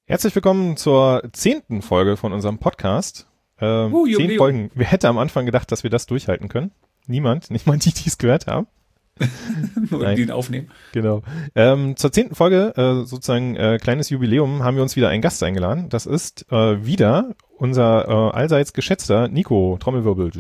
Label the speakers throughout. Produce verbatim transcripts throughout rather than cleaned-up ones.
Speaker 1: Herzlich willkommen zur zehnten Folge von unserem Podcast. Ähm,
Speaker 2: uh,
Speaker 1: zehn Folgen. Wer hätte am Anfang gedacht, dass wir das durchhalten können? Niemand, nicht mal die, die es gehört haben.
Speaker 2: Und die ihn aufnehmen.
Speaker 1: Genau. Ähm, zur zehnten Folge, äh, sozusagen äh, kleines Jubiläum, haben wir uns wieder einen Gast eingeladen. Das ist äh, wieder unser äh, allseits geschätzter Nico. Trommelwirbel.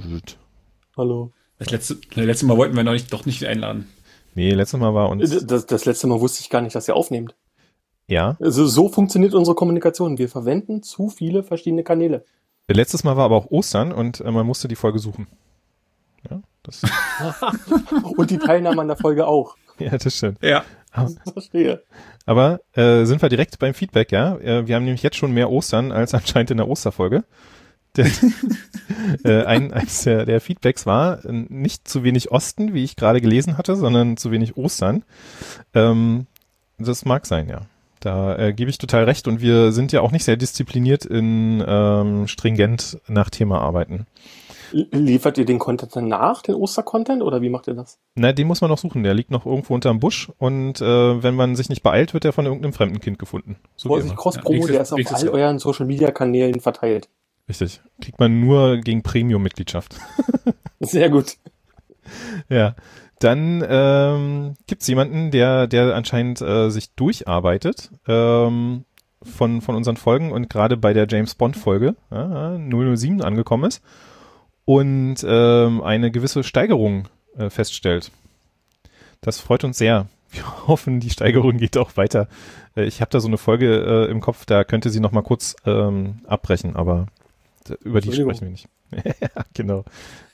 Speaker 2: Hallo. Das letzte, das letzte Mal wollten wir noch nicht, doch nicht einladen.
Speaker 1: Nee, letztes Mal war uns...
Speaker 3: Das, das letzte Mal wusste ich gar nicht, dass ihr aufnehmt.
Speaker 1: Ja.
Speaker 3: Also so funktioniert unsere Kommunikation. Wir verwenden zu viele verschiedene Kanäle.
Speaker 1: Letztes Mal war aber auch Ostern und äh, man musste die Folge suchen. Ja, das
Speaker 3: und die Teilnahme an der Folge auch.
Speaker 1: Ja, das stimmt.
Speaker 2: Ja.
Speaker 3: Verstehe.
Speaker 1: Aber äh, sind wir direkt beim Feedback, ja? Äh, wir haben nämlich jetzt schon mehr Ostern als anscheinend in der Osterfolge. Der, äh, ein, eins der, der Feedbacks war äh, nicht zu wenig Osten, wie ich gerade gelesen hatte, sondern zu wenig Ostern. Ähm, das mag sein, ja. Da äh, gebe ich total recht und wir sind ja auch nicht sehr diszipliniert in ähm, stringent nach Thema arbeiten.
Speaker 3: Liefert ihr den Content dann nach, den Oster-Content, oder wie macht ihr das?
Speaker 1: Na, den muss man noch suchen. Der liegt noch irgendwo unterm Busch und äh, wenn man sich nicht beeilt, wird der von irgendeinem fremden Kind gefunden. So
Speaker 3: Vorsicht, Cross-Promo,
Speaker 2: ja,
Speaker 3: der ist auf all euren Social-Media-Kanälen verteilt.
Speaker 1: Richtig. Kriegt man nur gegen Premium-Mitgliedschaft.
Speaker 3: Sehr gut.
Speaker 1: Ja. Dann ähm, gibt es jemanden, der der anscheinend äh, sich durcharbeitet ähm, von von unseren Folgen und gerade bei der James Bond Folge äh, null null sieben angekommen ist und ähm, eine gewisse Steigerung äh, feststellt. Das freut uns sehr. Wir hoffen, die Steigerung geht auch weiter. Äh, ich habe da so eine Folge äh, im Kopf, da könnte sie noch mal kurz ähm, abbrechen, aber d- über die sprechen wir nicht. Ja, genau.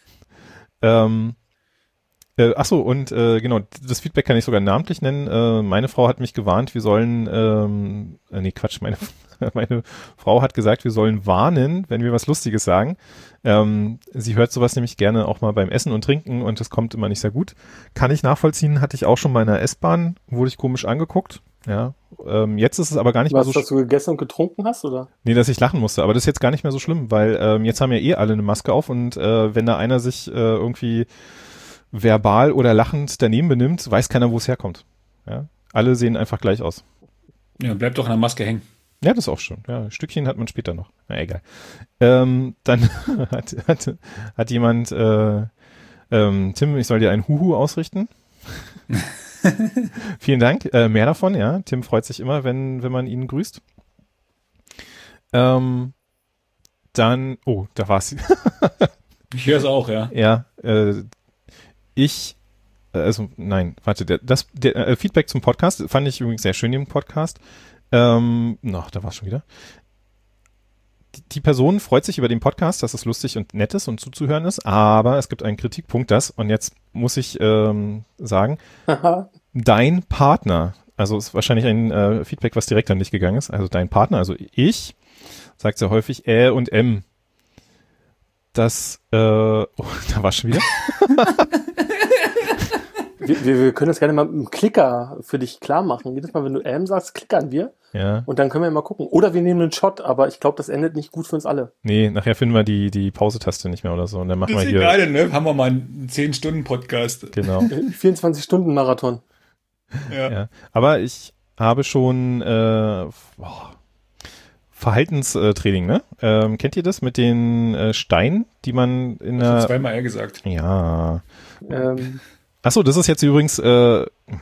Speaker 1: Ähm, Äh, ach so, und äh, genau, das Feedback kann ich sogar namentlich nennen. Äh, meine Frau hat mich gewarnt, wir sollen, ähm, äh, nee, Quatsch, meine, meine Frau hat gesagt, wir sollen warnen, wenn wir was Lustiges sagen. Ähm, sie hört sowas nämlich gerne auch mal beim Essen und Trinken und das kommt immer nicht sehr gut. Kann ich nachvollziehen, hatte ich auch schon mal in der S-Bahn, wurde ich komisch angeguckt. Ja, ähm, jetzt ist es aber gar nicht
Speaker 3: Was,
Speaker 1: mehr so...
Speaker 3: dass du gegessen und getrunken hast, oder?
Speaker 1: Nee, dass ich lachen musste, aber das ist jetzt gar nicht mehr so schlimm, weil ähm, jetzt haben ja eh alle eine Maske auf und äh, wenn da einer sich äh, irgendwie verbal oder lachend daneben benimmt, weiß keiner, wo es herkommt. Ja? Alle sehen einfach gleich aus.
Speaker 2: Ja, bleibt doch an der Maske hängen.
Speaker 1: Ja, das auch schon. Ja, ein Stückchen hat man später noch. Na, egal. Ähm, dann hat, hat, hat jemand, äh, ähm, Tim, ich soll dir ein Huhu ausrichten. Vielen Dank. Äh, mehr davon, ja. Tim freut sich immer, wenn, wenn man ihn grüßt. Ähm, dann, oh, da war's.
Speaker 2: Ich höre es auch, ja.
Speaker 1: Ja, äh, Ich, also nein, warte, der, das der, äh, Feedback zum Podcast fand ich übrigens sehr schön im Podcast. Ähm, na, da war es schon wieder. Die, die Person freut sich über den Podcast, dass es lustig und nett ist und zuzuhören ist, aber es gibt einen Kritikpunkt, das, und jetzt muss ich ähm, sagen, dein Partner, also ist wahrscheinlich ein äh, Feedback, was direkt an dich gegangen ist, also dein Partner, also ich, sagt sehr häufig Ä und M. Das, äh, oh, da war schon wieder.
Speaker 3: wir, wir, wir können das gerne mal mit einem Klicker für dich klar machen. Jedes Mal, wenn du M sagst, klickern wir.
Speaker 1: Ja.
Speaker 3: Und dann können wir mal gucken. Oder wir nehmen einen Shot, aber ich glaube, das endet nicht gut für uns alle.
Speaker 1: Nee, nachher finden wir die, die Pause-Taste nicht mehr oder so. Und dann machen
Speaker 2: Das
Speaker 1: wir
Speaker 2: ist
Speaker 1: hier.
Speaker 2: egal, ne? Haben wir mal einen zehn-Stunden-Podcast.
Speaker 1: Genau.
Speaker 3: vierundzwanzig-Stunden-Marathon.
Speaker 2: Ja.
Speaker 1: Ja. Aber ich habe schon, äh, boah, Verhaltenstraining, ne? Ähm, kennt ihr das mit den äh, Steinen, die man in der...
Speaker 2: Zweimal eher gesagt.
Speaker 1: Ja.
Speaker 3: Ähm.
Speaker 1: Achso, das ist jetzt übrigens... Äh,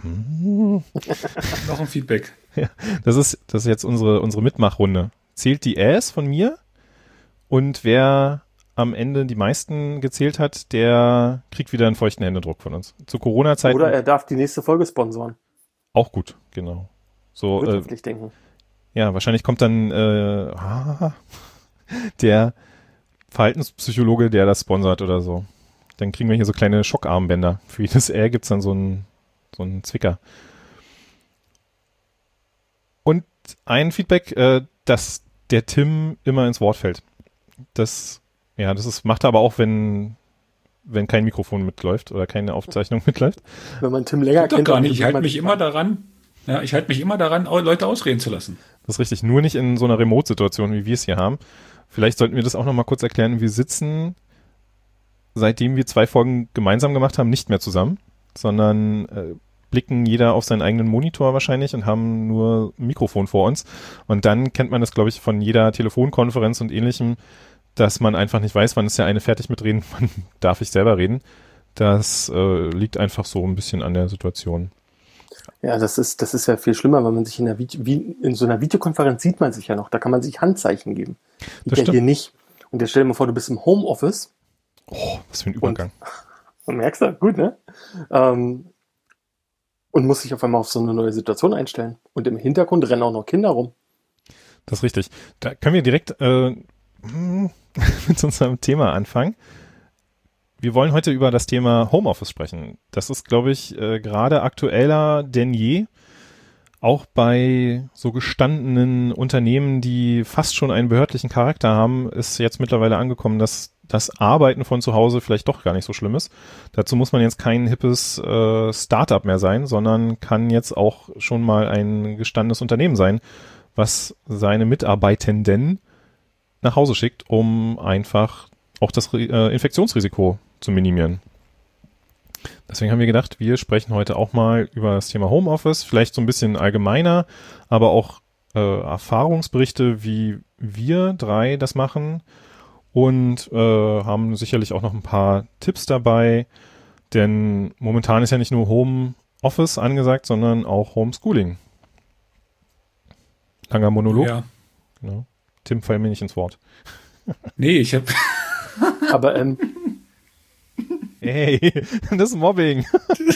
Speaker 2: Noch ein Feedback.
Speaker 1: ja, das ist das ist jetzt unsere unsere Mitmachrunde. Zählt die Äs von mir und wer am Ende die meisten gezählt hat, der kriegt wieder einen feuchten Händedruck von uns. Zu Corona-Zeiten...
Speaker 3: Oder er darf die nächste Folge sponsoren.
Speaker 1: Auch gut, genau. So,
Speaker 3: Wirtschaftlich
Speaker 1: äh,
Speaker 3: denken.
Speaker 1: ja, wahrscheinlich kommt dann äh, ah, der Verhaltenspsychologe, der das sponsert oder so. Dann kriegen wir hier so kleine Schockarmbänder. Für jedes Ä gibt's dann so einen so einen Zwicker. Und ein Feedback, äh, dass der Tim immer ins Wort fällt. Das, ja, das ist, macht er aber auch, wenn wenn kein Mikrofon mitläuft oder keine Aufzeichnung mitläuft.
Speaker 3: Wenn man Tim länger
Speaker 2: Doch
Speaker 3: kennt,
Speaker 2: gar
Speaker 3: dann
Speaker 2: nicht. Ich
Speaker 3: wird
Speaker 2: halte
Speaker 3: man
Speaker 2: mich
Speaker 3: sich
Speaker 2: immer
Speaker 3: fragen.
Speaker 2: daran, ja, ich halte mich immer daran, au- Leute ausreden zu lassen.
Speaker 1: Das ist richtig. Nur nicht in so einer Remote-Situation, wie wir es hier haben. Vielleicht sollten wir das auch noch mal kurz erklären. Wir sitzen, seitdem wir zwei Folgen gemeinsam gemacht haben, nicht mehr zusammen, sondern äh, blicken jeder auf seinen eigenen Monitor wahrscheinlich und haben nur ein Mikrofon vor uns. Und dann kennt man das, glaube ich, von jeder Telefonkonferenz und ähnlichem, dass man einfach nicht weiß, wann ist der eine fertig mit reden, wann darf ich selber reden. Das äh, liegt einfach so ein bisschen an der Situation.
Speaker 3: Ja, das ist, das ist ja viel schlimmer, weil man sich in, der Video, wie in so einer Videokonferenz sieht man sich ja noch, da kann man sich Handzeichen geben.
Speaker 1: Das
Speaker 3: ja
Speaker 1: stimmt.
Speaker 3: Hier nicht. Und jetzt stell dir mal vor, du bist im Homeoffice.
Speaker 1: Oh, was für ein Übergang.
Speaker 3: Und, und merkst du, gut, ne? Ähm, und musst dich auf einmal auf so eine neue Situation einstellen. Und im Hintergrund rennen auch noch Kinder rum.
Speaker 1: Das ist richtig. Da können wir direkt äh, mit unserem Thema anfangen. Wir wollen heute über das Thema Homeoffice sprechen. Das ist, glaube ich, äh, gerade aktueller denn je. Auch bei so gestandenen Unternehmen, die fast schon einen behördlichen Charakter haben, ist jetzt mittlerweile angekommen, dass das Arbeiten von zu Hause vielleicht doch gar nicht so schlimm ist. Dazu muss man jetzt kein hippes äh, Startup mehr sein, sondern kann jetzt auch schon mal ein gestandenes Unternehmen sein, was seine Mitarbeitenden nach Hause schickt, um einfach auch das äh, Infektionsrisiko zu minimieren. Deswegen haben wir gedacht, wir sprechen heute auch mal über das Thema Homeoffice, vielleicht so ein bisschen allgemeiner, aber auch äh, Erfahrungsberichte, wie wir drei das machen und äh, haben sicherlich auch noch ein paar Tipps dabei, denn momentan ist ja nicht nur Homeoffice angesagt, sondern auch Homeschooling. Langer Monolog.
Speaker 2: Ja.
Speaker 1: Genau. Tim, fall mir nicht ins Wort.
Speaker 2: Nee, ich habe...
Speaker 3: Aber ähm,
Speaker 1: Hey, das ist Mobbing.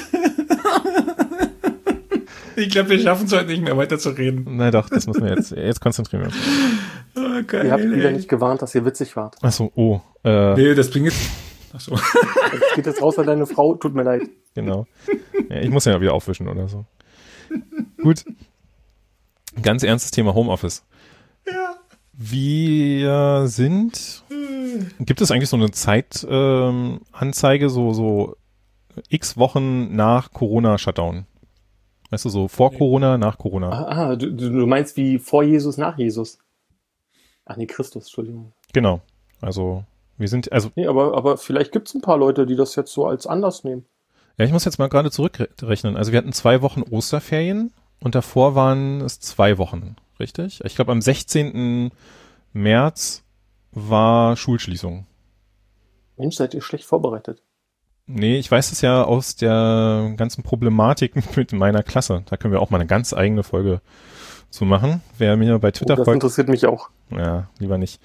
Speaker 2: Ich glaube, wir schaffen es heute nicht mehr weiter zu reden.
Speaker 1: Na doch, das müssen wir jetzt. Jetzt konzentrieren wir uns.
Speaker 2: Oh, geil,
Speaker 3: ihr habt
Speaker 2: ey.
Speaker 3: wieder nicht gewarnt, dass ihr witzig wart.
Speaker 1: Achso, oh. Äh,
Speaker 2: Nee, das bringt jetzt... Achso.
Speaker 3: Jetzt geht jetzt raus an deine Frau, tut mir leid.
Speaker 1: Genau. Ja, ich muss ja wieder aufwischen oder so. Gut. Ganz ernstes Thema Homeoffice.
Speaker 2: Ja.
Speaker 1: Wir sind... Gibt es eigentlich so eine Zeitanzeige, ähm, Anzeige, so, so x Wochen nach Corona-Shutdown? Weißt du, so vor Corona, nach Corona.
Speaker 3: Ah, ah du, du meinst wie vor Jesus, nach Jesus. Ach nee, Christus, Entschuldigung.
Speaker 1: Genau. Also, wir sind, also,
Speaker 3: Nee, aber, aber vielleicht gibt es ein paar Leute, die das jetzt so als Anlass nehmen.
Speaker 1: ja, ich muss jetzt mal gerade zurückrechnen. Also, wir hatten zwei Wochen Osterferien und davor waren es zwei Wochen, richtig? Ich glaube, am sechzehnten März war Schulschließung.
Speaker 3: Mensch, seid ihr schlecht vorbereitet.
Speaker 1: Nee, ich weiß es ja aus der ganzen Problematik mit meiner Klasse. Da können wir auch mal eine ganz eigene Folge zu machen. Wer mir bei Twitter
Speaker 3: Oh, das
Speaker 1: folgt.
Speaker 3: interessiert mich auch.
Speaker 1: Ja, lieber nicht.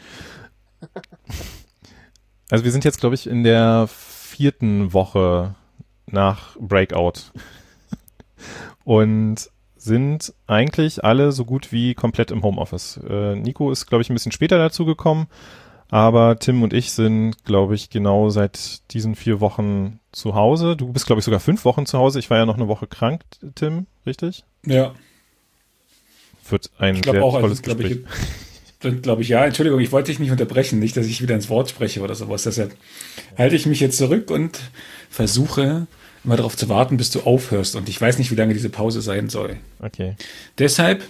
Speaker 1: Also wir sind jetzt, glaube ich, in der vierten Woche nach Breakout. Und sind eigentlich alle so gut wie komplett im Homeoffice. Äh, Nico ist, glaube ich, ein bisschen später dazu gekommen, aber Tim und ich sind, glaube ich, genau seit diesen vier Wochen zu Hause. Du bist, glaube ich, sogar fünf Wochen zu Hause. Ich war ja noch eine Woche krank, Tim, richtig?
Speaker 2: Ja.
Speaker 1: Wird ein
Speaker 2: Ich glaube
Speaker 1: sehr
Speaker 2: auch,
Speaker 1: tolles
Speaker 2: also, glaube
Speaker 1: Gespräch.
Speaker 2: ich, dann glaube ich, ja, Entschuldigung, ich wollte dich nicht unterbrechen, nicht, dass ich wieder ins Wort spreche oder sowas. Deshalb halte ich mich jetzt zurück und versuche immer darauf zu warten, bis du aufhörst. Und ich weiß nicht, wie lange diese Pause sein soll.
Speaker 1: Okay.
Speaker 2: Deshalb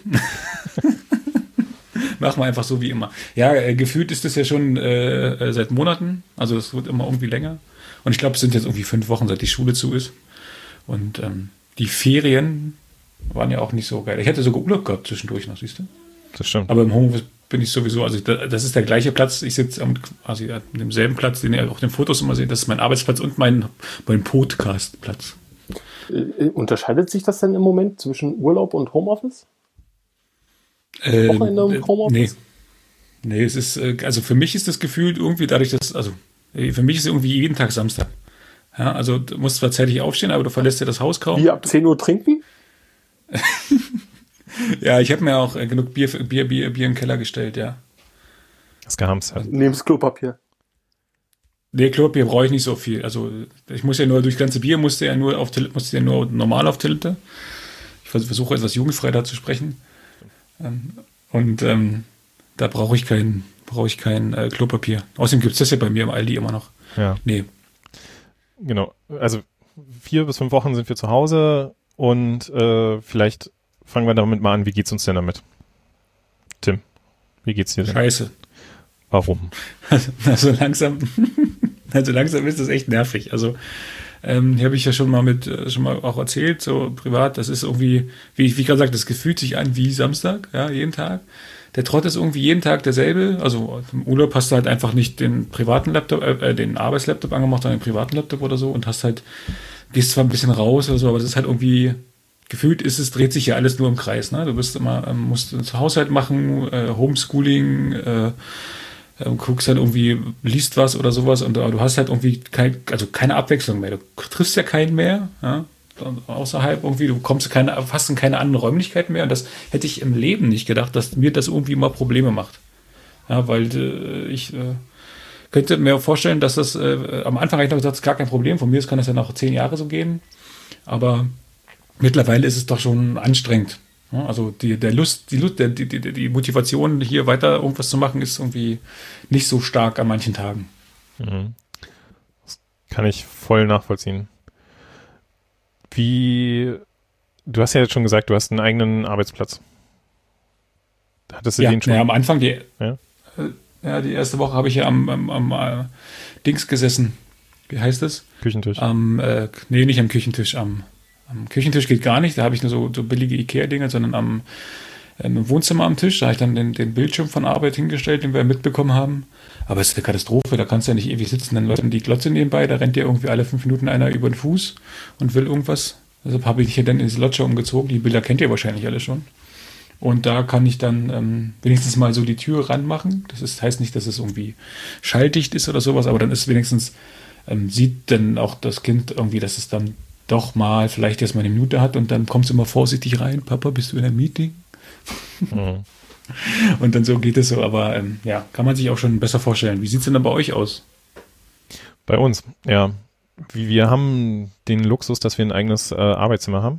Speaker 2: machen wir einfach so wie immer. Ja, äh, gefühlt ist das ja schon äh, seit Monaten. Also es wird immer irgendwie länger. Und ich glaube, es sind jetzt irgendwie fünf Wochen, seit die Schule zu ist. Und ähm, die Ferien waren ja auch nicht so geil. Ich hätte sogar Urlaub gehabt zwischendurch noch, siehst du?
Speaker 1: Das stimmt.
Speaker 2: Aber im Homeoffice bin ich sowieso, also ich, das ist der gleiche Platz. Ich sitze am also an demselben Platz, den ihr auf den Fotos immer seht. Das ist mein Arbeitsplatz und mein, mein Podcast-Platz.
Speaker 3: Äh, unterscheidet sich das denn im Moment zwischen Urlaub und Homeoffice?
Speaker 2: Äh,
Speaker 3: Wochenende und Homeoffice?
Speaker 2: Nee. Nee, es ist, äh, also für mich ist das Gefühl irgendwie dadurch, dass, also für mich ist irgendwie jeden Tag Samstag. Ja, also du musst zwar zeitig aufstehen, aber du verlässt ja das Haus kaum.
Speaker 3: Wie ab zehn Uhr trinken?
Speaker 2: Ja, ich habe mir auch äh, genug Bier, Bier, Bier, Bier im Keller gestellt, ja.
Speaker 1: Das gehamst hat.
Speaker 3: Neben das Klopapier.
Speaker 2: Nee, Klopapier brauche ich nicht so viel. Also ich muss ja nur, durch ganze Bier musste ja nur auf Toilette, musste ja nur normal auf Toilette. Ich versuche etwas jugendfrei da zu sprechen. Ähm, und ähm, da brauche ich kein, brauche ich kein äh, Klopapier. Außerdem gibt es das ja bei mir im Aldi immer noch.
Speaker 1: Ja.
Speaker 2: Nee.
Speaker 1: Genau. Also vier bis fünf Wochen sind wir zu Hause und äh, vielleicht fangen wir damit mal an. Wie geht's uns denn damit? Tim, wie geht's dir denn?
Speaker 2: Scheiße.
Speaker 1: Warum?
Speaker 2: Also, also langsam, also langsam ist das echt nervig. Also Ähm, die habe ich ja schon mal mit, äh, schon mal auch erzählt, so privat. Das ist irgendwie, wie, wie ich gerade sagte, das gefühlt sich an wie Samstag, ja, jeden Tag. Der Trott ist irgendwie jeden Tag derselbe. Also im Urlaub hast du halt einfach nicht den privaten Laptop, äh, den Arbeitslaptop angemacht, sondern den privaten Laptop oder so und hast halt, gehst zwar ein bisschen raus oder so, aber das ist halt irgendwie, gefühlt ist es, dreht sich ja alles nur im Kreis, ne? Du bist immer, ähm, musst zu Haushalt machen, äh, Homeschooling, äh, äh, guckst halt irgendwie, liest was oder sowas und äh, du hast halt irgendwie kein, also keine Abwechslung mehr. Du triffst ja keinen mehr, ja? Außerhalb irgendwie, du kommst keine, fast in keine anderen Räumlichkeiten mehr und das hätte ich im Leben nicht gedacht, dass mir das irgendwie mal Probleme macht. Ja, weil äh, ich äh, könnte mir vorstellen, dass das äh, am Anfang habe ich noch gesagt, das ist gar kein Problem, von mir aus kann das ja noch zehn Jahre so gehen, aber mittlerweile ist es doch schon anstrengend. Ja, also die, der Lust, die, Lust der, die, die, die Motivation, hier weiter irgendwas zu machen, ist irgendwie nicht so stark an manchen Tagen.
Speaker 1: Mhm. Das kann ich voll nachvollziehen. Wie, du hast ja jetzt schon gesagt, du hast einen eigenen Arbeitsplatz. Hattest du
Speaker 2: ja,
Speaker 1: den schon?
Speaker 2: Ja, am Anfang, die,
Speaker 1: ja?
Speaker 2: ja, die erste Woche habe ich ja am, am, am äh, Dings gesessen. Wie heißt das?
Speaker 1: Küchentisch.
Speaker 2: Am, äh, nee, nicht am Küchentisch. Am, am Küchentisch geht gar nicht. Da habe ich nur so, so billige Ikea-Dinger, sondern am ähm, im Wohnzimmer am Tisch. Da habe ich dann den, den Bildschirm von Arbeit hingestellt, den wir mitbekommen haben. Aber es ist eine Katastrophe. Da kannst du ja nicht ewig sitzen. Dann läuft die Glotze nebenbei. Da rennt dir irgendwie alle fünf Minuten einer über den Fuß und will irgendwas. Deshalb habe ich hier dann ins Lodger umgezogen. Die Bilder kennt ihr wahrscheinlich alle schon. Und da kann ich dann ähm, wenigstens mal so die Tür ranmachen. Das ist, heißt nicht, dass es irgendwie schalldicht ist oder sowas, aber dann ist wenigstens, ähm, sieht dann auch das Kind irgendwie, dass es dann doch mal vielleicht erst mal eine Minute hat und dann kommst du immer vorsichtig rein. Papa, bist du in einem Meeting? Mhm. Und dann so geht es so, aber ähm, ja, kann man sich auch schon besser vorstellen. Wie sieht es denn dann bei euch aus?
Speaker 1: Bei uns, ja. Wir haben den Luxus, dass wir ein eigenes äh, Arbeitszimmer haben.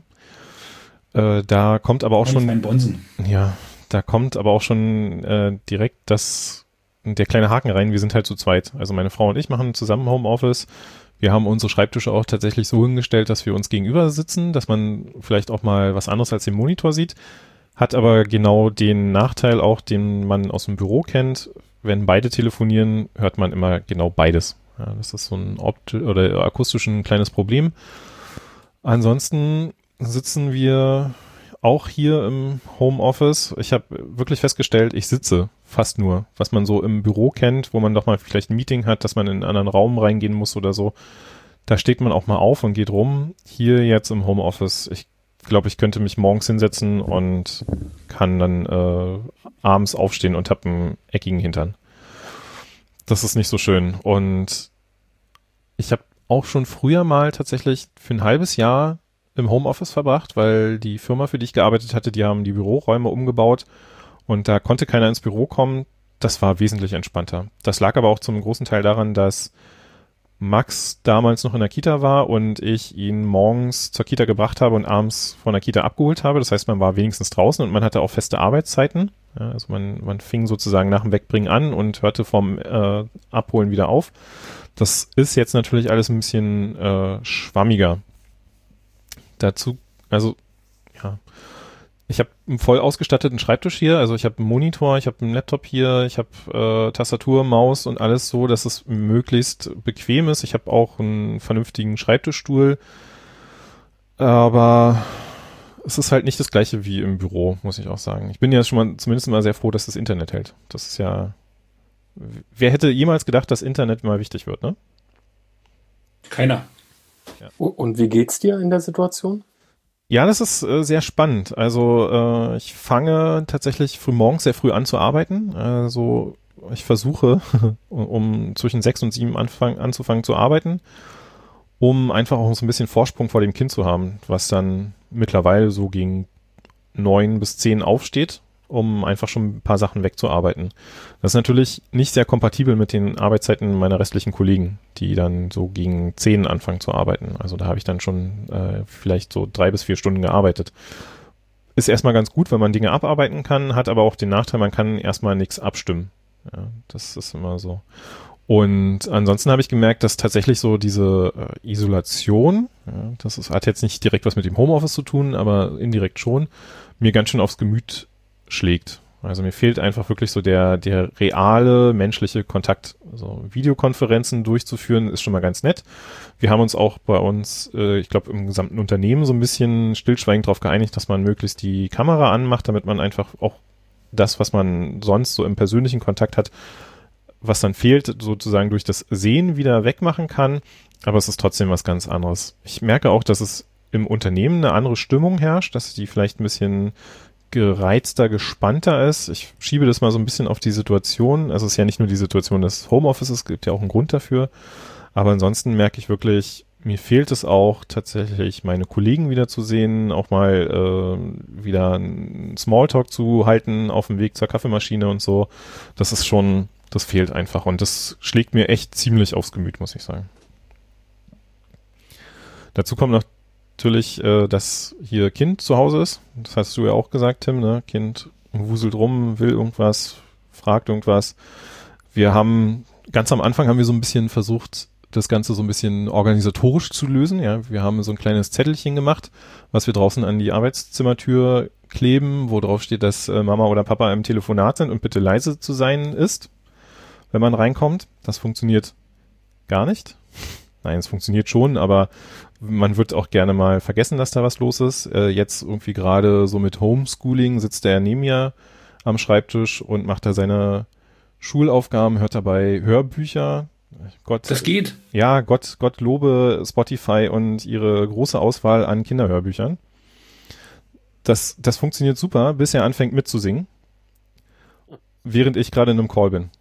Speaker 1: Äh, da kommt aber auch schon,
Speaker 2: mein Bonsen.
Speaker 1: ja, da kommt aber auch schon äh, direkt das, der kleine Haken rein. Wir sind halt zu zweit. Also meine Frau und ich machen zusammen Homeoffice. Wir haben unsere Schreibtische auch tatsächlich so hingestellt, dass wir uns gegenüber sitzen, dass man vielleicht auch mal was anderes als den Monitor sieht. Hat aber genau den Nachteil auch, den man aus dem Büro kennt. Wenn beide telefonieren, hört man immer genau beides. Ja, das ist so ein optisch oder akustisch ein kleines Problem. Ansonsten sitzen wir auch hier im Homeoffice. Ich habe wirklich festgestellt, ich sitze fast nur, was man so im Büro kennt, wo man doch mal vielleicht ein Meeting hat, dass man in einen anderen Raum reingehen muss oder so. Da steht man auch mal auf und geht rum. Hier jetzt im Homeoffice, ich glaube, ich könnte mich morgens hinsetzen und kann dann äh, abends aufstehen und habe einen eckigen Hintern. Das ist nicht so schön. Und ich habe auch schon früher mal tatsächlich für ein halbes Jahr im Homeoffice verbracht, weil die Firma, für die ich gearbeitet hatte, die haben die Büroräume umgebaut und da konnte keiner ins Büro kommen. Das war wesentlich entspannter. Das lag aber auch zum großen Teil daran, dass Max damals noch in der Kita war und ich ihn morgens zur Kita gebracht habe und abends von der Kita abgeholt habe. Das heißt, man war wenigstens draußen und man hatte auch feste Arbeitszeiten. Ja, also man, man fing sozusagen nach dem Wegbringen an und hörte vom äh, Abholen wieder auf. Das ist jetzt natürlich alles ein bisschen äh, schwammiger. Dazu, also ja, ich habe einen voll ausgestatteten Schreibtisch hier, also ich habe einen Monitor, ich habe einen Laptop hier, ich habe äh, Tastatur, Maus und alles so, dass es möglichst bequem ist. Ich habe auch einen vernünftigen Schreibtischstuhl, aber es ist halt nicht das gleiche wie im Büro, muss ich auch sagen. Ich bin ja schon mal zumindest mal sehr froh, dass das Internet hält. Das ist ja, wer hätte jemals gedacht, dass Internet mal wichtig wird, ne?
Speaker 2: Keiner.
Speaker 3: Ja. Und wie geht's dir in der Situation?
Speaker 1: Ja, das ist äh, sehr spannend. Also äh, ich fange tatsächlich früh morgens sehr früh an zu arbeiten. Also ich versuche, um zwischen sechs und sieben anfang, anzufangen zu arbeiten, um einfach auch so ein bisschen Vorsprung vor dem Kind zu haben, was dann mittlerweile so gegen neun bis zehn aufsteht, um einfach schon ein paar Sachen wegzuarbeiten. Das ist natürlich nicht sehr kompatibel mit den Arbeitszeiten meiner restlichen Kollegen, die dann so gegen zehn anfangen zu arbeiten. Also da habe ich dann schon äh, vielleicht so drei bis vier Stunden gearbeitet. Ist erstmal ganz gut, wenn man Dinge abarbeiten kann, hat aber auch den Nachteil, man kann erstmal nichts abstimmen. Ja, das ist immer so. Und ansonsten habe ich gemerkt, dass tatsächlich so diese äh, Isolation, ja, das ist, hat jetzt nicht direkt was mit dem Homeoffice zu tun, aber indirekt schon, mir ganz schön aufs Gemüt schlägt. Also mir fehlt einfach wirklich so der, der reale menschliche Kontakt. Also Videokonferenzen durchzuführen ist schon mal ganz nett. Wir haben uns auch bei uns, äh, ich glaube im gesamten Unternehmen so ein bisschen stillschweigend darauf geeinigt, dass man möglichst die Kamera anmacht, damit man einfach auch das, was man sonst so im persönlichen Kontakt hat, was dann fehlt, sozusagen durch das Sehen wieder wegmachen kann. Aber es ist trotzdem was ganz anderes. Ich merke auch, dass es im Unternehmen eine andere Stimmung herrscht, dass die vielleicht ein bisschen gereizter, gespannter ist. Ich schiebe das mal so ein bisschen auf die Situation. Also es ist ja nicht nur die Situation des Homeoffices, es gibt ja auch einen Grund dafür. Aber ansonsten merke ich wirklich, mir fehlt es auch tatsächlich, meine Kollegen wieder zu sehen, auch mal äh, wieder einen Smalltalk zu halten auf dem Weg zur Kaffeemaschine und so. Das ist schon, das fehlt einfach und das schlägt mir echt ziemlich aufs Gemüt, muss ich sagen. Dazu kommt noch natürlich, äh, dass hier Kind zu Hause ist. Das hast du ja auch gesagt, Tim, ne? Kind wuselt rum, will irgendwas, fragt irgendwas. Wir haben, ganz am Anfang haben wir so ein bisschen versucht, das Ganze so ein bisschen organisatorisch zu lösen. Ja, wir haben so ein kleines Zettelchen gemacht, was wir draußen an die Arbeitszimmertür kleben, wo drauf steht, dass äh, Mama oder Papa im Telefonat sind und bitte leise zu sein ist, wenn man reinkommt. Das funktioniert gar nicht. Nein, es funktioniert schon, aber man wird auch gerne mal vergessen, dass da was los ist. Äh, jetzt irgendwie gerade so mit Homeschooling sitzt er neben mir am Schreibtisch und macht da seine Schulaufgaben, hört dabei Hörbücher. Gott,
Speaker 2: das geht.
Speaker 1: Ja, Gott, Gott lobe Spotify und ihre große Auswahl an Kinderhörbüchern. Das, das funktioniert super, bis er anfängt mitzusingen, während ich gerade in einem Call bin.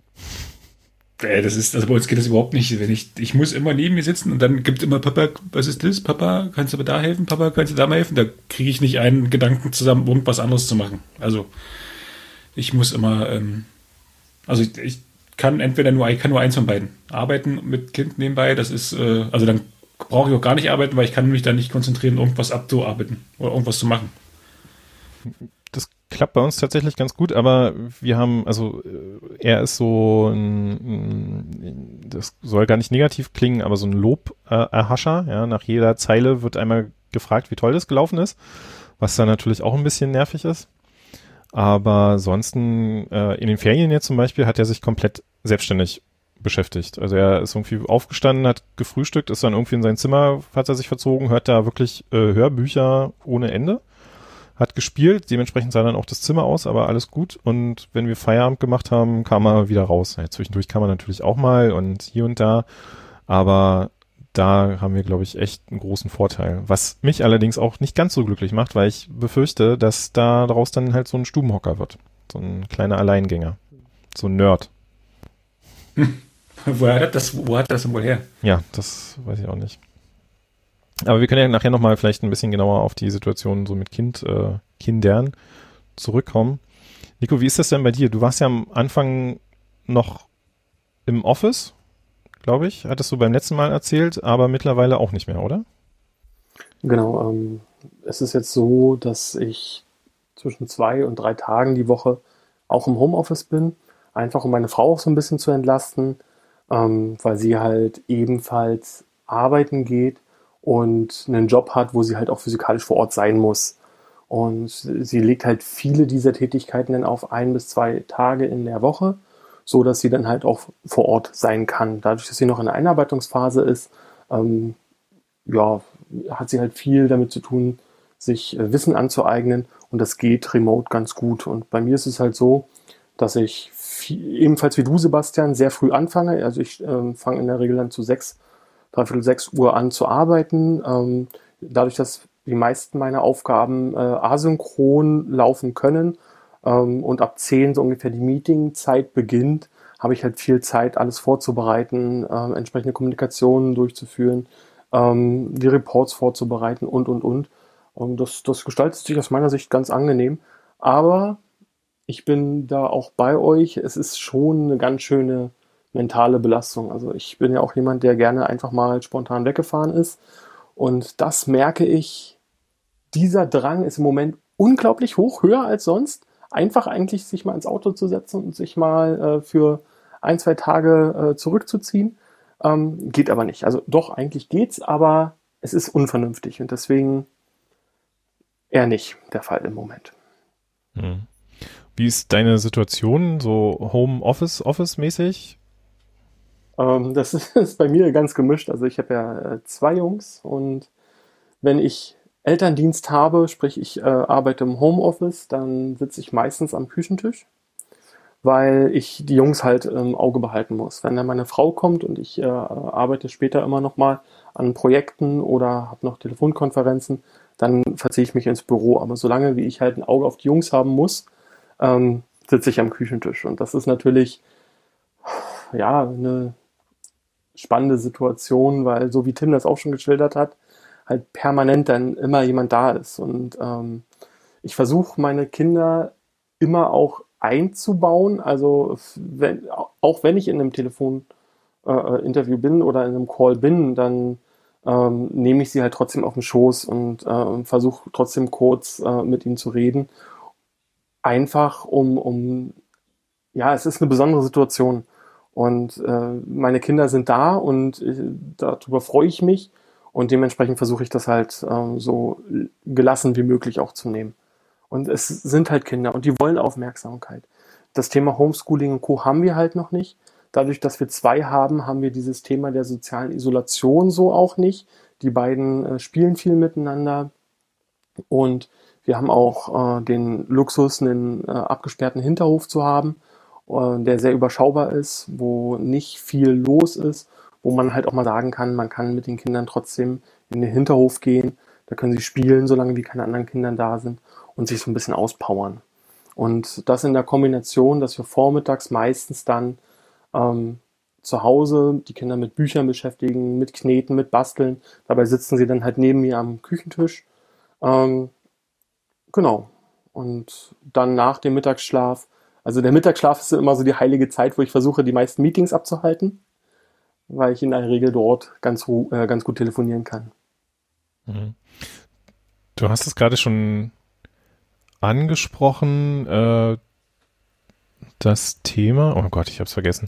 Speaker 2: Das ist, also bei uns geht das überhaupt nicht. Wenn ich, ich muss immer neben mir sitzen und dann gibt immer Papa, was ist das? Papa, kannst du aber da helfen? Papa, kannst du da mal helfen? Da kriege ich nicht einen Gedanken zusammen, irgendwas anderes zu machen. Also ich muss immer, ähm, also ich, ich kann entweder nur, ich kann nur eins von beiden. Arbeiten mit Kind nebenbei, das ist, äh, also dann brauche ich auch gar nicht arbeiten, weil ich kann mich da nicht konzentrieren, irgendwas abzuarbeiten oder irgendwas zu machen.
Speaker 1: Das klappt bei uns tatsächlich ganz gut, aber wir haben, also er ist so ein, das soll gar nicht negativ klingen, aber so ein Lob-Erhascher, ja, nach jeder Zeile wird einmal gefragt, wie toll das gelaufen ist, was dann natürlich auch ein bisschen nervig ist. Aber ansonsten, äh, in den Ferien jetzt zum Beispiel, hat er sich komplett selbstständig beschäftigt. Also er ist irgendwie aufgestanden, hat gefrühstückt, ist dann irgendwie in sein Zimmer, hat er sich verzogen, hört da wirklich äh, Hörbücher ohne Ende, hat gespielt, dementsprechend sah dann auch das Zimmer aus, aber alles gut. Und wenn wir Feierabend gemacht haben, kam er wieder raus. Ja, zwischendurch kam er natürlich auch mal und hier und da, aber da haben wir, glaube ich, echt einen großen Vorteil. Was mich allerdings auch nicht ganz so glücklich macht, weil ich befürchte, dass da daraus dann halt so ein Stubenhocker wird. So ein kleiner Alleingänger. So ein Nerd.
Speaker 2: Hm. Woher hat das, wo hat das denn wohl her?
Speaker 1: Ja, das weiß ich auch nicht. Aber wir können ja nachher nochmal vielleicht ein bisschen genauer auf die Situation so mit Kind, äh, Kindern zurückkommen. Nico, wie ist das denn bei dir? Du warst ja am Anfang noch im Office, glaube ich, hattest du beim letzten Mal erzählt, aber mittlerweile auch nicht mehr, oder?
Speaker 3: Genau, ähm, es ist jetzt so, dass ich zwischen zwei und drei Tagen die Woche auch im Homeoffice bin, einfach um meine Frau auch so ein bisschen zu entlasten, ähm, weil sie halt ebenfalls arbeiten geht und einen Job hat, wo sie halt auch physikalisch vor Ort sein muss. Und sie legt halt viele dieser Tätigkeiten dann auf ein bis zwei Tage in der Woche, so dass sie dann halt auch vor Ort sein kann. Dadurch, dass sie noch in der Einarbeitungsphase ist, ähm, ja, hat sie halt viel damit zu tun, sich äh, Wissen anzueignen und das geht remote ganz gut. Und bei mir ist es halt so, dass ich viel, ebenfalls wie du, Sebastian, sehr früh anfange. Also ich ähm, fange in der Regel dann zu sechs, dreiviertel sechs Uhr an zu arbeiten. Ähm, dadurch, dass die meisten meiner Aufgaben äh, asynchron laufen können, und ab zehn so ungefähr die Meetingzeit beginnt, habe ich halt viel Zeit, alles vorzubereiten, äh, entsprechende Kommunikationen durchzuführen, ähm, die Reports vorzubereiten und, und, und. Und das, das gestaltet sich aus meiner Sicht ganz angenehm. Aber ich bin da auch bei euch. Es ist schon eine ganz schöne mentale Belastung. Also ich bin ja auch jemand, der gerne einfach mal spontan weggefahren ist. Und das merke ich, dieser Drang ist im Moment unglaublich hoch, höher als sonst. Einfach eigentlich sich mal ins Auto zu setzen und sich mal äh, für ein, zwei Tage äh, zurückzuziehen. Ähm, geht aber nicht. Also doch, eigentlich geht's, aber es ist unvernünftig und deswegen eher nicht der Fall im Moment.
Speaker 1: Hm. Wie ist deine Situation, so Home-Office, Office-mäßig?
Speaker 3: Ähm, das ist bei mir ganz gemischt. Also ich habe ja äh, zwei Jungs und wenn ich Elterndienst habe, sprich ich äh, arbeite im Homeoffice, dann sitze ich meistens am Küchentisch, weil ich die Jungs halt im Auge behalten muss. Wenn dann meine Frau kommt und ich äh, arbeite später immer noch mal an Projekten oder habe noch Telefonkonferenzen, dann verziehe ich mich ins Büro. Aber solange wie ich halt ein Auge auf die Jungs haben muss, ähm, sitze ich am Küchentisch. Und das ist natürlich ja eine spannende Situation, weil so wie Tim das auch schon geschildert hat, halt permanent dann immer jemand da ist. Und ähm, ich versuche meine Kinder immer auch einzubauen. Also wenn, auch wenn ich in einem Telefon-Interview äh, bin oder in einem Call bin, dann ähm, nehme ich sie halt trotzdem auf den Schoß und äh, versuche trotzdem kurz äh, mit ihnen zu reden. Einfach um, um, ja, es ist eine besondere Situation. Und äh, meine Kinder sind da und äh, darüber freue ich mich. Und dementsprechend versuche ich das halt ähm, so gelassen wie möglich auch zu nehmen. Und es sind halt Kinder und die wollen Aufmerksamkeit. Das Thema Homeschooling und Co. haben wir halt noch nicht. Dadurch, dass wir zwei haben, haben wir dieses Thema der sozialen Isolation so auch nicht. Die beiden äh, spielen viel miteinander. Und wir haben auch äh, den Luxus, einen äh, abgesperrten Hinterhof zu haben, äh, der sehr überschaubar ist, wo nicht viel los ist, wo man halt auch mal sagen kann, man kann mit den Kindern trotzdem in den Hinterhof gehen. Da können sie spielen, solange wie keine anderen Kinder da sind und sich so ein bisschen auspowern. Und das in der Kombination, dass wir vormittags meistens dann ähm, zu Hause die Kinder mit Büchern beschäftigen, mit Kneten, mit Basteln. Dabei sitzen sie dann halt neben mir am Küchentisch. Ähm, genau. Und dann nach dem Mittagsschlaf, also der Mittagsschlaf ist immer so die heilige Zeit, wo ich versuche, die meisten Meetings abzuhalten, weil ich in der Regel dort ganz, äh, ganz gut telefonieren kann.
Speaker 1: Du hast es gerade schon angesprochen, äh, das Thema, oh Gott, ich hab's vergessen.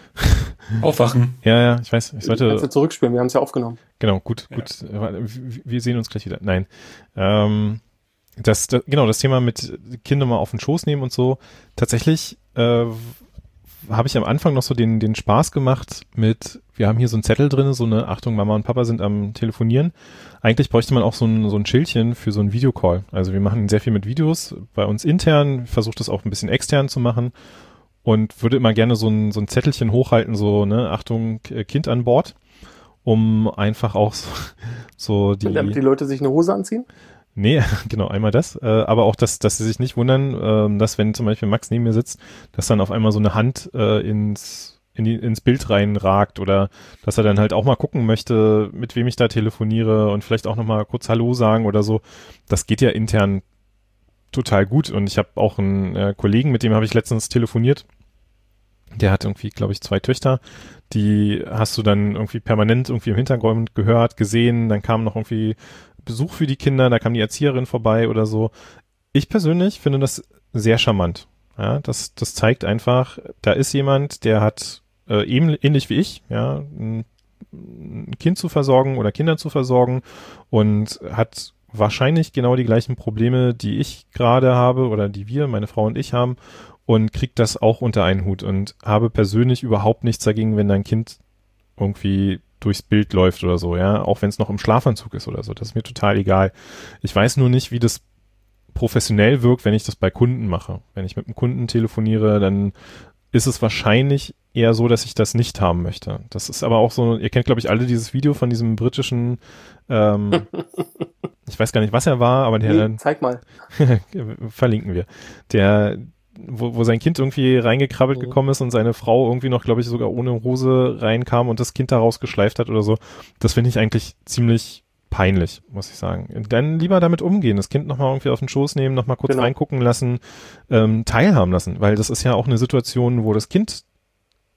Speaker 2: Aufwachen.
Speaker 1: Ja, ja, ich weiß, ich sollte...
Speaker 3: Kannst du zurückspielen, wir haben es ja aufgenommen.
Speaker 1: Genau, gut,
Speaker 2: Ja.
Speaker 1: gut, wir sehen uns gleich wieder. Nein, ähm, das, das, genau, das Thema mit Kinder mal auf den Schoß nehmen und so, tatsächlich äh, habe ich am Anfang noch so den, den Spaß gemacht mit, wir haben hier so einen Zettel drin, so eine, Achtung, Mama und Papa sind am Telefonieren. Eigentlich bräuchte man auch so ein, so ein Schildchen für so einen Videocall. Also wir machen sehr viel mit Videos bei uns intern, versuche das auch ein bisschen extern zu machen und würde immer gerne so ein, so ein Zettelchen hochhalten, so, ne, Achtung, Kind an Bord, um einfach auch so, so die...
Speaker 3: Damit die Leute sich eine Hose anziehen?
Speaker 1: Nee, genau, einmal das, äh, aber auch, dass, dass sie sich nicht wundern, äh, dass wenn zum Beispiel Max neben mir sitzt, dass dann auf einmal so eine Hand äh, ins, in die, ins Bild reinragt oder dass er dann halt auch mal gucken möchte, mit wem ich da telefoniere und vielleicht auch nochmal kurz Hallo sagen oder so. Das geht ja intern total gut und ich habe auch einen äh, Kollegen, mit dem habe ich letztens telefoniert, der hat irgendwie, glaube ich, zwei Töchter, die hast du dann irgendwie permanent irgendwie im Hintergrund gehört, gesehen, dann kam noch irgendwie Besuch für die Kinder, da kam die Erzieherin vorbei oder so. Ich persönlich finde das sehr charmant. Ja, das, das zeigt einfach, da ist jemand, der hat äh, eben ähnlich wie ich, ja, ein, ein Kind zu versorgen oder Kinder zu versorgen und hat wahrscheinlich genau die gleichen Probleme, die ich gerade habe oder die wir, meine Frau und ich haben und kriegt das auch unter einen Hut und habe persönlich überhaupt nichts dagegen, wenn dein Kind irgendwie durchs Bild läuft oder so, ja, auch wenn es noch im Schlafanzug ist oder so, das ist mir total egal. Ich weiß nur nicht, wie das professionell wirkt, wenn ich das bei Kunden mache. Wenn ich mit einem Kunden telefoniere, dann ist es wahrscheinlich eher so, dass ich das nicht haben möchte. Das ist aber auch so, ihr kennt, glaube ich, alle dieses Video von diesem britischen, ähm, ich weiß gar nicht, was er war, aber der...
Speaker 3: Nee, zeig mal.
Speaker 1: Verlinken wir. Der Wo, wo sein Kind irgendwie reingekrabbelt
Speaker 3: Mhm.
Speaker 1: gekommen ist und seine Frau irgendwie noch, glaube ich, sogar ohne Hose reinkam und das Kind da rausgeschleift hat oder so. Das finde ich eigentlich ziemlich peinlich, muss ich sagen. Dann lieber damit umgehen, das Kind nochmal irgendwie auf den Schoß nehmen, nochmal kurz
Speaker 3: Genau.
Speaker 1: reingucken lassen, ähm, teilhaben lassen, weil das ist ja auch eine Situation, wo das Kind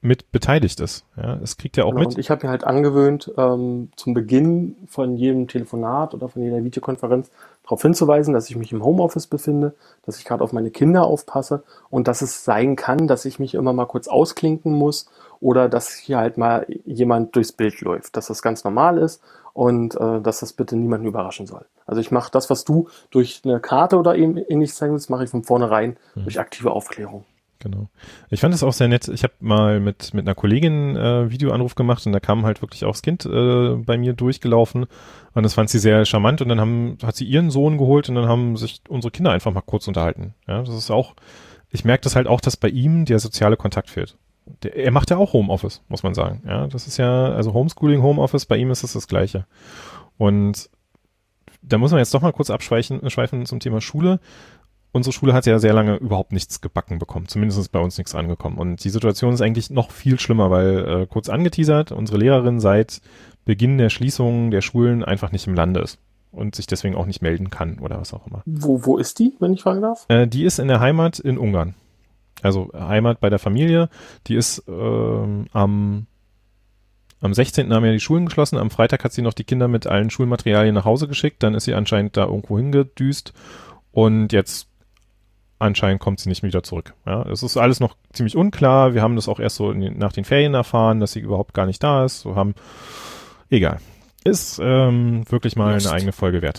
Speaker 1: mit beteiligt ist. Ja, es kriegt ja auch
Speaker 3: Genau,
Speaker 1: mit.
Speaker 3: und ich habe mir halt angewöhnt, ähm, zum Beginn von jedem Telefonat oder von jeder Videokonferenz darauf hinzuweisen, dass ich mich im Homeoffice befinde, dass ich gerade auf meine Kinder aufpasse und dass es sein kann, dass ich mich immer mal kurz ausklinken muss oder dass hier halt mal jemand durchs Bild läuft, dass das ganz normal ist und äh, dass das bitte niemanden überraschen soll. Also ich mache das, was du durch eine Karte oder eben ähnliches zeigen willst, mache ich von vornherein hm. durch aktive Aufklärung.
Speaker 1: Genau. Ich fand das auch sehr nett. Ich habe mal mit mit einer Kollegin äh, Videoanruf gemacht und da kam halt wirklich auch das Kind äh, bei mir durchgelaufen und das fand sie sehr charmant und dann haben hat sie ihren Sohn geholt und dann haben sich unsere Kinder einfach mal kurz unterhalten. Ja, das ist auch, ich merke das halt auch, dass bei ihm der soziale Kontakt fehlt. Der, er macht ja auch Homeoffice, muss man sagen. Ja, das ist ja, also Homeschooling, Homeoffice, bei ihm ist es das Gleiche. Und da muss man jetzt doch mal kurz abschweifen schweifen zum Thema Schule. Unsere Schule hat ja sehr lange überhaupt nichts gebacken bekommen. Zumindest ist bei uns nichts angekommen. Und die Situation ist eigentlich noch viel schlimmer, weil, äh, kurz angeteasert, unsere Lehrerin seit Beginn der Schließung der Schulen einfach nicht im Lande ist und sich deswegen auch nicht melden kann oder was auch immer.
Speaker 3: Wo, wo ist die, wenn ich fragen darf?
Speaker 1: Äh, die ist in der Heimat in Ungarn. Also Heimat bei der Familie. Die ist ähm, am Am sechzehnten haben ja die Schulen geschlossen. Am Freitag hat sie noch die Kinder mit allen Schulmaterialien nach Hause geschickt. Dann ist sie anscheinend da irgendwo hingedüst. Und jetzt anscheinend kommt sie nicht wieder zurück. Ja, es ist alles noch ziemlich unklar. Wir haben das auch erst so in den, nach den Ferien erfahren, dass sie überhaupt gar nicht da ist. So haben, egal. Ist ähm, wirklich mal Lust. Eine eigene Folge wert.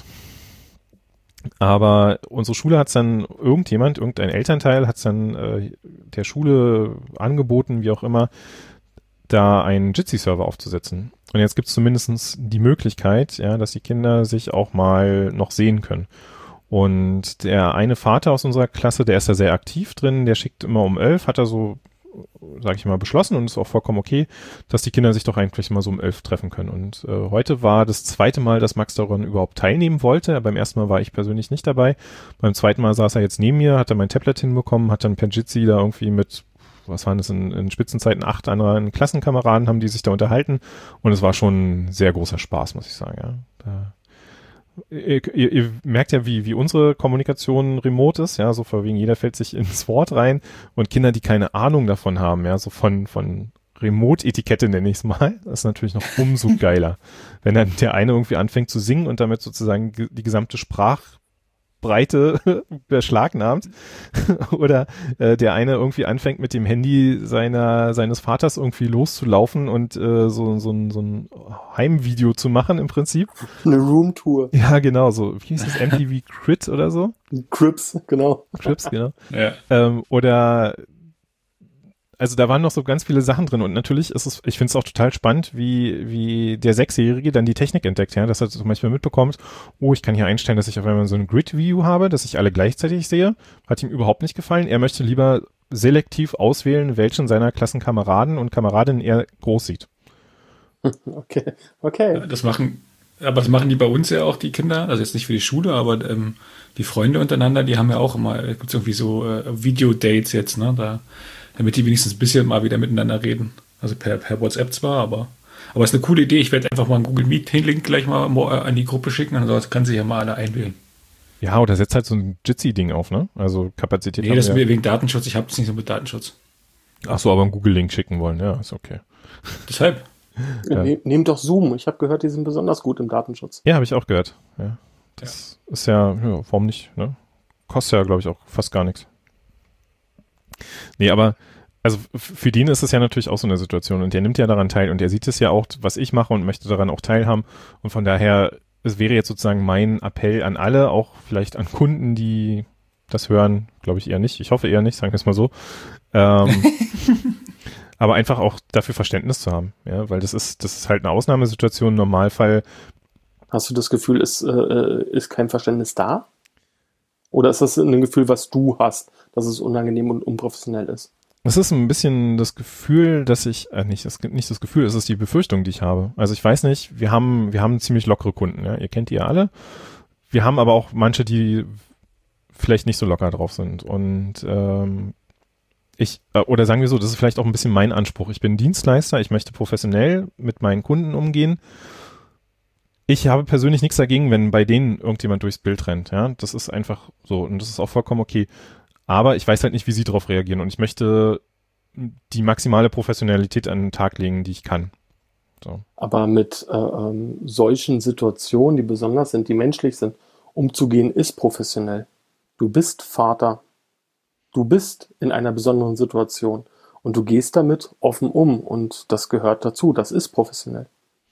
Speaker 1: Aber unsere Schule hat es dann irgendjemand, irgendein Elternteil hat es dann äh, der Schule angeboten, wie auch immer, da einen Jitsi-Server aufzusetzen. Und jetzt gibt es zumindest die Möglichkeit, ja, dass die Kinder sich auch mal noch sehen können. Und der eine Vater aus unserer Klasse, der ist da sehr aktiv drin, der schickt immer um elf, hat er so, sage ich mal, beschlossen und ist auch vollkommen okay, dass die Kinder sich doch eigentlich mal so um elf treffen können. Und äh, heute war das zweite Mal, dass Max daran überhaupt teilnehmen wollte. Beim ersten Mal war ich persönlich nicht dabei. Beim zweiten Mal saß er jetzt neben mir, hat er mein Tablet hinbekommen, hat dann per Jitsi da irgendwie mit, was waren das in, in Spitzenzeiten, acht anderen Klassenkameraden haben die sich da unterhalten und es war schon ein sehr großer Spaß, muss ich sagen. Ja. Da Ihr, ihr, ihr merkt ja, wie, wie unsere Kommunikation remote ist, ja, so vorwiegend jeder fällt sich ins Wort rein und Kinder, die keine Ahnung davon haben, ja, so von, von Remote-Etikette nenne ich es mal, das ist natürlich noch umso geiler. Wenn dann der eine irgendwie anfängt zu singen und damit sozusagen die gesamte Sprachbreite beschlagnahmt oder äh, der eine irgendwie anfängt mit dem Handy seiner seines Vaters irgendwie loszulaufen und äh, so, so, ein, so ein Heimvideo zu machen im Prinzip.
Speaker 3: Eine Roomtour.
Speaker 1: Ja, genau, so, wie hieß das, M T V Crit oder so?
Speaker 3: Crips, genau.
Speaker 1: Crips, genau.
Speaker 2: Ja.
Speaker 1: Ähm, oder also da waren noch so ganz viele Sachen drin und natürlich ist es, ich finde es auch total spannend, wie wie der Sechsjährige dann die Technik entdeckt, ja, dass er zum Beispiel mitbekommt, oh, ich kann hier einstellen, dass ich auf einmal so ein Grid-View habe, dass ich alle gleichzeitig sehe, hat ihm überhaupt nicht gefallen, er möchte lieber selektiv auswählen, welchen seiner Klassenkameraden und Kameradinnen er groß sieht.
Speaker 3: Okay, okay.
Speaker 2: Das machen, aber das machen die bei uns ja auch, die Kinder, also jetzt nicht für die Schule, aber ähm, die Freunde untereinander, die haben ja auch immer, gibt es irgendwie so äh, Video-Dates jetzt, ne, da damit die wenigstens ein bisschen mal wieder miteinander reden. Also per, per WhatsApp zwar, aber aber es ist eine coole Idee. Ich werde einfach mal einen Google Meet-Link gleich mal an die Gruppe schicken und sonst kann sich ja mal alle einwählen. Ja,
Speaker 1: oder setzt halt so ein Jitsi-Ding auf, ne? Also Kapazität.
Speaker 2: Nee, das ist wegen Datenschutz. Ich habe es nicht so mit Datenschutz.
Speaker 1: Ach so, aber einen Google-Link schicken wollen. Ja, ist okay.
Speaker 2: Deshalb.
Speaker 3: Ja. Ne, nehmt doch Zoom. Ich habe gehört, die sind besonders gut im Datenschutz.
Speaker 1: Ja, habe ich auch gehört. Ja. Das ja. ist ja, ja, warum nicht, ne? Kostet ja, glaube ich, auch fast gar nichts. Nee, aber also für den ist es ja natürlich auch so eine Situation und der nimmt ja daran teil und der sieht es ja auch, was ich mache und möchte daran auch teilhaben und von daher, es wäre jetzt sozusagen mein Appell an alle, auch vielleicht an Kunden, die das hören, glaube ich eher nicht, ich hoffe eher nicht, sagen wir es mal so, ähm, aber einfach auch dafür Verständnis zu haben, ja, weil das ist, das ist halt eine Ausnahmesituation, im Normalfall.
Speaker 3: Hast du das Gefühl, ist, äh, ist kein Verständnis da? Oder ist das ein Gefühl, was du hast, dass es unangenehm und unprofessionell ist?
Speaker 1: Es ist ein bisschen das Gefühl, dass ich, äh, nicht, das, nicht das Gefühl, es ist die Befürchtung, die ich habe. Also ich weiß nicht, wir haben, wir haben ziemlich lockere Kunden, ja, ihr kennt die ja alle. Wir haben aber auch manche, die vielleicht nicht so locker drauf sind und ähm, ich, äh, oder sagen wir so, das ist vielleicht auch ein bisschen mein Anspruch. Ich bin Dienstleister, ich möchte professionell mit meinen Kunden umgehen. Ich habe persönlich nichts dagegen, wenn bei denen irgendjemand durchs Bild rennt, ja. Das ist einfach so und das ist auch vollkommen okay. Aber ich weiß halt nicht, wie sie darauf reagieren und ich möchte die maximale Professionalität an den Tag legen, die ich kann. So.
Speaker 3: Aber mit äh, ähm, solchen Situationen, die besonders sind, die menschlich sind, umzugehen, ist professionell. Du bist Vater. Du bist in einer besonderen Situation und du gehst damit offen um und das gehört dazu. Das ist professionell.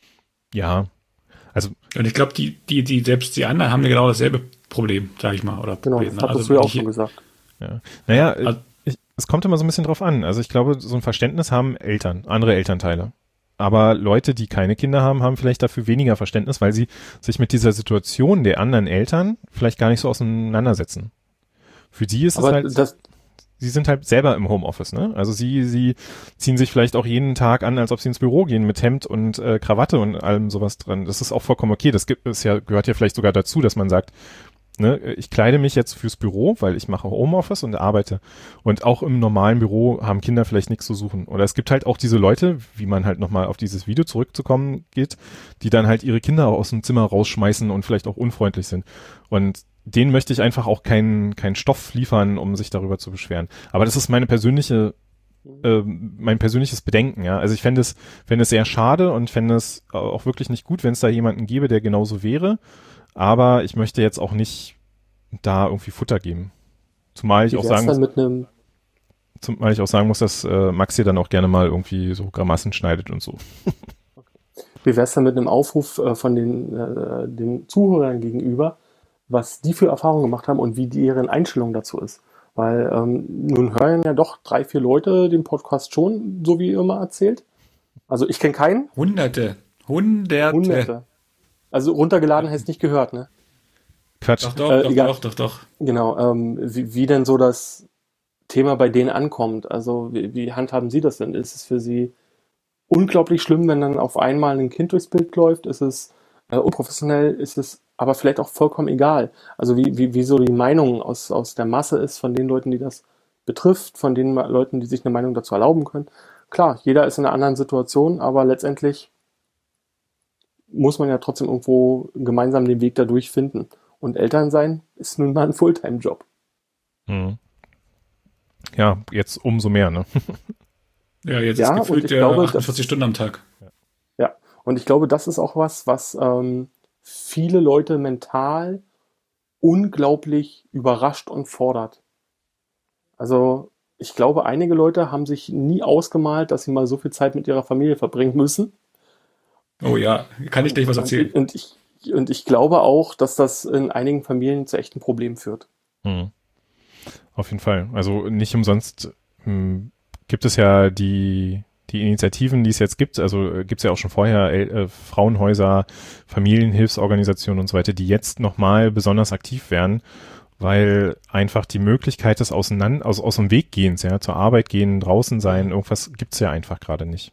Speaker 1: Ja, also
Speaker 2: und ich glaube, die, die, die, selbst die anderen haben ja genau dasselbe Problem, sag ich mal. Oder
Speaker 3: genau,
Speaker 2: Problem,
Speaker 3: das hattest
Speaker 2: also
Speaker 3: du ja auch
Speaker 2: ich,
Speaker 3: schon gesagt.
Speaker 1: Ja. Naja,
Speaker 2: also,
Speaker 1: ich, es kommt immer so ein bisschen drauf an. Also ich glaube, so ein Verständnis haben Eltern, andere Elternteile. Aber Leute, die keine Kinder haben, haben vielleicht dafür weniger Verständnis, weil sie sich mit dieser Situation der anderen Eltern vielleicht gar nicht so auseinandersetzen. Für die ist
Speaker 3: Aber
Speaker 1: es halt,
Speaker 3: das,
Speaker 1: sie sind halt selber im Homeoffice, ne? Also sie, sie ziehen sich vielleicht auch jeden Tag an, als ob sie ins Büro gehen mit Hemd und äh, Krawatte und allem sowas dran. Das ist auch vollkommen okay. Das gibt es ja, gehört ja vielleicht sogar dazu, dass man sagt, ne, ich kleide mich jetzt fürs Büro, weil ich mache Homeoffice und arbeite. Und auch im normalen Büro haben Kinder vielleicht nichts zu suchen. Oder es gibt halt auch diese Leute, wie man halt nochmal auf dieses Video zurückzukommen geht, die dann halt ihre Kinder aus dem Zimmer rausschmeißen und vielleicht auch unfreundlich sind. Und denen möchte ich einfach auch keinen keinen Stoff liefern, um sich darüber zu beschweren. Aber das ist meine persönliche, äh, mein persönliches Bedenken, ja. Also ich fände es, fände es sehr schade und fände es auch wirklich nicht gut, wenn es da jemanden gäbe, der genauso wäre. Aber ich möchte jetzt auch nicht da irgendwie Futter geben. Zumal ich auch sagen muss,
Speaker 3: mit einem
Speaker 1: zumal ich auch sagen muss, dass äh, Max hier dann auch gerne mal irgendwie so Grimassen schneidet und so.
Speaker 3: Wie wäre es dann mit einem Aufruf äh, von den, äh, den Zuhörern gegenüber, was die für Erfahrungen gemacht haben und wie deren Einstellung dazu ist? Weil ähm, nun hören ja doch drei, vier Leute den Podcast schon, so wie ihr immer erzählt. Also ich kenne keinen.
Speaker 2: Hunderte. Hunderte.
Speaker 3: Hunderte. Also runtergeladen heißt nicht gehört, ne?
Speaker 1: Quatsch.
Speaker 2: Doch, doch,
Speaker 3: Äh,
Speaker 2: doch,
Speaker 3: egal.
Speaker 2: doch, doch, doch.
Speaker 3: Genau. Ähm, wie, wie denn so das Thema bei denen ankommt? Also wie, wie handhaben Sie das denn? Ist es für Sie unglaublich schlimm, wenn dann auf einmal ein Kind durchs Bild läuft? Ist es äh, unprofessionell? Ist es aber vielleicht auch vollkommen egal? Also wie, wie, wie so die Meinung aus, aus der Masse ist von den Leuten, die das betrifft, von den Leuten, die sich eine Meinung dazu erlauben können. Klar, jeder ist in einer anderen Situation, aber letztendlich muss man ja trotzdem irgendwo gemeinsam den Weg dadurch finden. Und Eltern sein ist nun mal ein Fulltime-Job.
Speaker 1: Hm. Ja, jetzt umso mehr, ne?
Speaker 2: Ja, jetzt
Speaker 3: Ja,
Speaker 2: ist
Speaker 3: und
Speaker 2: gefühlt
Speaker 3: ich
Speaker 2: ja
Speaker 3: glaube,
Speaker 2: achtundvierzig
Speaker 3: das-
Speaker 2: Stunden am Tag.
Speaker 3: Ja, und ich glaube, das ist auch was, was ähm, viele Leute mental unglaublich überrascht und fordert. Also ich glaube, einige Leute haben sich nie ausgemalt, dass sie mal so viel Zeit mit ihrer Familie verbringen müssen.
Speaker 2: Oh ja, kann ich gleich was erzählen?
Speaker 3: Und ich, und ich glaube auch, dass das in einigen Familien zu echten Problemen führt.
Speaker 1: Hm. Auf jeden Fall. Also nicht umsonst hm, gibt es ja die die Initiativen, die es jetzt gibt, also äh, gibt es ja auch schon vorher äh, Frauenhäuser, Familienhilfsorganisationen und so weiter, die jetzt nochmal besonders aktiv werden, weil einfach die Möglichkeit des Auseinander, aus, aus dem Weg gehens, ja, zur Arbeit gehen, draußen sein, irgendwas gibt's ja einfach gerade nicht.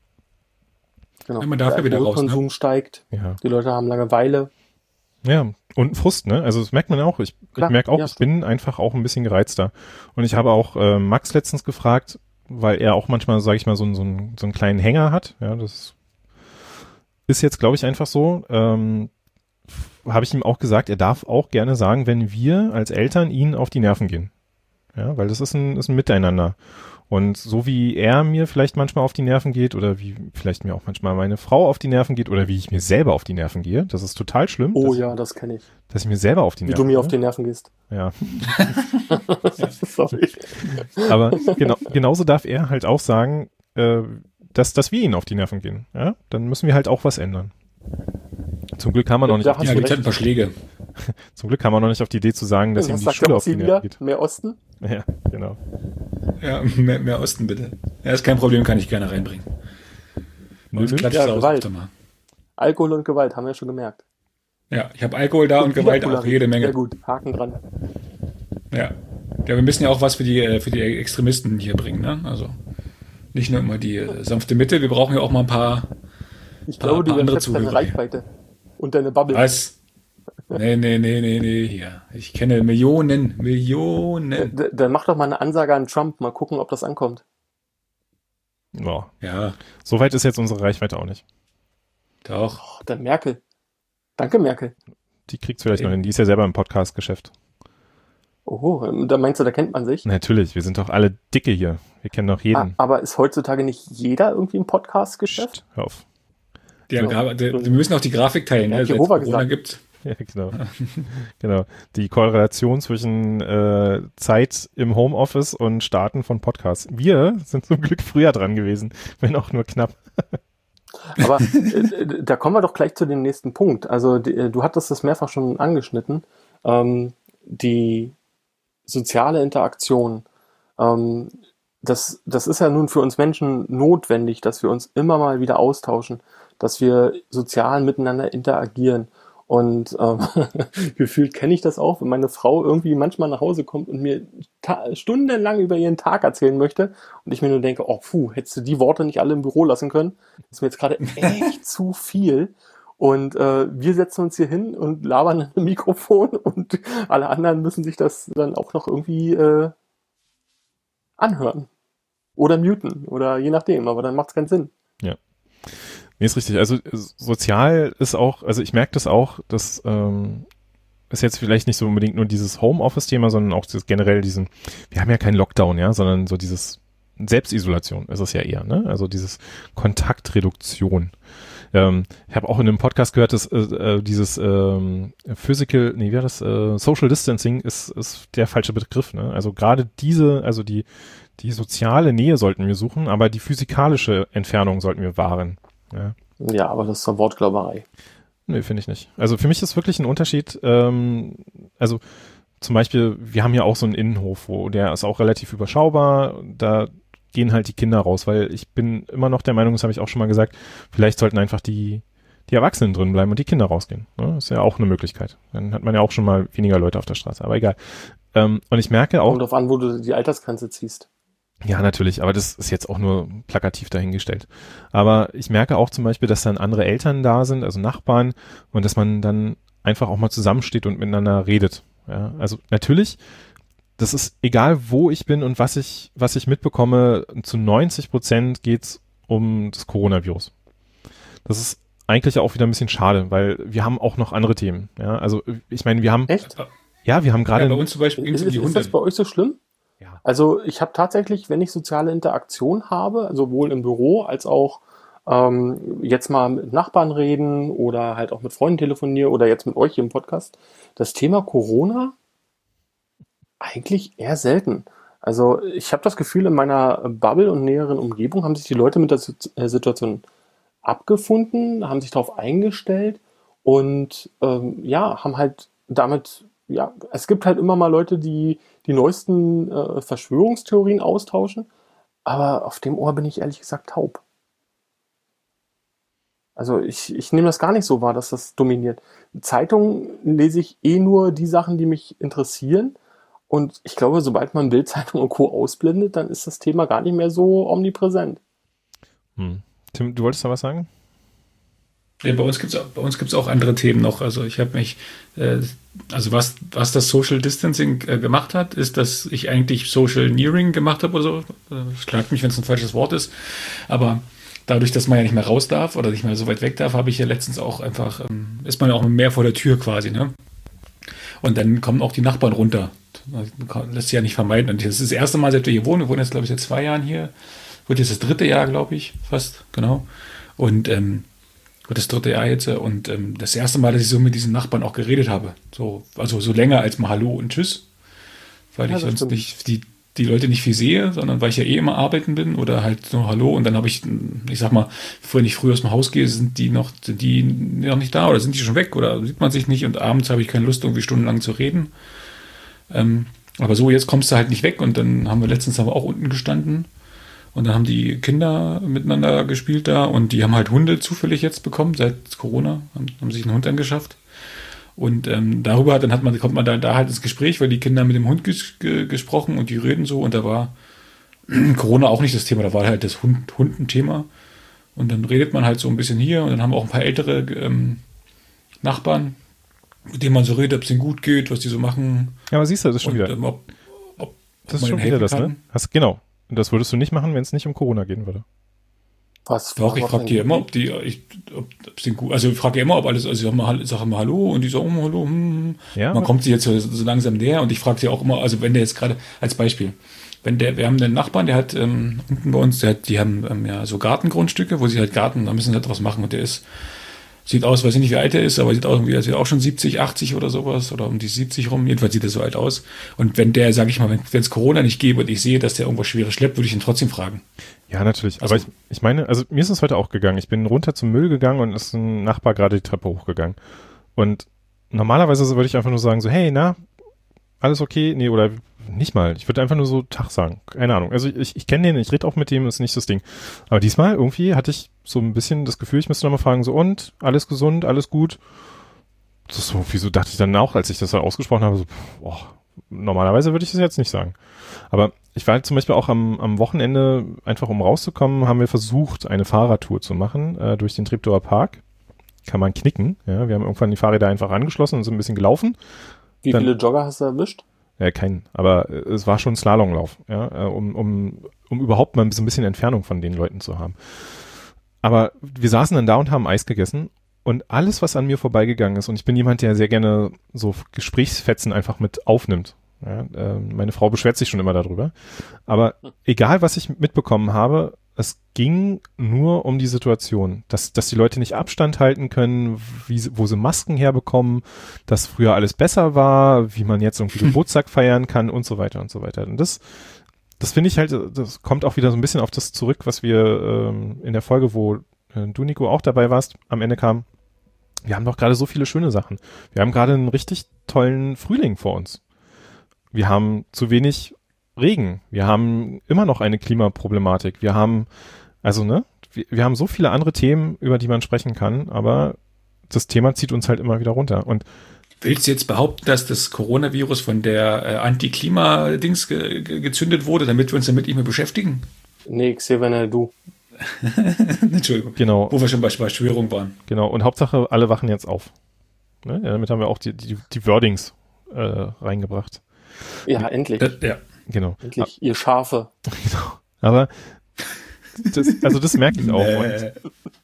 Speaker 3: Genau.
Speaker 2: Ja, man darf
Speaker 3: Der
Speaker 2: ja wieder raus,
Speaker 3: Alkoholkonsum
Speaker 2: ne?
Speaker 3: steigt,
Speaker 1: Ja.
Speaker 3: die Leute haben Langeweile.
Speaker 1: Ja, und Frust, ne? Also das merkt man auch. Ich,
Speaker 3: Klar,
Speaker 1: ich merke auch,
Speaker 3: ja,
Speaker 1: ich bin einfach auch ein bisschen gereizter. Und ich habe auch äh, Max letztens gefragt, weil er auch manchmal, sage ich mal, so, so, einen, so einen kleinen Hänger hat. Ja, das ist jetzt, glaube ich, einfach so. Ähm, habe ich ihm auch gesagt, er darf auch gerne sagen, wenn wir als Eltern ihn auf die Nerven gehen. Ja, weil das ist ein, ist ein Miteinander. Und so wie er mir vielleicht manchmal auf die Nerven geht oder wie vielleicht mir auch manchmal meine Frau auf die Nerven geht oder wie ich mir selber auf die Nerven gehe, das ist total schlimm.
Speaker 3: Oh
Speaker 1: dass,
Speaker 3: ja, das kenne ich.
Speaker 1: Dass ich mir selber auf die
Speaker 3: Wie
Speaker 1: Nerven
Speaker 3: du mir
Speaker 1: gehe.
Speaker 3: auf die Nerven gehst.
Speaker 1: Ja.
Speaker 3: Sorry.
Speaker 1: Aber genau, genauso darf er halt auch sagen, äh, dass, dass wir ihn auf die Nerven gehen. Ja? Dann müssen wir halt auch was ändern. Zum Glück haben wir noch nicht
Speaker 3: Da
Speaker 1: auf
Speaker 3: hast
Speaker 1: die,
Speaker 2: Ja,
Speaker 3: du
Speaker 2: gibt halt ein paar Schläge.
Speaker 1: zum Glück haben wir noch nicht auf die Idee zu sagen, dass ihm
Speaker 3: Was
Speaker 1: die
Speaker 3: sagt
Speaker 1: Schule
Speaker 3: der
Speaker 1: auf die
Speaker 3: Ossi
Speaker 1: Nerven
Speaker 3: wieder?
Speaker 1: geht.
Speaker 3: Mehr Osten?
Speaker 1: Ja, genau.
Speaker 2: Ja, mehr, mehr Osten bitte. Ja, ist kein Problem, kann ich gerne reinbringen.
Speaker 1: Nö, nö.
Speaker 2: Klatscht
Speaker 3: Ja,
Speaker 2: es aus,
Speaker 3: Gewalt.
Speaker 2: öfter mal.
Speaker 3: Alkohol und Gewalt, haben wir schon gemerkt.
Speaker 2: Ja, ich habe Alkohol da und Gewalt auch jede Menge.
Speaker 3: Sehr gut, Haken dran.
Speaker 2: Ja. Ja, wir müssen ja auch was für die, äh, für die Extremisten hier bringen, ne? Also nicht nur immer die äh, sanfte Mitte, wir brauchen ja auch mal ein paar.
Speaker 3: Ich
Speaker 2: Paar-
Speaker 3: glaube, du
Speaker 2: paar andere
Speaker 3: überschätzt deine
Speaker 2: Zuhörer hier.
Speaker 3: Reichweite und deine Bubble.
Speaker 2: Was? Nee, nee, nee, nee, nee, hier. Ich kenne Millionen, Millionen.
Speaker 3: D- Dann mach doch mal eine Ansage an Trump, mal gucken, ob das ankommt.
Speaker 1: Ja.
Speaker 2: Ja,
Speaker 1: So weit ist jetzt unsere Reichweite auch nicht.
Speaker 2: doch.
Speaker 3: Oh, dann Merkel. Danke, Merkel.
Speaker 1: Die kriegt's vielleicht noch hin. Die ist ja selber im Podcast-Geschäft.
Speaker 3: Oh, da meinst du, da kennt man sich?
Speaker 1: Natürlich, wir sind doch alle dicke hier. Wir kennen doch jeden.
Speaker 3: Ah, aber ist heutzutage nicht jeder irgendwie im Podcast-Geschäft?
Speaker 1: Psst, hör auf.
Speaker 2: Ja, ja. Wir müssen auch die Grafik teilen,
Speaker 3: ja,
Speaker 2: ne, seit es Corona gibt.
Speaker 1: Ja, genau. genau. Die Korrelation zwischen äh, Zeit im Homeoffice und Starten von Podcasts. Wir sind zum Glück früher dran gewesen, wenn auch nur knapp.
Speaker 3: Aber äh, da kommen wir doch gleich zu dem nächsten Punkt. Also die, du hattest das mehrfach schon angeschnitten. Ähm, die soziale Interaktion. Ähm, das, das ist ja nun für uns Menschen notwendig, dass wir uns immer mal wieder austauschen, dass wir sozial miteinander interagieren. Und ähm, gefühlt kenne ich das auch, wenn meine Frau irgendwie manchmal nach Hause kommt und mir ta- stundenlang über ihren Tag erzählen möchte und ich mir nur denke, oh puh, hättest du die Worte nicht alle im Büro lassen können? Das ist mir jetzt gerade echt zu viel. Und äh, wir setzen uns hier hin und labern in ein Mikrofon und alle anderen müssen sich das dann auch noch irgendwie äh, anhören. Oder muten oder je nachdem, aber dann macht es keinen Sinn.
Speaker 1: Ja. Nee, ist richtig. Also sozial ist auch, also ich merke das auch, dass ähm, ist jetzt vielleicht nicht so unbedingt nur dieses Homeoffice-Thema, sondern auch das, generell diesen, wir haben ja keinen Lockdown, ja, sondern so dieses Selbstisolation ist es ja eher, ne? Also dieses Kontaktreduktion. Ähm, ich habe auch in einem Podcast gehört, dass äh, dieses ähm, Physical, nee, wie war das? Äh, Social Distancing ist, ist der falsche Begriff, ne? Also gerade diese, also die, die soziale Nähe sollten wir suchen, aber die physikalische Entfernung sollten wir wahren. Ja.
Speaker 3: Ja, aber das ist doch Wortglauberei.
Speaker 1: Nee, finde ich nicht. Also für mich ist wirklich ein Unterschied, ähm, also zum Beispiel, wir haben ja auch so einen Innenhof, wo der ist auch relativ überschaubar, da gehen halt die Kinder raus, weil ich bin immer noch der Meinung, das habe ich auch schon mal gesagt, vielleicht sollten einfach die, die Erwachsenen drin bleiben und die Kinder rausgehen. Ne? Das ist ja auch eine Möglichkeit. Dann hat man ja auch schon mal weniger Leute auf der Straße, aber egal. Ähm, und ich merke auch...
Speaker 3: Kommt drauf an, wo du die Altersgrenze ziehst.
Speaker 1: Ja, natürlich, aber das ist jetzt auch nur plakativ dahingestellt. Aber ich merke auch zum Beispiel, dass dann andere Eltern da sind, also Nachbarn, und dass man dann einfach auch mal zusammensteht und miteinander redet. Ja, also natürlich, das ist egal, wo ich bin und was ich, was ich mitbekomme, zu neunzig Prozent geht's um das Coronavirus. Das ist eigentlich auch wieder ein bisschen schade, weil wir haben auch noch andere Themen. Ja, also ich meine, wir haben...
Speaker 3: Echt?
Speaker 1: Ja, wir haben gerade...
Speaker 2: Ja, bei uns zum Beispiel ging es um die
Speaker 3: Ist
Speaker 2: Hunde.
Speaker 3: das bei euch so schlimm?
Speaker 1: Ja.
Speaker 3: Also ich habe tatsächlich, wenn ich soziale Interaktion habe, sowohl im Büro als auch ähm, jetzt mal mit Nachbarn reden oder halt auch mit Freunden telefoniere oder jetzt mit euch hier im Podcast, das Thema Corona eigentlich eher selten. Also ich habe das Gefühl, in meiner Bubble und näheren Umgebung haben sich die Leute mit der Situation abgefunden, haben sich darauf eingestellt und ähm, ja, haben halt damit, ja, es gibt halt immer mal Leute, die die neuesten äh, Verschwörungstheorien austauschen, aber auf dem Ohr bin ich ehrlich gesagt taub. Also ich, ich nehme das gar nicht so wahr, dass das dominiert. Zeitungen lese ich eh nur die Sachen, die mich interessieren. Und ich glaube, sobald man Bildzeitung und Co. ausblendet, dann ist das Thema gar nicht mehr so omnipräsent.
Speaker 1: Hm. Tim, du wolltest da was sagen?
Speaker 2: Ja, bei uns gibt es bei uns gibt's auch andere Themen noch. Also ich habe mich, äh, also was, was das Social Distancing äh, gemacht hat, ist, dass ich eigentlich Social Nearing gemacht habe oder so. Äh, schlagt mich, wenn es ein falsches Wort ist. Aber dadurch, dass man ja nicht mehr raus darf oder nicht mehr so weit weg darf, habe ich ja letztens auch einfach, ähm, ist man ja auch mehr vor der Tür quasi, ne? Und dann kommen auch die Nachbarn runter. Das lässt sich ja nicht vermeiden. Und das ist das erste Mal, seit wir hier wohnen. Wir wohnen jetzt, glaube ich, seit zwei Jahren hier. Wird jetzt das dritte Jahr, glaube ich, fast, genau. Und ähm, wird das dritte Jahr jetzt. Und ähm, das erste Mal, dass ich so mit diesen Nachbarn auch geredet habe. So, also so länger als mal Hallo und Tschüss. Weil
Speaker 3: Ja,
Speaker 2: ich
Speaker 3: das
Speaker 2: sonst
Speaker 3: stimmt.
Speaker 2: nicht die, die Leute nicht viel sehe, sondern weil ich ja eh immer arbeiten bin oder halt nur Hallo. Und dann habe ich, ich sag mal, wenn ich früh aus dem Haus gehe, sind die noch, sind die noch nicht da oder sind die schon weg oder sieht man sich nicht. Und abends habe ich keine Lust, irgendwie stundenlang zu reden. Ähm, aber so, jetzt kommst du halt nicht weg. Und dann haben wir letztens aber auch unten gestanden. Und dann haben die Kinder miteinander gespielt da und die haben halt Hunde zufällig jetzt bekommen, seit Corona, haben, haben sich einen Hund angeschafft. Und ähm, darüber dann hat man, kommt man da, da halt ins Gespräch, weil die Kinder mit dem Hund ges ge gesprochen und die reden so und da war Corona auch nicht das Thema, da war halt das Hund, Hund ein Thema. Und dann redet man halt so ein bisschen hier und dann haben wir auch ein paar ältere ähm, Nachbarn, mit denen man so redet, ob es ihnen gut geht, was die so machen.
Speaker 1: Ja, aber siehst du, das ist schon
Speaker 2: und,
Speaker 1: wieder.
Speaker 2: Ähm, ob, ob,
Speaker 1: Das ist
Speaker 2: ob man
Speaker 1: schon
Speaker 2: ihnen
Speaker 1: wieder
Speaker 2: helfen
Speaker 1: das,
Speaker 2: kann.
Speaker 1: ne? Hast, genau. Und das würdest du nicht machen, wenn es nicht um Corona gehen würde.
Speaker 3: Was?
Speaker 2: Doch, ich frage die immer, ob die, ich, ob, ob sie gut, also ich frage immer, ob alles, also ich sag mal, sag mal Hallo und die sagen, oh, Hallo, hm.
Speaker 1: Ja,
Speaker 2: Man kommt sich jetzt so, so langsam näher und ich frage sie auch immer, also wenn der jetzt gerade, als Beispiel, wenn der, wir haben einen Nachbarn, der hat ähm, unten bei uns, der hat, die haben ähm, ja so Gartengrundstücke, wo sie halt Garten, da müssen sie halt was machen und der ist, sieht aus, weiß ich nicht, wie alt er ist, aber sieht aus, wie, als wäre auch schon siebzig, achtzig oder sowas oder um die siebzig rum. Jedenfalls sieht er so alt aus. Und wenn der, sag ich mal, wenn es Corona nicht gäbe und ich sehe, dass der irgendwas Schweres schleppt, würde ich ihn trotzdem fragen.
Speaker 1: Ja, natürlich.
Speaker 2: Also,
Speaker 1: aber ich, ich meine, also mir ist es heute auch gegangen. Ich bin runter zum Müll gegangen und ist ein Nachbar gerade die Treppe hochgegangen. Und normalerweise würde ich einfach nur sagen so, hey, na, alles okay? Nee, oder nicht mal. Ich würde einfach nur so Tag sagen. Keine Ahnung. Also ich, ich kenne den, ich rede auch mit dem, ist nicht das Ding. Aber diesmal irgendwie hatte ich so ein bisschen das Gefühl, ich müsste nochmal fragen, so und? Alles gesund? Alles gut? Das ist so, wieso dachte ich dann auch, als ich das halt ausgesprochen habe, so, boah, normalerweise würde ich das jetzt nicht sagen. Aber ich war halt zum Beispiel auch am, am Wochenende, einfach um rauszukommen, haben wir versucht, eine Fahrradtour zu machen äh, durch den Treptower Park. Kann man knicken. Ja, wir haben irgendwann die Fahrräder einfach angeschlossen und sind ein bisschen gelaufen.
Speaker 3: Wie
Speaker 1: Dann,
Speaker 3: viele Jogger hast du erwischt?
Speaker 1: Ja, keinen. Aber äh, es war schon Slalomlauf, ja, äh, um, um, um überhaupt mal so ein bisschen Entfernung von den Leuten zu haben. Aber wir saßen dann da und haben Eis gegessen und alles, was an mir vorbeigegangen ist, und ich bin jemand, der sehr gerne so Gesprächsfetzen einfach mit aufnimmt. Ja, äh, meine Frau beschwert sich schon immer darüber. Aber egal, was ich mitbekommen habe, es ging nur um die Situation, dass, dass die Leute nicht Abstand halten können, wie, wo sie Masken herbekommen, dass früher alles besser war, wie man jetzt irgendwie Geburtstag feiern kann und so weiter und so weiter. Und das, das finde ich halt, das kommt auch wieder so ein bisschen auf das zurück, was wir ähm, in der Folge, wo äh, du, Nico, auch dabei warst, am Ende kam. Wir haben doch gerade so viele schöne Sachen. Wir haben gerade einen richtig tollen Frühling vor uns. Wir haben zu wenig Regen. Wir haben immer noch eine Klimaproblematik. Wir haben, also ne, wir, wir haben so viele andere Themen, über die man sprechen kann, aber das Thema zieht uns halt immer wieder runter. Und
Speaker 2: willst du jetzt behaupten, dass das Coronavirus von der äh, Anti-Klima-Dings ge ge gezündet wurde, damit wir uns damit nicht mehr beschäftigen?
Speaker 3: Nee, Xavier, du.
Speaker 2: Entschuldigung.
Speaker 1: Genau.
Speaker 2: Wo wir schon bei Verschwörung waren.
Speaker 1: Genau. Und Hauptsache, alle wachen jetzt auf. Ne? Ja, damit haben wir auch die, die, die Wordings äh, reingebracht.
Speaker 3: Ja, endlich.
Speaker 2: Das, ja.
Speaker 1: Genau.
Speaker 3: Endlich, ihr Schafe.
Speaker 1: Genau. Aber das, also das merke ich auch. Und,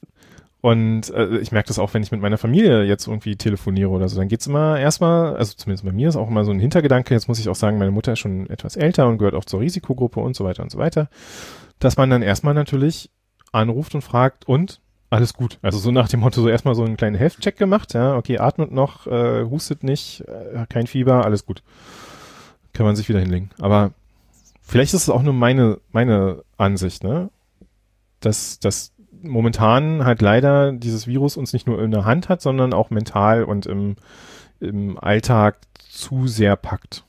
Speaker 1: und äh, ich merke das auch, wenn ich mit meiner Familie jetzt irgendwie telefoniere oder so. Dann geht's immer erstmal, also zumindest bei mir ist auch immer so ein Hintergedanke, jetzt muss ich auch sagen, meine Mutter ist schon etwas älter und gehört auch zur Risikogruppe und so weiter und so weiter, dass man dann erstmal natürlich anruft und fragt, und alles gut. Also so nach dem Motto, so erstmal so einen kleinen Health-Check gemacht, ja, okay, atmet noch, äh, hustet nicht, äh, kein Fieber, alles gut. Kann man sich wieder hinlegen. Aber vielleicht ist es auch nur meine, meine Ansicht, ne? Dass, dass momentan halt leider dieses Virus uns nicht nur in der Hand hat, sondern auch mental und im, im Alltag zu sehr packt.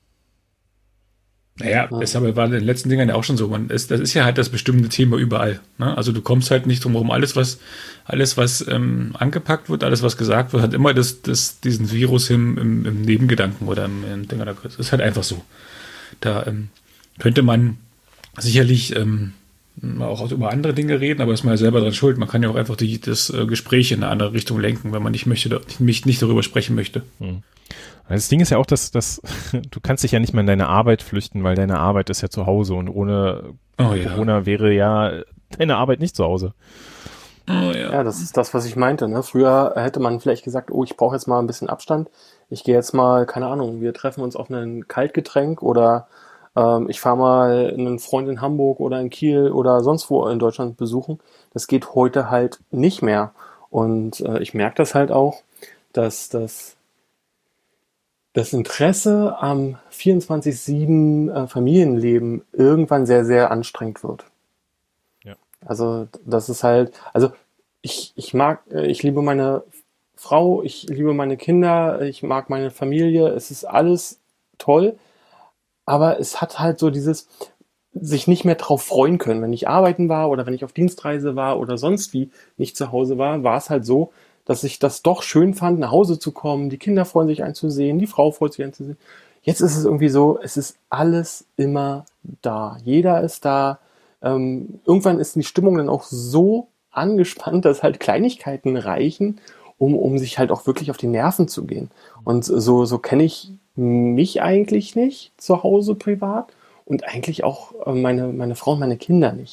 Speaker 2: Naja, das war in den letzten Dingern ja auch schon so. Man ist, das ist ja halt das bestimmende Thema überall. Ne? Also du kommst halt nicht drum herum. Alles, was, alles, was ähm, angepackt wird, alles, was gesagt wird, hat immer das, das, diesen Virus im, im, im Nebengedanken oder im, im Dinger. Das ist halt einfach so. Da ähm, könnte man sicherlich ähm, auch über andere Dinge reden, aber ist man ja selber dran schuld. Man kann ja auch einfach die, das äh, Gespräch in eine andere Richtung lenken, wenn man nicht möchte, nicht, nicht darüber sprechen möchte.
Speaker 1: Hm. Das Ding ist ja auch, dass, dass du kannst dich ja nicht mehr in deine Arbeit flüchten, weil deine Arbeit ist ja zu Hause und ohne
Speaker 2: oh, ja.
Speaker 1: Corona wäre ja deine Arbeit nicht zu Hause.
Speaker 2: Oh, ja.
Speaker 3: ja, das ist das, was ich meinte. Ne? Früher hätte man vielleicht gesagt, oh, ich brauche jetzt mal ein bisschen Abstand. Ich gehe jetzt mal, keine Ahnung, wir treffen uns auf ein Kaltgetränk oder ähm, ich fahre mal einen Freund in Hamburg oder in Kiel oder sonst wo in Deutschland besuchen. Das geht heute halt nicht mehr. Und äh, ich merke das halt auch, dass das das Interesse am vierundzwanzig sieben äh, Familienleben irgendwann sehr, sehr anstrengend wird.
Speaker 1: Ja.
Speaker 3: Also das ist halt, also ich, ich mag, ich liebe meine Frau, ich liebe meine Kinder, ich mag meine Familie, es ist alles toll, aber es hat halt so dieses, sich nicht mehr drauf freuen können. Wenn ich arbeiten war oder wenn ich auf Dienstreise war oder sonst wie nicht zu Hause war, war es halt so, dass ich das doch schön fand, nach Hause zu kommen, die Kinder freuen sich einzusehen, die Frau freut sich einzusehen. Jetzt ist es irgendwie so, es ist alles immer da. Jeder ist da. Ähm, irgendwann ist die Stimmung dann auch so angespannt, dass halt Kleinigkeiten reichen, um, um sich halt auch wirklich auf die Nerven zu gehen. Und so, so kenne ich mich eigentlich nicht zu Hause privat und eigentlich auch meine, meine Frau und meine Kinder nicht.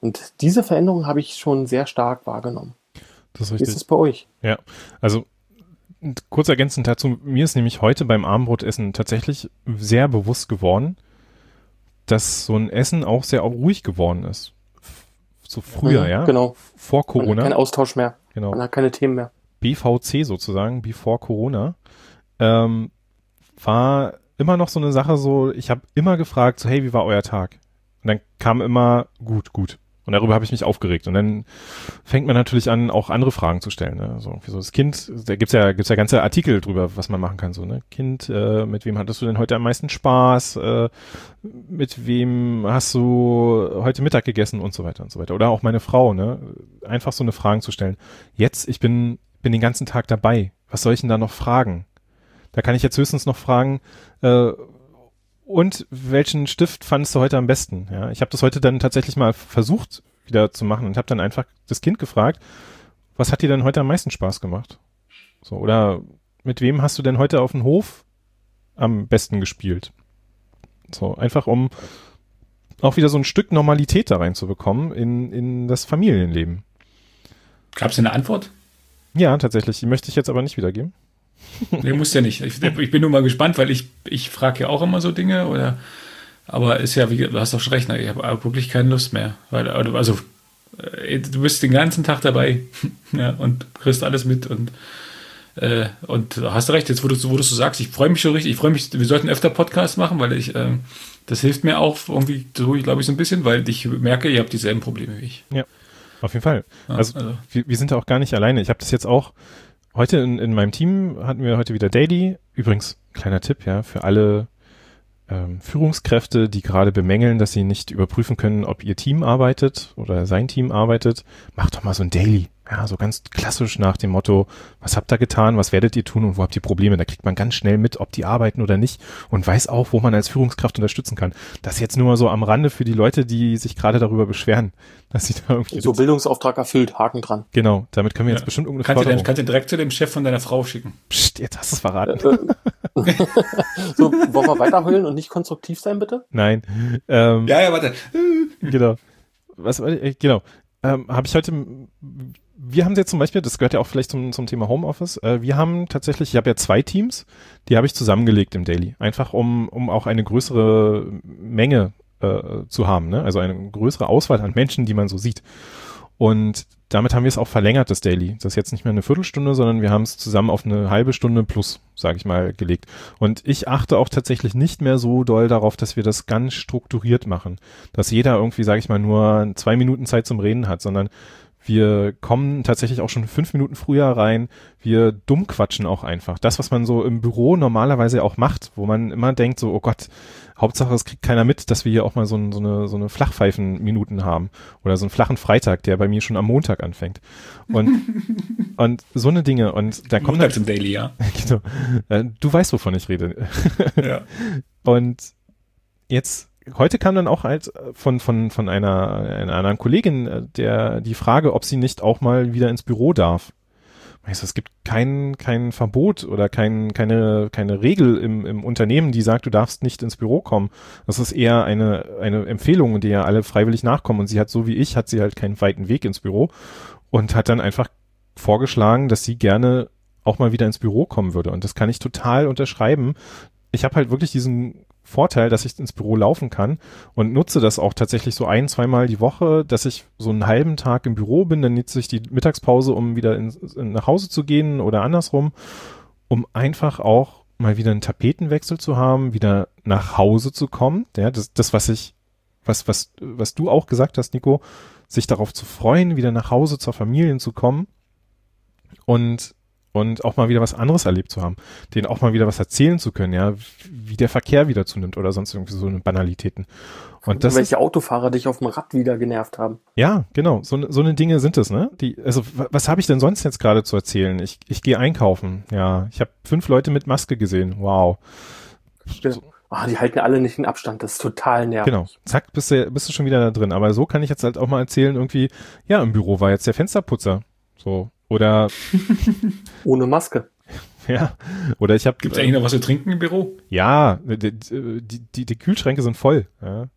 Speaker 3: Und diese Veränderung habe ich schon sehr stark wahrgenommen.
Speaker 1: Das ist
Speaker 3: Wie
Speaker 1: richtig.
Speaker 3: ist es bei euch?
Speaker 1: Ja, also kurz ergänzend dazu, mir ist nämlich heute beim Abendbrotessen tatsächlich sehr bewusst geworden, dass so ein Essen auch sehr ruhig geworden ist. So früher,
Speaker 3: Mhm,
Speaker 1: ja?
Speaker 3: Genau.
Speaker 1: Vor
Speaker 3: Man hat
Speaker 1: Corona.
Speaker 3: keinen Austausch mehr.
Speaker 1: Genau.
Speaker 3: Man hat keine Themen mehr.
Speaker 1: B V C sozusagen, before Corona, ähm, war immer noch so eine Sache so, ich habe immer gefragt, so hey, wie war euer Tag? Und dann kam immer, gut, gut. Und darüber habe ich mich aufgeregt. Und dann fängt man natürlich an, auch andere Fragen zu stellen. Ne? So, wie so das Kind, da gibt's ja, gibt's ja ganze Artikel drüber, was man machen kann. So, ne? Kind, äh, mit wem hattest du denn heute am meisten Spaß? Äh, mit wem hast du heute Mittag gegessen und so weiter und so weiter. Oder auch meine Frau, ne? Einfach so eine Fragen zu stellen. Jetzt, ich bin, bin den ganzen Tag dabei. Was soll ich denn da noch fragen? Da kann ich jetzt höchstens noch fragen, äh, und welchen Stift fandest du heute am besten? Ja, ich habe das heute dann tatsächlich mal versucht wieder zu machen und habe dann einfach das Kind gefragt, was hat dir denn heute am meisten Spaß gemacht? So, oder mit wem hast du denn heute auf dem Hof am besten gespielt? So, einfach um auch wieder so ein Stück Normalität da reinzubekommen in, in das Familienleben.
Speaker 2: Gab es eine Antwort?
Speaker 1: Ja, tatsächlich. Die möchte ich jetzt aber nicht wiedergeben.
Speaker 2: Nee, muss ja nicht. Ich, ich bin nur mal gespannt, weil ich, ich frage ja auch immer so Dinge, oder, aber ist ja, wie, du hast doch schon recht, ne? Ich habe wirklich keine Lust mehr. Weil, also, du bist den ganzen Tag dabei, ja, und kriegst alles mit und, äh, und hast recht, jetzt wo du, wo du so sagst, ich freue mich schon richtig, ich freue mich, wir sollten öfter Podcasts machen, weil ich, äh, das hilft mir auch irgendwie, so, glaube ich, so ein bisschen, weil ich merke, ihr habt dieselben Probleme wie ich.
Speaker 1: Ja, auf jeden Fall.
Speaker 2: Ja,
Speaker 1: also,
Speaker 2: also.
Speaker 1: Wir, wir sind da auch gar nicht alleine. Ich habe das jetzt auch heute in, in meinem Team hatten wir heute wieder Daily. Übrigens, kleiner Tipp, ja, für alle ähm, Führungskräfte, die gerade bemängeln, dass sie nicht überprüfen können, ob ihr Team arbeitet oder sein Team arbeitet, macht doch mal so ein Daily. Ja, so ganz klassisch nach dem Motto, was habt ihr getan, was werdet ihr tun und wo habt ihr Probleme? Da kriegt man ganz schnell mit, ob die arbeiten oder nicht und weiß auch, wo man als Führungskraft unterstützen kann. Das jetzt nur mal so am Rande für die Leute, die sich gerade darüber beschweren, dass sie da irgendwie...
Speaker 3: So Bildungsauftrag erfüllt, Haken dran.
Speaker 1: Genau, damit können wir jetzt
Speaker 2: Ja.
Speaker 1: bestimmt irgendeine
Speaker 2: Kannst du,
Speaker 1: Förderung...
Speaker 2: kannst du direkt zu dem Chef von deiner Frau schicken.
Speaker 1: Psst, jetzt hast du es verraten.
Speaker 3: So, wollen wir weiterheulen und nicht konstruktiv sein, bitte?
Speaker 1: Nein. Ähm,
Speaker 2: Ja, ja, warte.
Speaker 1: Genau. Was war äh, genau. Ähm, habe ich heute, wir haben jetzt zum Beispiel, das gehört ja auch vielleicht zum, zum Thema Homeoffice, äh, wir haben tatsächlich, ich habe ja zwei Teams, die habe ich zusammengelegt im Daily. Einfach um, um auch eine größere Menge äh, zu haben, ne? Also eine größere Auswahl an Menschen, die man so sieht. Und damit haben wir es auch verlängert, das Daily. Das ist jetzt nicht mehr eine Viertelstunde, sondern wir haben es zusammen auf eine halbe Stunde plus, sage ich mal, gelegt. Und ich achte auch tatsächlich nicht mehr so doll darauf, dass wir das ganz strukturiert machen. Dass jeder irgendwie, sage ich mal, nur zwei Minuten Zeit zum Reden hat, sondern wir kommen tatsächlich auch schon fünf Minuten früher rein. Wir dumm quatschen auch einfach. Das, was man so im Büro normalerweise auch macht, wo man immer denkt so, oh Gott, Hauptsache es kriegt keiner mit, dass wir hier auch mal so, ein, so eine, so eine Flachpfeifen-Minuten haben. Oder so einen flachen Freitag, der bei mir schon am Montag anfängt. Und, und so eine Dinge. Und da kommt
Speaker 2: Montags im Daily, ja.
Speaker 1: Genau. Du weißt, wovon ich rede.
Speaker 2: Ja.
Speaker 1: Und jetzt heute kam dann auch halt von, von, von einer, einer anderen Kollegin der, die Frage, ob sie nicht auch mal wieder ins Büro darf. Ich so, es gibt kein, kein Verbot oder kein, keine, keine Regel im, im Unternehmen, die sagt, du darfst nicht ins Büro kommen. Das ist eher eine, eine Empfehlung, die ja alle freiwillig nachkommen. Und sie hat, so wie ich, hat sie halt keinen weiten Weg ins Büro und hat dann einfach vorgeschlagen, dass sie gerne auch mal wieder ins Büro kommen würde. Und das kann ich total unterschreiben. Ich habe halt wirklich diesen Vorteil, dass ich ins Büro laufen kann und nutze das auch tatsächlich so ein, zweimal die Woche, dass ich so einen halben Tag im Büro bin, dann nutze ich die Mittagspause, um wieder in, in, nach Hause zu gehen oder andersrum, um einfach auch mal wieder einen Tapetenwechsel zu haben, wieder nach Hause zu kommen. Ja, das, das was ich, was, was, was du auch gesagt hast, Nico, sich darauf zu freuen, wieder nach Hause zur Familie zu kommen und und auch mal wieder was anderes erlebt zu haben, denen auch mal wieder was erzählen zu können, ja, wie der Verkehr wieder zunimmt oder sonst irgendwie so eine Banalitäten. Und das
Speaker 3: welche
Speaker 1: ist,
Speaker 3: Autofahrer dich auf dem Rad wieder genervt haben.
Speaker 1: ja, genau, so, so eine Dinge sind es, ne? Die, also w- was habe ich denn sonst jetzt gerade zu erzählen? Ich, ich gehe einkaufen, ja, ich habe fünf Leute mit Maske gesehen, wow.
Speaker 3: Ja. Ah, die halten alle nicht den Abstand, das ist total nervig.
Speaker 1: Genau, zack, bist du, bist du schon wieder da drin. Aber so kann ich jetzt halt auch mal erzählen, irgendwie, ja, im Büro war jetzt der Fensterputzer, so. Oder
Speaker 3: Ohne Maske.
Speaker 1: ja, oder ich habe
Speaker 2: Gibt es eigentlich noch was zu trinken im Büro?
Speaker 1: ja, die, die, die, die Kühlschränke sind voll. Ja.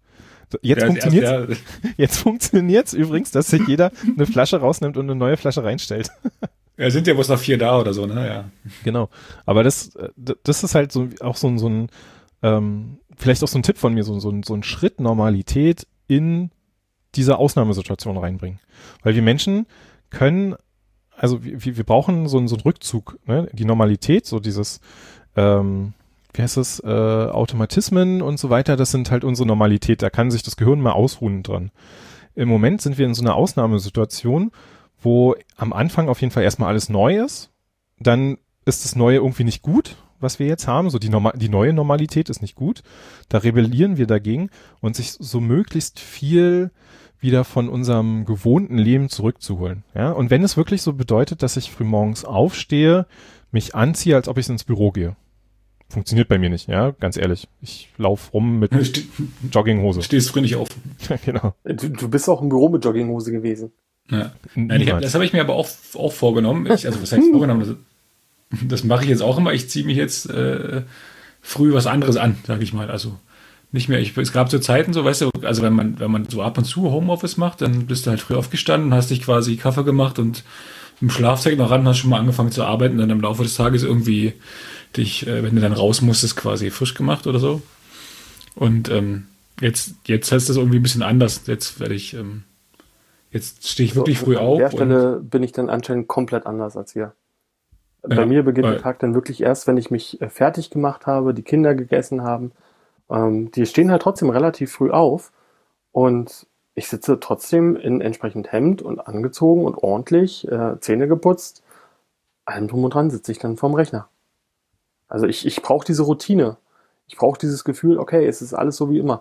Speaker 1: Jetzt
Speaker 2: Ja,
Speaker 1: funktioniert
Speaker 2: erst, ja.
Speaker 1: jetzt funktioniert's übrigens, dass sich jeder eine Flasche rausnimmt und eine neue Flasche reinstellt.
Speaker 2: Ja, sind ja bloß noch vier da oder so, ne? Ja.
Speaker 1: Genau. Aber das, das ist halt so auch so ein, so ein ähm, vielleicht auch so ein Tipp von mir, so, so, ein, so ein Schritt Normalität in diese Ausnahmesituation reinbringen. Weil wir Menschen können, also wir, wir brauchen so einen, so einen Rückzug, ne? Die Normalität, so dieses, ähm, wie heißt das, äh, Automatismen und so weiter, das sind halt unsere Normalität, da kann sich das Gehirn mal ausruhen dran. Im Moment sind wir in so einer Ausnahmesituation, wo am Anfang auf jeden Fall erstmal alles neu ist, dann ist das Neue irgendwie nicht gut, was wir jetzt haben, so die, Norma- die neue Normalität ist nicht gut, da rebellieren wir dagegen und sich so möglichst viel wieder von unserem gewohnten Leben zurückzuholen. Ja? Und wenn es wirklich so bedeutet, dass ich frühmorgens aufstehe, mich anziehe, als ob ich ins Büro gehe. Funktioniert bei mir nicht, ja, ganz ehrlich. Ich laufe rum mit
Speaker 2: Ste-
Speaker 1: Jogginghose.
Speaker 2: Stehst früh nicht auf.
Speaker 1: Genau.
Speaker 3: Du, du bist auch im Büro mit Jogginghose gewesen.
Speaker 2: Ja. Nein, ich hab, das habe ich mir aber auch, auch vorgenommen. Ich, also was heißt vorgenommen? Das, das mache ich jetzt auch immer. Ich ziehe mich jetzt äh, früh was anderes an, sage ich mal. Also nicht mehr. Ich, es gab so Zeiten, so weißt du, also wenn man wenn man so ab und zu Homeoffice macht, dann bist du halt früh aufgestanden, hast dich quasi Kaffee gemacht und im Schlafsack noch ran, hast schon mal angefangen zu arbeiten und dann im Laufe des Tages irgendwie dich, äh, wenn du dann raus musstest, quasi frisch gemacht oder so. Und ähm, jetzt jetzt heißt das irgendwie ein bisschen anders. Jetzt werde ich ähm, Jetzt stehe ich wirklich
Speaker 3: so,
Speaker 2: früh auf.
Speaker 3: An der Stelle bin ich dann anscheinend komplett anders als ihr. Bei
Speaker 2: Ja,
Speaker 3: mir beginnt
Speaker 2: weil-
Speaker 3: der Tag dann wirklich erst, wenn ich mich äh, fertig gemacht habe, die Kinder gegessen haben. Ähm, die stehen halt trotzdem relativ früh auf und ich sitze trotzdem in entsprechend Hemd und angezogen und ordentlich, äh, Zähne geputzt. Allem drum und dran sitze ich dann vorm Rechner. Also ich, ich brauche diese Routine. Ich brauche dieses Gefühl, okay, es ist alles so wie immer.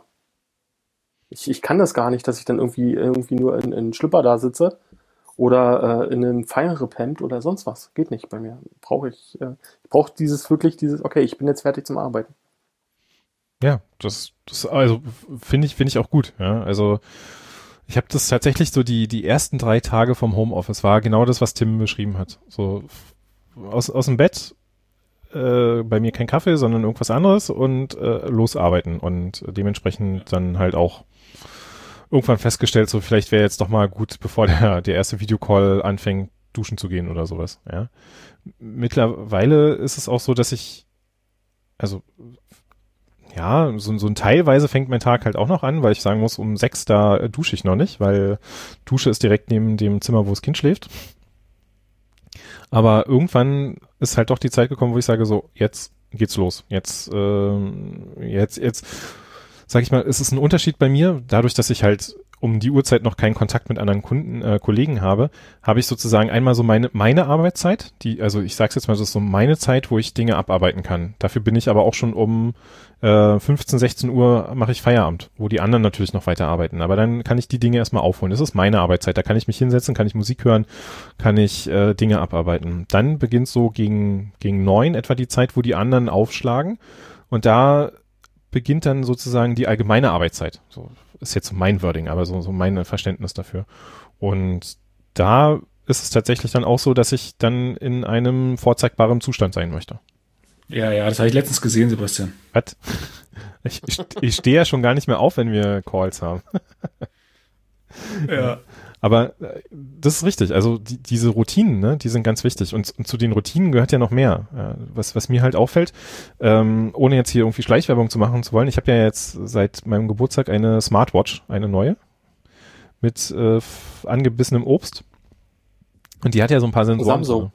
Speaker 3: Ich, ich kann das gar nicht, dass ich dann irgendwie, irgendwie nur in, in Schlüpper da sitze oder äh, in einem feineren Hemd oder sonst was. Geht nicht bei mir. Brauche ich, äh, ich brauche dieses wirklich, dieses, okay, ich bin jetzt fertig zum Arbeiten.
Speaker 1: Ja, das, das also finde ich, finde ich auch gut. Ja, also ich habe das tatsächlich so die die ersten drei Tage vom Homeoffice war genau das, was Tim beschrieben hat. So aus aus dem Bett, äh, bei mir kein Kaffee, sondern irgendwas anderes und äh, losarbeiten und dementsprechend dann halt auch irgendwann festgestellt, so vielleicht wäre jetzt doch mal gut, bevor der der erste Videocall anfängt, duschen zu gehen oder sowas. Ja, mittlerweile ist es auch so, dass ich also ja, so, so ein teilweise fängt mein Tag halt auch noch an, weil ich sagen muss, um sechs da äh, dusche ich noch nicht, weil Dusche ist direkt neben dem Zimmer, wo das Kind schläft. Aber irgendwann ist halt doch die Zeit gekommen, wo ich sage so, jetzt geht's los. Jetzt, ähm, jetzt, jetzt, sag ich mal, ist es ein Unterschied bei mir, dadurch, dass ich halt um die Uhrzeit noch keinen Kontakt mit anderen Kunden, äh, Kollegen habe, habe ich sozusagen einmal so meine meine Arbeitszeit, die, also ich sag's jetzt mal, das ist so meine Zeit, wo ich Dinge abarbeiten kann. Dafür bin ich aber auch schon um äh, fünfzehn, sechzehn Uhr mache ich Feierabend, wo die anderen natürlich noch weiter arbeiten. Aber dann kann ich die Dinge erstmal aufholen. Das ist meine Arbeitszeit. Da kann ich mich hinsetzen, kann ich Musik hören, kann ich äh, Dinge abarbeiten. Dann beginnt so gegen gegen neun etwa die Zeit, wo die anderen aufschlagen. Und da beginnt dann sozusagen die allgemeine Arbeitszeit. So ist jetzt mein Wording, aber so, so mein Verständnis dafür. Und da ist es tatsächlich dann auch so, dass ich dann in einem vorzeigbaren Zustand sein möchte.
Speaker 2: Ja, ja, das habe ich letztens gesehen, Sebastian.
Speaker 1: Was? Ich, ich, ich stehe ja schon gar nicht mehr auf, wenn wir Calls haben.
Speaker 2: Ja.
Speaker 1: Aber äh, das ist richtig. Also die, diese Routinen, ne, die sind ganz wichtig. Und, und zu den Routinen gehört ja noch mehr. Äh, was, was mir halt auffällt, ähm, ohne jetzt hier irgendwie Schleichwerbung zu machen zu wollen, ich habe ja jetzt seit meinem Geburtstag eine Smartwatch, eine neue, mit äh, angebissenem Obst. Und die hat ja so ein paar Sensoren.
Speaker 3: Samsung.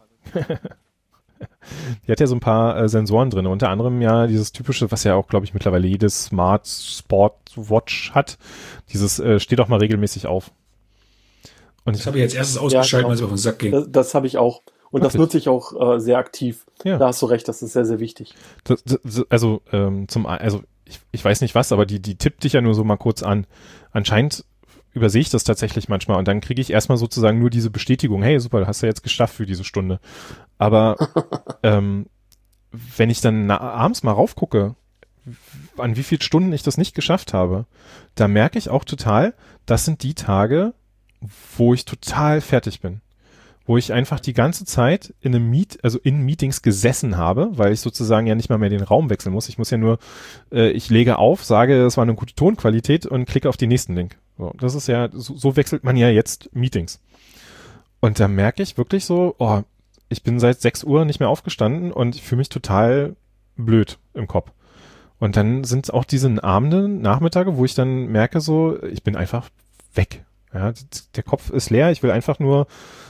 Speaker 1: Die hat ja so ein paar äh, Sensoren drin. Unter anderem ja dieses typische, was ja auch, glaube ich, mittlerweile jedes Smart Sport Watch hat. Dieses äh, steht auch mal regelmäßig auf. Und
Speaker 2: Das habe ich als erstes ausgeschaltet,
Speaker 3: Ja, genau.
Speaker 2: weil es auf den Sack ging.
Speaker 3: Das, das habe ich auch. Und das
Speaker 1: Wirklich?
Speaker 3: nutze ich auch äh, sehr aktiv.
Speaker 1: Ja.
Speaker 3: Da hast du recht, das ist sehr, sehr wichtig.
Speaker 1: Das, das, also ähm, zum also ich, ich weiß nicht was, aber die die tippt dich ja nur so mal kurz an. Anscheinend übersehe ich das tatsächlich manchmal und dann kriege ich erstmal sozusagen nur diese Bestätigung, hey super, hast du jetzt geschafft für diese Stunde. Aber ähm, wenn ich dann na, abends mal raufgucke, an wie viele Stunden ich das nicht geschafft habe, da merke ich auch total, das sind die Tage, wo ich total fertig bin. wo ich einfach die ganze Zeit in einem Meet, also in Meetings gesessen habe, weil ich sozusagen ja nicht mal mehr den Raum wechseln muss. Ich muss ja nur, äh, ich lege auf, sage, es war eine gute Tonqualität und klicke auf den nächsten Link. So, das ist ja, so, so wechselt man ja jetzt Meetings. Und da merke ich wirklich so, oh, ich bin seit sechs Uhr nicht mehr aufgestanden und ich fühle mich total blöd im Kopf. Und dann sind auch diese Abende, Nachmittage, wo ich dann merke so, ich bin einfach weg. Ja, der Kopf ist leer, ich will einfach nur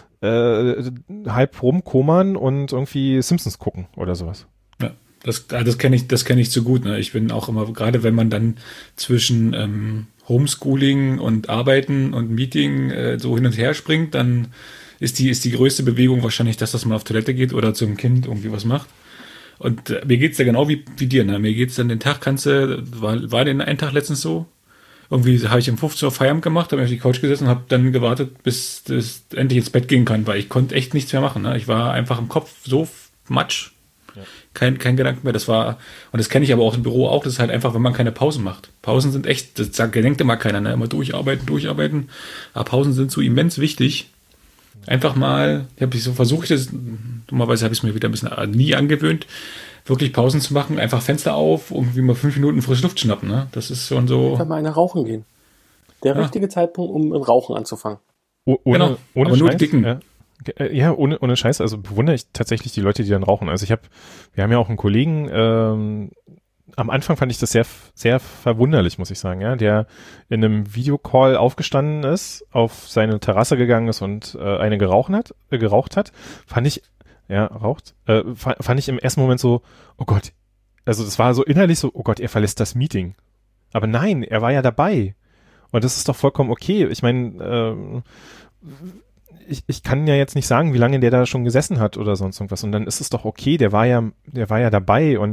Speaker 1: äh, halb rumkomern und irgendwie Simpsons gucken oder sowas.
Speaker 2: Ja, das, das kenne ich, das kenne ich zu gut. Ne? Ich bin auch immer, gerade wenn man dann zwischen ähm, Homeschooling und Arbeiten und Meeting äh, so hin und her springt, dann ist die, ist die größte Bewegung wahrscheinlich das, dass man auf Toilette geht oder zum Kind irgendwie was macht. Und äh, mir geht's ja genau wie, wie dir. Ne? Mir geht's dann den Tag, kannst du, war, war den einen Tag letztens so? Irgendwie habe ich um fünfzehn Uhr Feierabend gemacht, habe auf die Couch gesessen und habe dann gewartet, bis das endlich ins Bett gehen kann, weil ich konnte echt nichts mehr machen. Ne? Ich war einfach im Kopf so matsch. Ja. Kein, kein Gedanke mehr. Das war, und das kenne ich aber auch im Büro auch, das ist halt einfach, wenn man keine Pausen macht. Pausen sind echt, das sagt, denkt immer keiner, ne? Immer durcharbeiten, durcharbeiten. Aber Pausen sind so immens wichtig. Einfach mal, ich habe so versucht, das, dummerweise habe ich es mir wieder ein bisschen nie angewöhnt, wirklich Pausen zu machen, einfach Fenster auf, irgendwie mal fünf Minuten frische Luft schnappen, ne? Das ist schon so.
Speaker 3: Einfach mal eine rauchen gehen. Der ja. richtige Zeitpunkt, um mit Rauchen anzufangen.
Speaker 1: Oh, ohne,
Speaker 2: genau,
Speaker 1: ohne
Speaker 2: aber
Speaker 1: Scheiß,
Speaker 2: nur die Dicken.
Speaker 1: Ja. Ja, ohne, ohne Scheiß, also bewundere ich tatsächlich die Leute, die dann rauchen. Also ich habe, wir haben ja auch einen Kollegen, ähm, am Anfang fand ich das sehr, sehr verwunderlich, muss ich sagen, ja, der in einem Videocall aufgestanden ist, auf seine Terrasse gegangen ist und äh, eine geraucht hat, äh, geraucht hat, fand ich, ja, raucht, äh, fand, fand ich im ersten Moment so, oh Gott, also das war so innerlich so, oh Gott, er verlässt das Meeting. Aber nein, er war ja dabei. Und das ist doch vollkommen okay. Ich meine, äh, Ich, ich kann ja jetzt nicht sagen, wie lange der da schon gesessen hat oder sonst irgendwas. Und dann ist es doch okay, der war ja, der war ja dabei. Und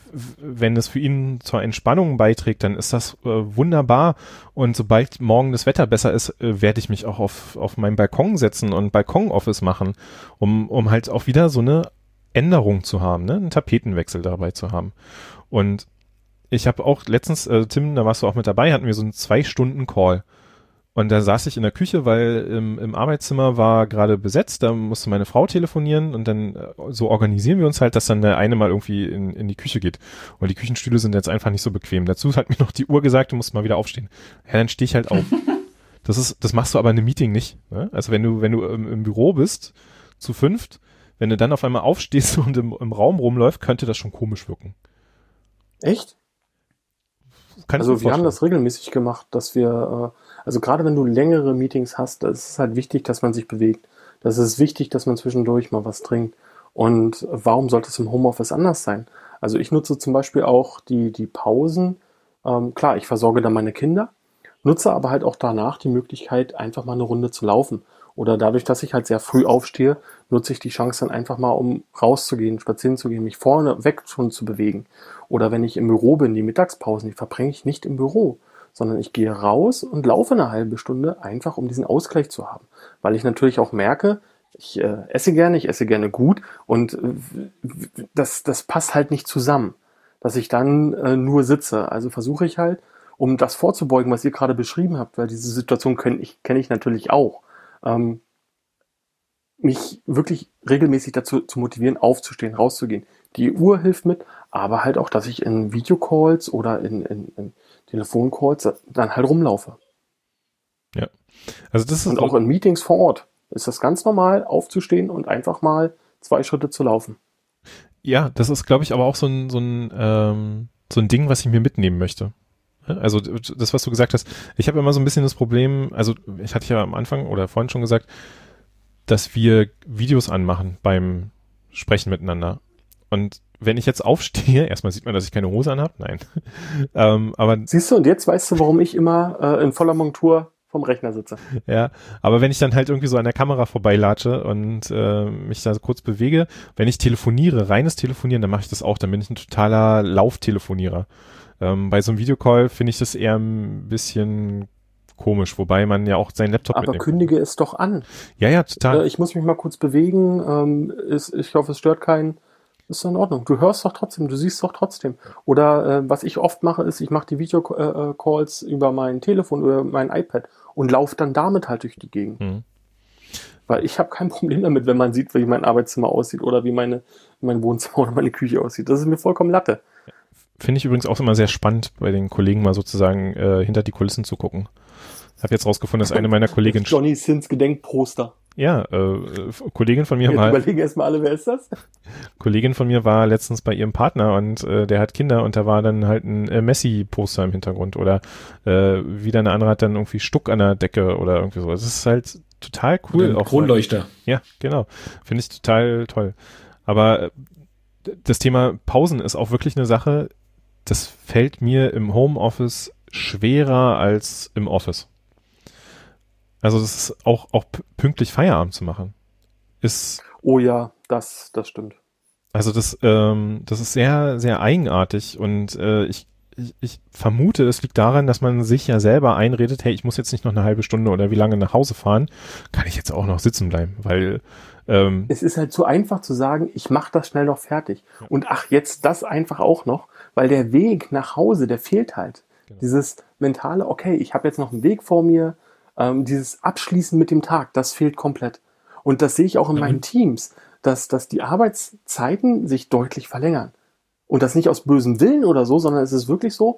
Speaker 1: wenn es für ihn zur Entspannung beiträgt, dann ist das äh, wunderbar. Und sobald morgen das Wetter besser ist, äh, werde ich mich auch auf, auf meinen Balkon setzen und Balkon-Office machen, um, um halt auch wieder so eine Änderung zu haben, ne? Einen Tapetenwechsel dabei zu haben. Und ich habe auch letztens, äh, Tim, da warst du auch mit dabei, hatten wir so einen Zwei-Stunden-Call. Und da saß ich in der Küche, weil im, im Arbeitszimmer war gerade besetzt, da musste meine Frau telefonieren und dann äh, so organisieren wir uns halt, dass dann der eine mal irgendwie in, in die Küche geht. Und die Küchenstühle sind jetzt einfach nicht so bequem. Dazu hat mir noch die Uhr gesagt, du musst mal wieder aufstehen. Ja, dann stehe ich halt auf. Das ist, das machst du aber in einem Meeting nicht. Ne? Also wenn du, wenn du im, im Büro bist, zu fünft, wenn du dann auf einmal aufstehst und im, im Raum rumläuft, könnte das schon komisch wirken.
Speaker 3: Echt?
Speaker 1: Kann
Speaker 3: also wir haben das regelmäßig gemacht, dass wir, also gerade wenn du längere Meetings hast, ist es halt wichtig, dass man sich bewegt. Das ist wichtig, dass man zwischendurch mal was trinkt. Und warum sollte es im Homeoffice anders sein? Also ich nutze zum Beispiel auch die, die Pausen. Ähm, klar, ich versorge dann meine Kinder, nutze aber halt auch danach die Möglichkeit, einfach mal eine Runde zu laufen. Oder dadurch, dass ich halt sehr früh aufstehe, nutze ich die Chance dann einfach mal, um rauszugehen, spazieren zu gehen, mich vorne weg schon zu bewegen. Oder wenn ich im Büro bin, die Mittagspausen, die verbringe ich nicht im Büro, sondern ich gehe raus und laufe eine halbe Stunde, einfach um diesen Ausgleich zu haben. Weil ich natürlich auch merke, ich äh, esse gerne, ich esse gerne gut und äh, das, das passt halt nicht zusammen, dass ich dann äh, nur sitze. Also versuche ich halt, um das vorzubeugen, was ihr gerade beschrieben habt, weil diese Situation kenne ich, kenne ich natürlich auch, ähm, mich wirklich regelmäßig dazu zu motivieren, aufzustehen, rauszugehen. Die Uhr hilft mit, aber halt auch, dass ich in Videocalls oder in, in, in Telefoncalls dann halt rumlaufe.
Speaker 1: Ja. Also das ist
Speaker 3: und auch in Meetings vor Ort ist das ganz normal, aufzustehen und einfach mal zwei Schritte zu laufen.
Speaker 1: Ja, das ist, glaube ich, aber auch so ein, so ein, ähm, so ein Ding, was ich mir mitnehmen möchte. Also das, was du gesagt hast, ich habe immer so ein bisschen das Problem, also ich hatte ja am Anfang oder vorhin schon gesagt, dass wir Videos anmachen beim Sprechen miteinander. Und wenn ich jetzt aufstehe, erstmal sieht man, dass ich keine Hose anhabe, nein. ähm, aber
Speaker 3: siehst du, und jetzt weißt du, warum ich immer äh, in voller Montur vom Rechner sitze.
Speaker 1: Ja, aber wenn ich dann halt irgendwie so an der Kamera vorbeilatsche und äh, mich da kurz bewege, wenn ich telefoniere, reines Telefonieren, dann mache ich das auch, dann bin ich ein totaler Lauftelefonierer. Ähm, bei so einem Videocall finde ich das eher ein bisschen komisch, wobei man ja auch seinen Laptop
Speaker 3: aber
Speaker 1: mitnimmt.
Speaker 3: Aber kündige es doch an.
Speaker 1: Ja, ja, total.
Speaker 3: Äh, ich muss mich mal kurz bewegen, ähm, ist, ich hoffe, es stört keinen. Ist in Ordnung. Du hörst doch trotzdem, du siehst doch trotzdem. Oder äh, was ich oft mache, ist, ich mache die Videocalls über mein Telefon, über mein iPad und laufe dann damit halt durch die Gegend.
Speaker 1: Hm.
Speaker 3: Weil ich habe kein Problem damit, wenn man sieht, wie mein Arbeitszimmer aussieht oder wie meine, mein Wohnzimmer oder meine Küche aussieht. Das ist mir vollkommen Latte.
Speaker 1: Finde ich übrigens auch immer sehr spannend, bei den Kollegen mal sozusagen äh, hinter die Kulissen zu gucken. Ich habe jetzt rausgefunden, dass eine meiner Kolleginnen...
Speaker 3: Johnny Sins Gedenkposter.
Speaker 1: Ja, äh, Kollegin von mir
Speaker 3: Jetzt
Speaker 1: war...
Speaker 3: überlegen erstmal alle, wer ist das?
Speaker 1: Kollegin von mir war letztens bei ihrem Partner und äh, der hat Kinder und da war dann halt ein äh, Messi-Poster im Hintergrund oder äh, wieder eine andere hat dann irgendwie Stuck an der Decke oder irgendwie so. Das ist halt total cool.
Speaker 2: Auch Kronleuchter.
Speaker 1: Ja, genau. Finde ich total toll. Aber äh, das Thema Pausen ist auch wirklich eine Sache, das fällt mir im Homeoffice schwerer als im Office. Also das ist auch, auch pünktlich Feierabend zu machen. Ist
Speaker 3: oh ja, das, das stimmt.
Speaker 1: Also das, ähm, das ist sehr, sehr eigenartig und äh, ich, ich, ich vermute, es liegt daran, dass man sich ja selber einredet, hey, ich muss jetzt nicht noch eine halbe Stunde oder wie lange nach Hause fahren, kann ich jetzt auch noch sitzen bleiben, weil ähm,
Speaker 3: es ist halt zu einfach zu sagen, ich mache das schnell noch fertig. Ja. Und ach, jetzt das einfach auch noch, weil der Weg nach Hause, der fehlt halt. Genau. Dieses mentale, okay, ich habe jetzt noch einen Weg vor mir, ähm, dieses Abschließen mit dem Tag, das fehlt komplett. Und das sehe ich auch in mhm. meinen Teams, dass, dass die Arbeitszeiten sich deutlich verlängern. Und das nicht aus bösem Willen oder so, sondern es ist wirklich so,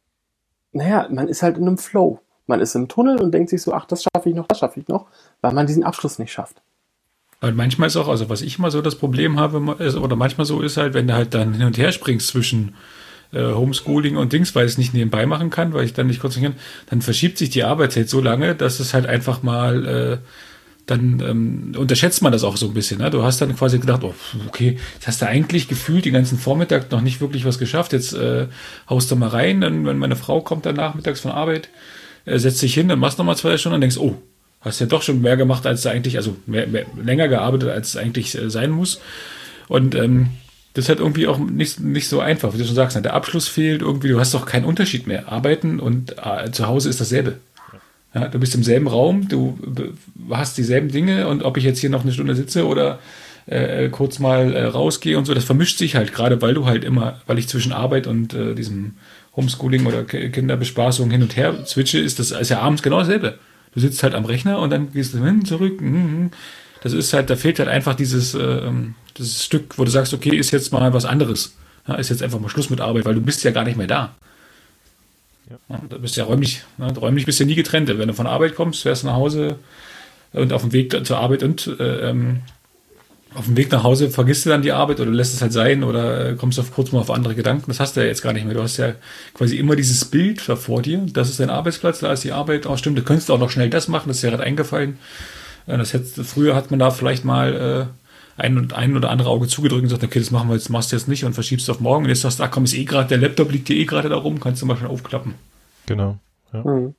Speaker 3: naja, man ist halt in einem Flow. Man ist im Tunnel und denkt sich so, ach, das schaffe ich noch, das schaffe ich noch, weil man diesen Abschluss nicht schafft.
Speaker 2: Aber manchmal ist auch, also was ich immer so das Problem habe, ist, oder manchmal so ist halt, wenn du halt dann hin und her springst zwischen äh, Homeschooling und Dings, weil ich es nicht nebenbei machen kann, weil ich dann nicht konzentrieren kann, dann verschiebt sich die Arbeitszeit so lange, dass es halt einfach mal, äh, dann ähm, unterschätzt man das auch so ein bisschen. Ne? Du hast dann quasi gedacht, oh, okay, jetzt hast du eigentlich gefühlt den ganzen Vormittag noch nicht wirklich was geschafft, jetzt äh, haust du mal rein, dann, wenn meine Frau kommt dann nachmittags von Arbeit, äh, setzt dich hin, dann machst du noch mal zwei Stunden und denkst, oh, hast ja doch schon mehr gemacht, als du eigentlich, also mehr, mehr, länger gearbeitet, als es eigentlich äh, sein muss. Und ähm, das ist halt irgendwie auch nicht, nicht so einfach, wie du schon sagst, der Abschluss fehlt irgendwie, du hast doch keinen Unterschied mehr. Arbeiten und äh, zu Hause ist dasselbe. Ja, du bist im selben Raum, du hast dieselben Dinge und ob ich jetzt hier noch eine Stunde sitze oder äh, kurz mal äh, rausgehe und so, das vermischt sich halt, gerade weil du halt immer, weil ich zwischen Arbeit und äh, diesem Homeschooling oder K- Kinderbespaßung hin und her switche, ist das ist ja abends genau dasselbe. Du sitzt halt am Rechner und dann gehst du hin, zurück. Das ist halt, da fehlt halt einfach dieses, äh, dieses Stück, wo du sagst, okay, ist jetzt mal was anderes. Ja, ist jetzt einfach mal Schluss mit Arbeit, weil du bist ja gar nicht mehr da. Ja. Ja, da bist du ja räumlich, ne, räumlich bist du nie getrennt. Wenn du von Arbeit kommst, fährst du nach Hause und auf dem Weg zur Arbeit und äh, ähm, auf dem Weg nach Hause vergisst du dann die Arbeit oder lässt es halt sein oder äh, kommst auf kurz mal auf andere Gedanken. Das hast du ja jetzt gar nicht mehr. Du hast ja quasi immer dieses Bild da vor dir. Das ist dein Arbeitsplatz, da ist die Arbeit. Oh, stimmt, du könntest auch noch schnell das machen. Das ist ja gerade eingefallen. Äh, das hätte, früher hat man da vielleicht mal äh, ein, und, ein oder andere Auge zugedrückt und gesagt, okay, das machen wir jetzt, machst du jetzt nicht und verschiebst auf morgen. Und jetzt sagst du, ach komm, ist eh gerade, der Laptop liegt dir eh gerade da rum, kannst du mal schon aufklappen.
Speaker 1: Genau. Ja. Mhm.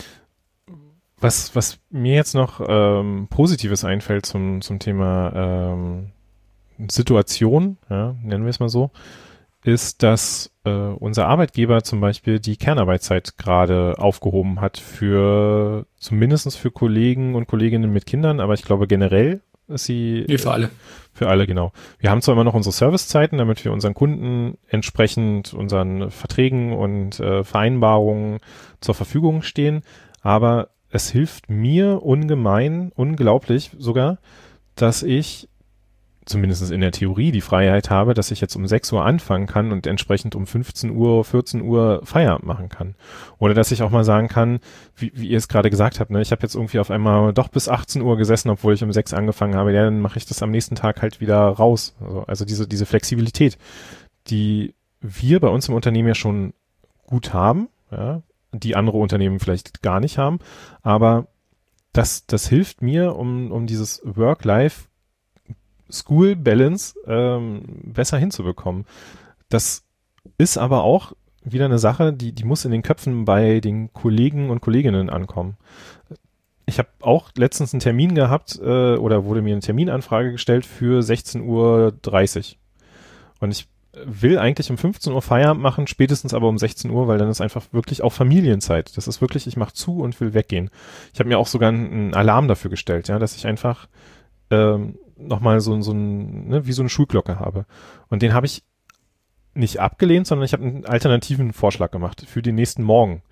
Speaker 1: Was, was mir jetzt noch ähm, Positives einfällt zum, zum Thema ähm, Situation, ja, nennen wir es mal so, ist, dass äh, unser Arbeitgeber zum Beispiel die Kernarbeitszeit gerade aufgehoben hat für, zumindest für Kollegen und Kolleginnen mit Kindern, aber ich glaube generell ist sie...
Speaker 2: Nee, für alle.
Speaker 1: Für alle, genau. Wir haben zwar immer noch unsere Servicezeiten, damit wir unseren Kunden entsprechend unseren Verträgen und äh, Vereinbarungen zur Verfügung stehen, aber es hilft mir ungemein, unglaublich sogar, dass ich zumindest in der Theorie die Freiheit habe, dass ich jetzt um sechs Uhr anfangen kann und entsprechend um fünfzehn Uhr, vierzehn Uhr Feierabend machen kann. Oder dass ich auch mal sagen kann, wie, wie ihr es gerade gesagt habt, ne, ich habe jetzt irgendwie auf einmal doch bis achtzehn Uhr gesessen, obwohl ich um sechs angefangen habe, ja, dann mache ich das am nächsten Tag halt wieder raus. Also, also diese, diese Flexibilität, die wir bei uns im Unternehmen ja schon gut haben, ja, die andere Unternehmen vielleicht gar nicht haben, aber das, das hilft mir, um, um dieses Work-Life School Balance ähm, besser hinzubekommen. Das ist aber auch wieder eine Sache, die, die muss in den Köpfen bei den Kollegen und Kolleginnen ankommen. Ich habe auch letztens einen Termin gehabt äh, oder wurde mir eine Terminanfrage gestellt für sechzehn Uhr dreißig. Und ich will eigentlich um fünfzehn Uhr Feierabend machen, spätestens aber um sechzehn Uhr, weil dann ist einfach wirklich auch Familienzeit. Das ist wirklich, ich mache zu und will weggehen. Ich habe mir auch sogar einen, einen Alarm dafür gestellt, ja, dass ich einfach ähm, nochmal so, so ein, ne, wie so eine Schulglocke habe. Und den habe ich nicht abgelehnt, sondern ich habe einen alternativen Vorschlag gemacht für den nächsten Morgen.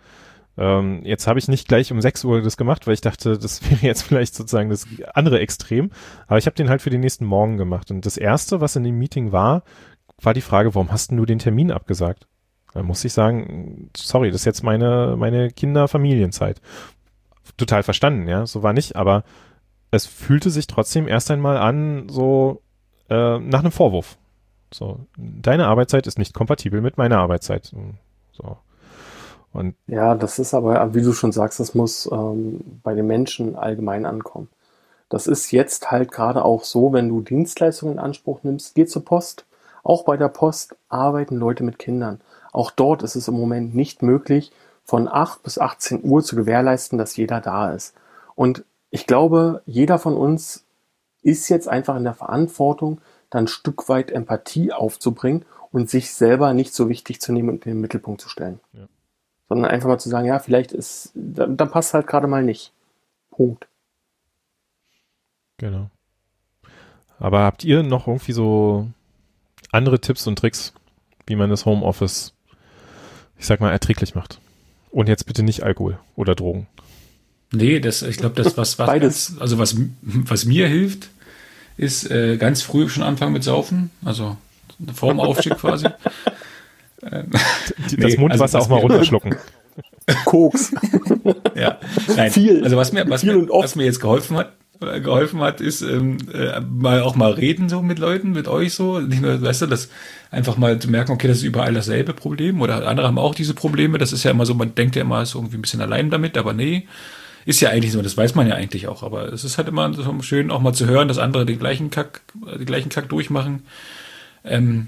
Speaker 1: Ähm, jetzt habe ich nicht gleich um sechs Uhr das gemacht, weil ich dachte, das wäre jetzt vielleicht sozusagen das andere Extrem. Aber ich habe den halt für den nächsten Morgen gemacht. Und das Erste, was in dem Meeting war, war die Frage, warum hast denn du den Termin abgesagt? Da muss ich sagen, sorry, das ist jetzt meine, meine Kinder-Familienzeit. Total verstanden, ja, so war nicht, aber es fühlte sich trotzdem erst einmal an, so äh, nach einem Vorwurf. So, deine Arbeitszeit ist nicht kompatibel mit meiner Arbeitszeit. So. Und
Speaker 3: ja, das ist aber, wie du schon sagst, das muss ähm, bei den Menschen allgemein ankommen. Das ist jetzt halt gerade auch so, wenn du Dienstleistungen in Anspruch nimmst, geh zur Post. Auch bei der Post arbeiten Leute mit Kindern. Auch dort ist es im Moment nicht möglich, von acht bis achtzehn Uhr zu gewährleisten, dass jeder da ist. Und ich glaube, jeder von uns ist jetzt einfach in der Verantwortung, dann ein Stück weit Empathie aufzubringen und sich selber nicht so wichtig zu nehmen und in den Mittelpunkt zu stellen. Ja. Sondern einfach mal zu sagen, ja, vielleicht ist, dann, dann passt halt gerade mal nicht. Punkt.
Speaker 1: Genau. Aber habt ihr noch irgendwie so andere Tipps und Tricks, wie man das Homeoffice, ich sag mal, erträglich macht? Und jetzt bitte nicht Alkohol oder Drogen.
Speaker 2: Nee, das, ich glaube, das, was, was,
Speaker 3: Beides.
Speaker 2: Ganz, also was, was mir hilft, ist äh, ganz früh schon anfangen mit Saufen, also vorm Aufstieg quasi. Ähm,
Speaker 1: das nee, Mundwasser also, auch mal runterschlucken.
Speaker 3: Koks.
Speaker 2: Ja, nein.
Speaker 3: Viel.
Speaker 2: Also was mir, was, mir, was mir jetzt geholfen hat, äh, geholfen hat, ist ähm, äh, mal auch mal reden so mit Leuten, mit euch so. Nicht nur, weißt du, das einfach mal zu merken, okay, das ist überall dasselbe Problem oder andere haben auch diese Probleme. Das ist ja immer so, man denkt ja immer, ist irgendwie ein bisschen allein damit, aber nee. Ist ja eigentlich so, das weiß man ja eigentlich auch, aber es ist halt immer so schön, auch mal zu hören, dass andere den gleichen Kack, den gleichen Kack durchmachen. Ähm,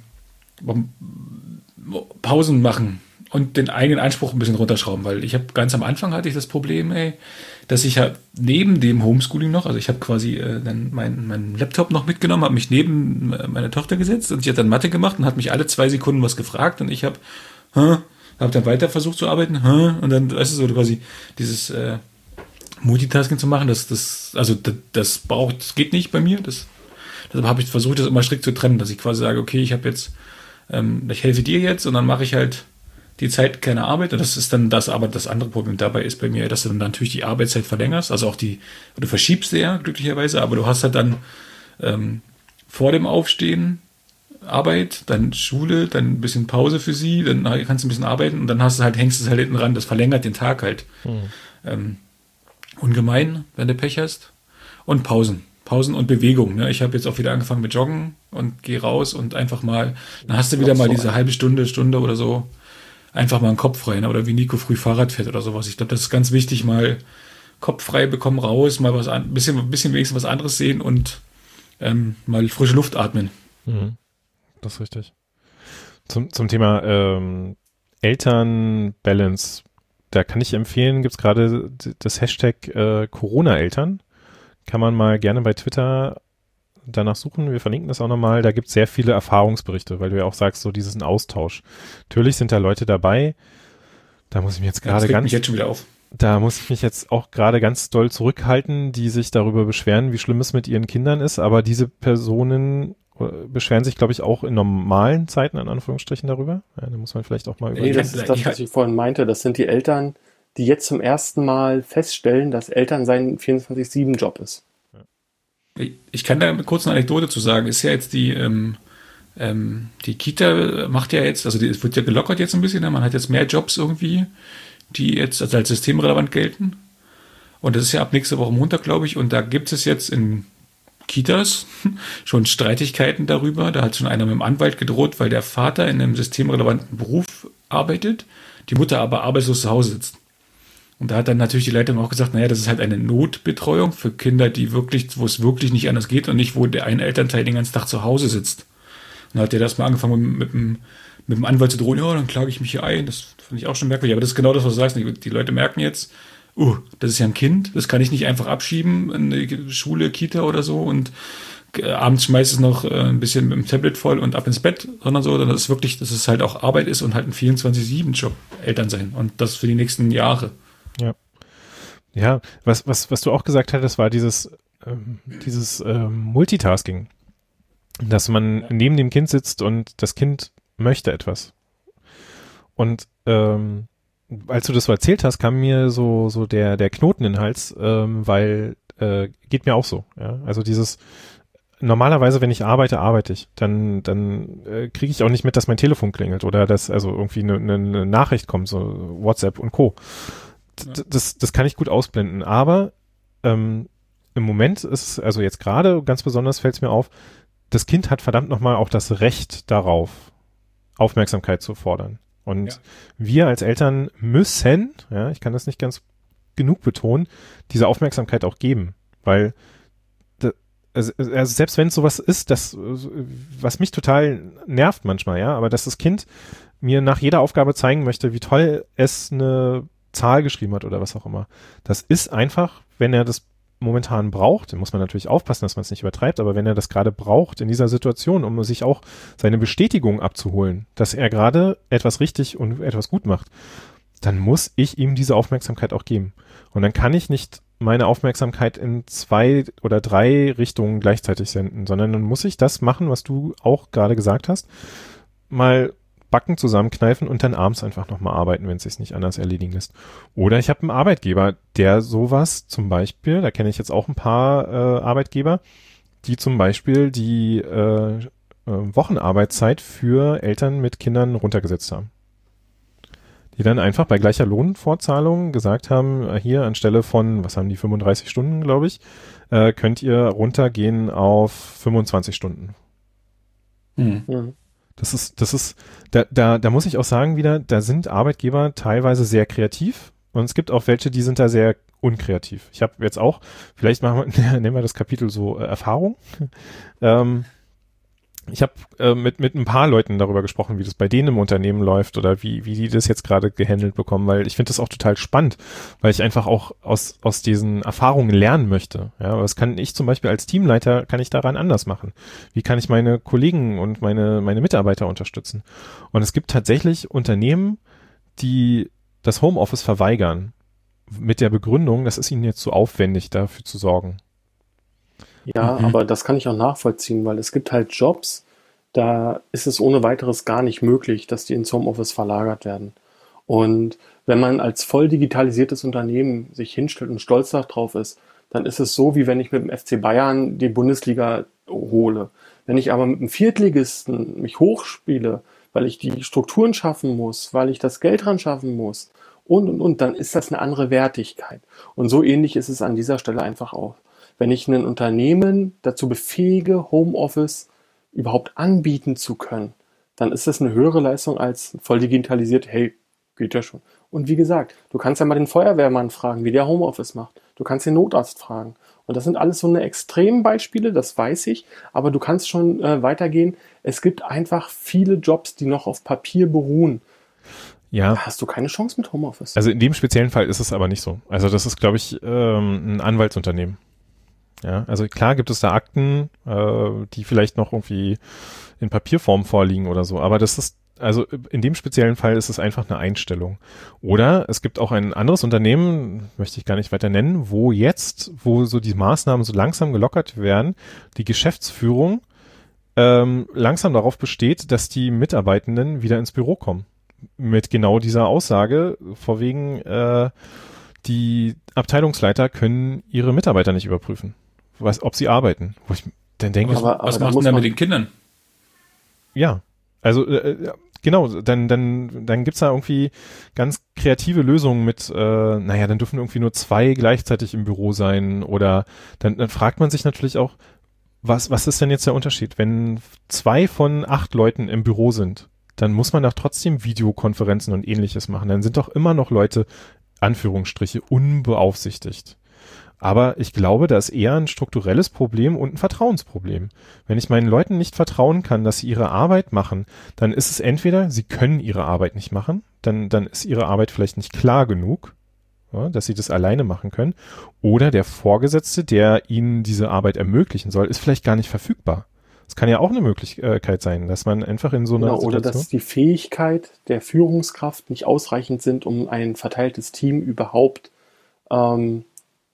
Speaker 2: Pausen machen und den eigenen Anspruch ein bisschen runterschrauben, weil ich habe ganz am Anfang hatte ich das Problem, ey, dass ich halt neben dem Homeschooling noch, also ich habe quasi äh, dann meinen mein Laptop noch mitgenommen, habe mich neben meine Tochter gesetzt und sie hat dann Mathe gemacht und hat mich alle zwei Sekunden was gefragt und ich habe huh, habe dann weiter versucht zu arbeiten huh, und dann, weißt du, so quasi dieses äh, Multitasking zu machen, das, das, also das, das braucht, das geht nicht bei mir. Das, deshalb habe ich versucht, das immer strikt zu trennen, dass ich quasi sage, okay, ich habe jetzt, ähm, ich helfe dir jetzt und dann mache ich halt die Zeit keine Arbeit. Und das ist dann das, aber das andere Problem dabei ist bei mir, dass du dann natürlich die Arbeitszeit verlängerst, also auch die, du verschiebst sie ja glücklicherweise, aber du hast halt dann ähm, vor dem Aufstehen Arbeit, dann Schule, dann ein bisschen Pause für sie, dann kannst du ein bisschen arbeiten und dann hast du halt, hängst du es halt hinten ran, das verlängert den Tag halt. Hm. Ähm, ungemein, wenn du Pech hast. Und Pausen. Pausen und Bewegung. Ne? Ich habe jetzt auch wieder angefangen mit Joggen und gehe raus und einfach mal, dann hast du wieder mal diese halbe Stunde, Stunde oder so, einfach mal einen Kopf frei. Ne? Oder wie Nico früh Fahrrad fährt oder sowas. Ich glaube, das ist ganz wichtig, mal Kopf frei bekommen, raus, mal was an, bisschen, ein bisschen wenigstens was anderes sehen und ähm, mal frische Luft atmen.
Speaker 1: Mhm. Das ist richtig. Zum, zum Thema ähm, Elternbalance. Da kann ich empfehlen, gibt es gerade das Hashtag äh, Corona-Eltern. Kann man mal gerne bei Twitter danach suchen. Wir verlinken das auch nochmal. Da gibt es sehr viele Erfahrungsberichte, weil du ja auch sagst, so dieses Austausch. Natürlich sind da Leute dabei. Da muss ich mich jetzt gerade
Speaker 2: ja,
Speaker 1: ganz...
Speaker 2: mich jetzt schon wieder auf.
Speaker 1: Da muss ich mich jetzt auch gerade ganz doll zurückhalten, die sich darüber beschweren, wie schlimm es mit ihren Kindern ist. Aber diese Personen beschweren sich, glaube ich, auch in normalen Zeiten, in Anführungsstrichen, darüber. Ja, da muss man vielleicht auch mal überlegen.
Speaker 3: Nee, das ist das, was ich vorhin meinte. Das sind die Eltern, die jetzt zum ersten Mal feststellen, dass Elternsein ein vierundzwanzig sieben Job ist.
Speaker 2: Ich kann da kurz eine Anekdote zu sagen. Ist ja jetzt die, ähm, ähm, die Kita macht ja jetzt, also die, es wird ja gelockert jetzt ein bisschen, ne? Man hat jetzt mehr Jobs irgendwie, die jetzt also als systemrelevant gelten. Und das ist ja ab nächste Woche Montag, glaube ich. Und da gibt es jetzt in Kitas schon Streitigkeiten darüber. Da hat schon einer mit dem Anwalt gedroht, weil der Vater in einem systemrelevanten Beruf arbeitet, die Mutter aber arbeitslos zu Hause sitzt. Und da hat dann natürlich die Leitung auch gesagt, naja, das ist halt eine Notbetreuung für Kinder, die wirklich, wo es wirklich nicht anders geht und nicht, wo der eine Elternteil den ganzen Tag zu Hause sitzt. Und dann hat der das mal angefangen mit, mit, mit dem Anwalt zu drohen, ja, dann klage ich mich hier ein. Das fand ich auch schon merkwürdig. Aber das ist genau das, was du sagst. Die, die Leute merken jetzt, uh, das ist ja ein Kind, das kann ich nicht einfach abschieben in die Schule, Kita oder so und äh, abends schmeißt es noch äh, ein bisschen mit dem Tablet voll und ab ins Bett, sondern so, dass es wirklich, dass es halt auch Arbeit ist und halt ein vierundzwanzig sieben Job Eltern sein und das für die nächsten Jahre.
Speaker 1: Ja. Ja, was, was, was du auch gesagt hattest, war dieses, ähm, dieses ähm, Multitasking, dass man neben dem Kind sitzt und das Kind möchte etwas. Und ähm, als du das so erzählt hast, kam mir so so der der Knoten in den Hals, ähm, weil äh, geht mir auch so. Ja? Also dieses normalerweise, wenn ich arbeite, arbeite ich. Dann dann äh, kriege ich auch nicht mit, dass mein Telefon klingelt oder dass also irgendwie eine, eine Nachricht kommt, so WhatsApp und Co. D-
Speaker 2: Ja.
Speaker 1: Das das kann ich gut ausblenden. Aber ähm, im Moment ist es, also jetzt gerade ganz besonders fällt es mir auf, das Kind hat verdammt nochmal auch das Recht darauf, Aufmerksamkeit zu fordern. Und
Speaker 2: Ja.
Speaker 1: wir als Eltern müssen, ja, ich kann das nicht ganz genug betonen, diese Aufmerksamkeit auch geben. Weil, da, also, also selbst wenn es sowas ist, das, was mich total nervt manchmal, ja, aber dass das Kind mir nach jeder Aufgabe zeigen möchte, wie toll es eine Zahl geschrieben hat oder was auch immer. Das ist einfach, wenn er das momentan braucht, dann muss man natürlich aufpassen, dass man es nicht übertreibt, aber wenn er das gerade braucht in dieser Situation, um sich auch seine Bestätigung abzuholen, dass er gerade etwas richtig und etwas gut macht, dann muss ich ihm diese Aufmerksamkeit auch geben. Und dann kann ich nicht meine Aufmerksamkeit in zwei oder drei Richtungen gleichzeitig senden, sondern dann muss ich das machen, was du auch gerade gesagt hast, mal Backen zusammenkneifen und dann abends einfach nochmal arbeiten, wenn es sich nicht anders erledigen lässt. Oder ich habe einen Arbeitgeber, der sowas zum Beispiel, da kenne ich jetzt auch ein paar äh, Arbeitgeber, die zum Beispiel die äh, äh, Wochenarbeitszeit für Eltern mit Kindern runtergesetzt haben. Die dann einfach bei gleicher Lohnfortzahlung gesagt haben, äh, hier anstelle von, was haben die, fünfunddreißig Stunden, glaube ich, äh, könnt ihr runtergehen auf fünfundzwanzig Stunden.
Speaker 2: Mhm.
Speaker 3: Mhm.
Speaker 1: Das ist, das ist, da, da, da muss ich auch sagen wieder, da sind Arbeitgeber teilweise sehr kreativ und es gibt auch welche, die sind da sehr unkreativ. Ich habe jetzt auch, vielleicht machen wir, nennen wir das Kapitel so äh, Erfahrung. ähm, ich habe äh, mit mit ein paar Leuten darüber gesprochen, wie das bei denen im Unternehmen läuft oder wie wie die das jetzt gerade gehandelt bekommen, weil ich finde das auch total spannend, weil ich einfach auch aus aus diesen Erfahrungen lernen möchte. Ja, was kann ich zum Beispiel als Teamleiter, kann ich daran anders machen? Wie kann ich meine Kollegen und meine meine Mitarbeiter unterstützen? Und es gibt tatsächlich Unternehmen, die das Homeoffice verweigern mit der Begründung, das ist ihnen jetzt zu aufwendig, dafür zu sorgen.
Speaker 3: Ja,
Speaker 1: Mhm.
Speaker 3: aber das kann ich auch nachvollziehen, weil es gibt halt Jobs, da ist es ohne weiteres gar nicht möglich, dass die ins Homeoffice verlagert werden. Und wenn man als voll digitalisiertes Unternehmen sich hinstellt und stolz darauf ist, dann ist es so, wie wenn ich mit dem F C Bayern die Bundesliga hole. Wenn ich aber mit einem Viertligisten mich hochspiele, weil ich die Strukturen schaffen muss, weil ich das Geld dran schaffen muss und, und, und, dann ist das eine andere Wertigkeit. Und so ähnlich ist es an dieser Stelle einfach auch. Wenn ich ein Unternehmen dazu befähige, Homeoffice überhaupt anbieten zu können, dann ist das eine höhere Leistung als voll digitalisiert, hey, geht ja schon. Und wie gesagt, du kannst ja mal den Feuerwehrmann fragen, wie der Homeoffice macht. Du kannst den Notarzt fragen. Und das sind alles so eine extremen Beispiele, das weiß ich, aber du kannst schon äh, weitergehen. Es gibt einfach viele Jobs, die noch auf Papier beruhen.
Speaker 1: Ja.
Speaker 3: Da hast du keine Chance mit Homeoffice.
Speaker 1: Also in dem speziellen Fall ist es aber nicht so. Also das ist, glaube ich, ähm, ein Anwaltsunternehmen. Ja, also klar gibt es da Akten, äh, die vielleicht noch irgendwie in Papierform vorliegen oder so, aber das ist, also in dem speziellen Fall ist es einfach eine Einstellung. Oder es gibt auch ein anderes Unternehmen, möchte ich gar nicht weiter nennen, wo jetzt, wo so die Maßnahmen so langsam gelockert werden, die Geschäftsführung ähm, langsam darauf besteht, dass die Mitarbeitenden wieder ins Büro kommen. Mit genau dieser Aussage, vor wegen, äh, die Abteilungsleiter können ihre Mitarbeiter nicht überprüfen, was, ob sie arbeiten. Wo ich dann denke,
Speaker 3: Aber-
Speaker 2: Was
Speaker 3: da
Speaker 2: macht
Speaker 3: muss
Speaker 2: denn da
Speaker 3: man-
Speaker 2: mit den Kindern?
Speaker 1: ja, also äh, genau, dann dann dann gibt's da irgendwie ganz kreative Lösungen mit, äh, naja, dann dürfen irgendwie nur zwei gleichzeitig im Büro sein oder dann, dann fragt man sich natürlich auch, was was ist denn jetzt der Unterschied, wenn zwei von acht Leuten im Büro sind? Dann muss man doch trotzdem Videokonferenzen und ähnliches machen. Dann sind doch immer noch Leute, Anführungsstriche, unbeaufsichtigt. Aber ich glaube, da ist eher ein strukturelles Problem und ein Vertrauensproblem. Wenn ich meinen Leuten nicht vertrauen kann, dass sie ihre Arbeit machen, dann ist es entweder, sie können ihre Arbeit nicht machen, dann, dann ist ihre Arbeit vielleicht nicht klar genug, ja, dass sie das alleine machen können, oder der Vorgesetzte, der ihnen diese Arbeit ermöglichen soll, ist vielleicht gar nicht verfügbar. Es kann ja auch eine Möglichkeit sein, dass man einfach in so einer
Speaker 3: Genau, oder
Speaker 1: Situation...
Speaker 3: dass die Fähigkeit der Führungskraft nicht ausreichend sind, um ein verteiltes Team überhaupt ähm,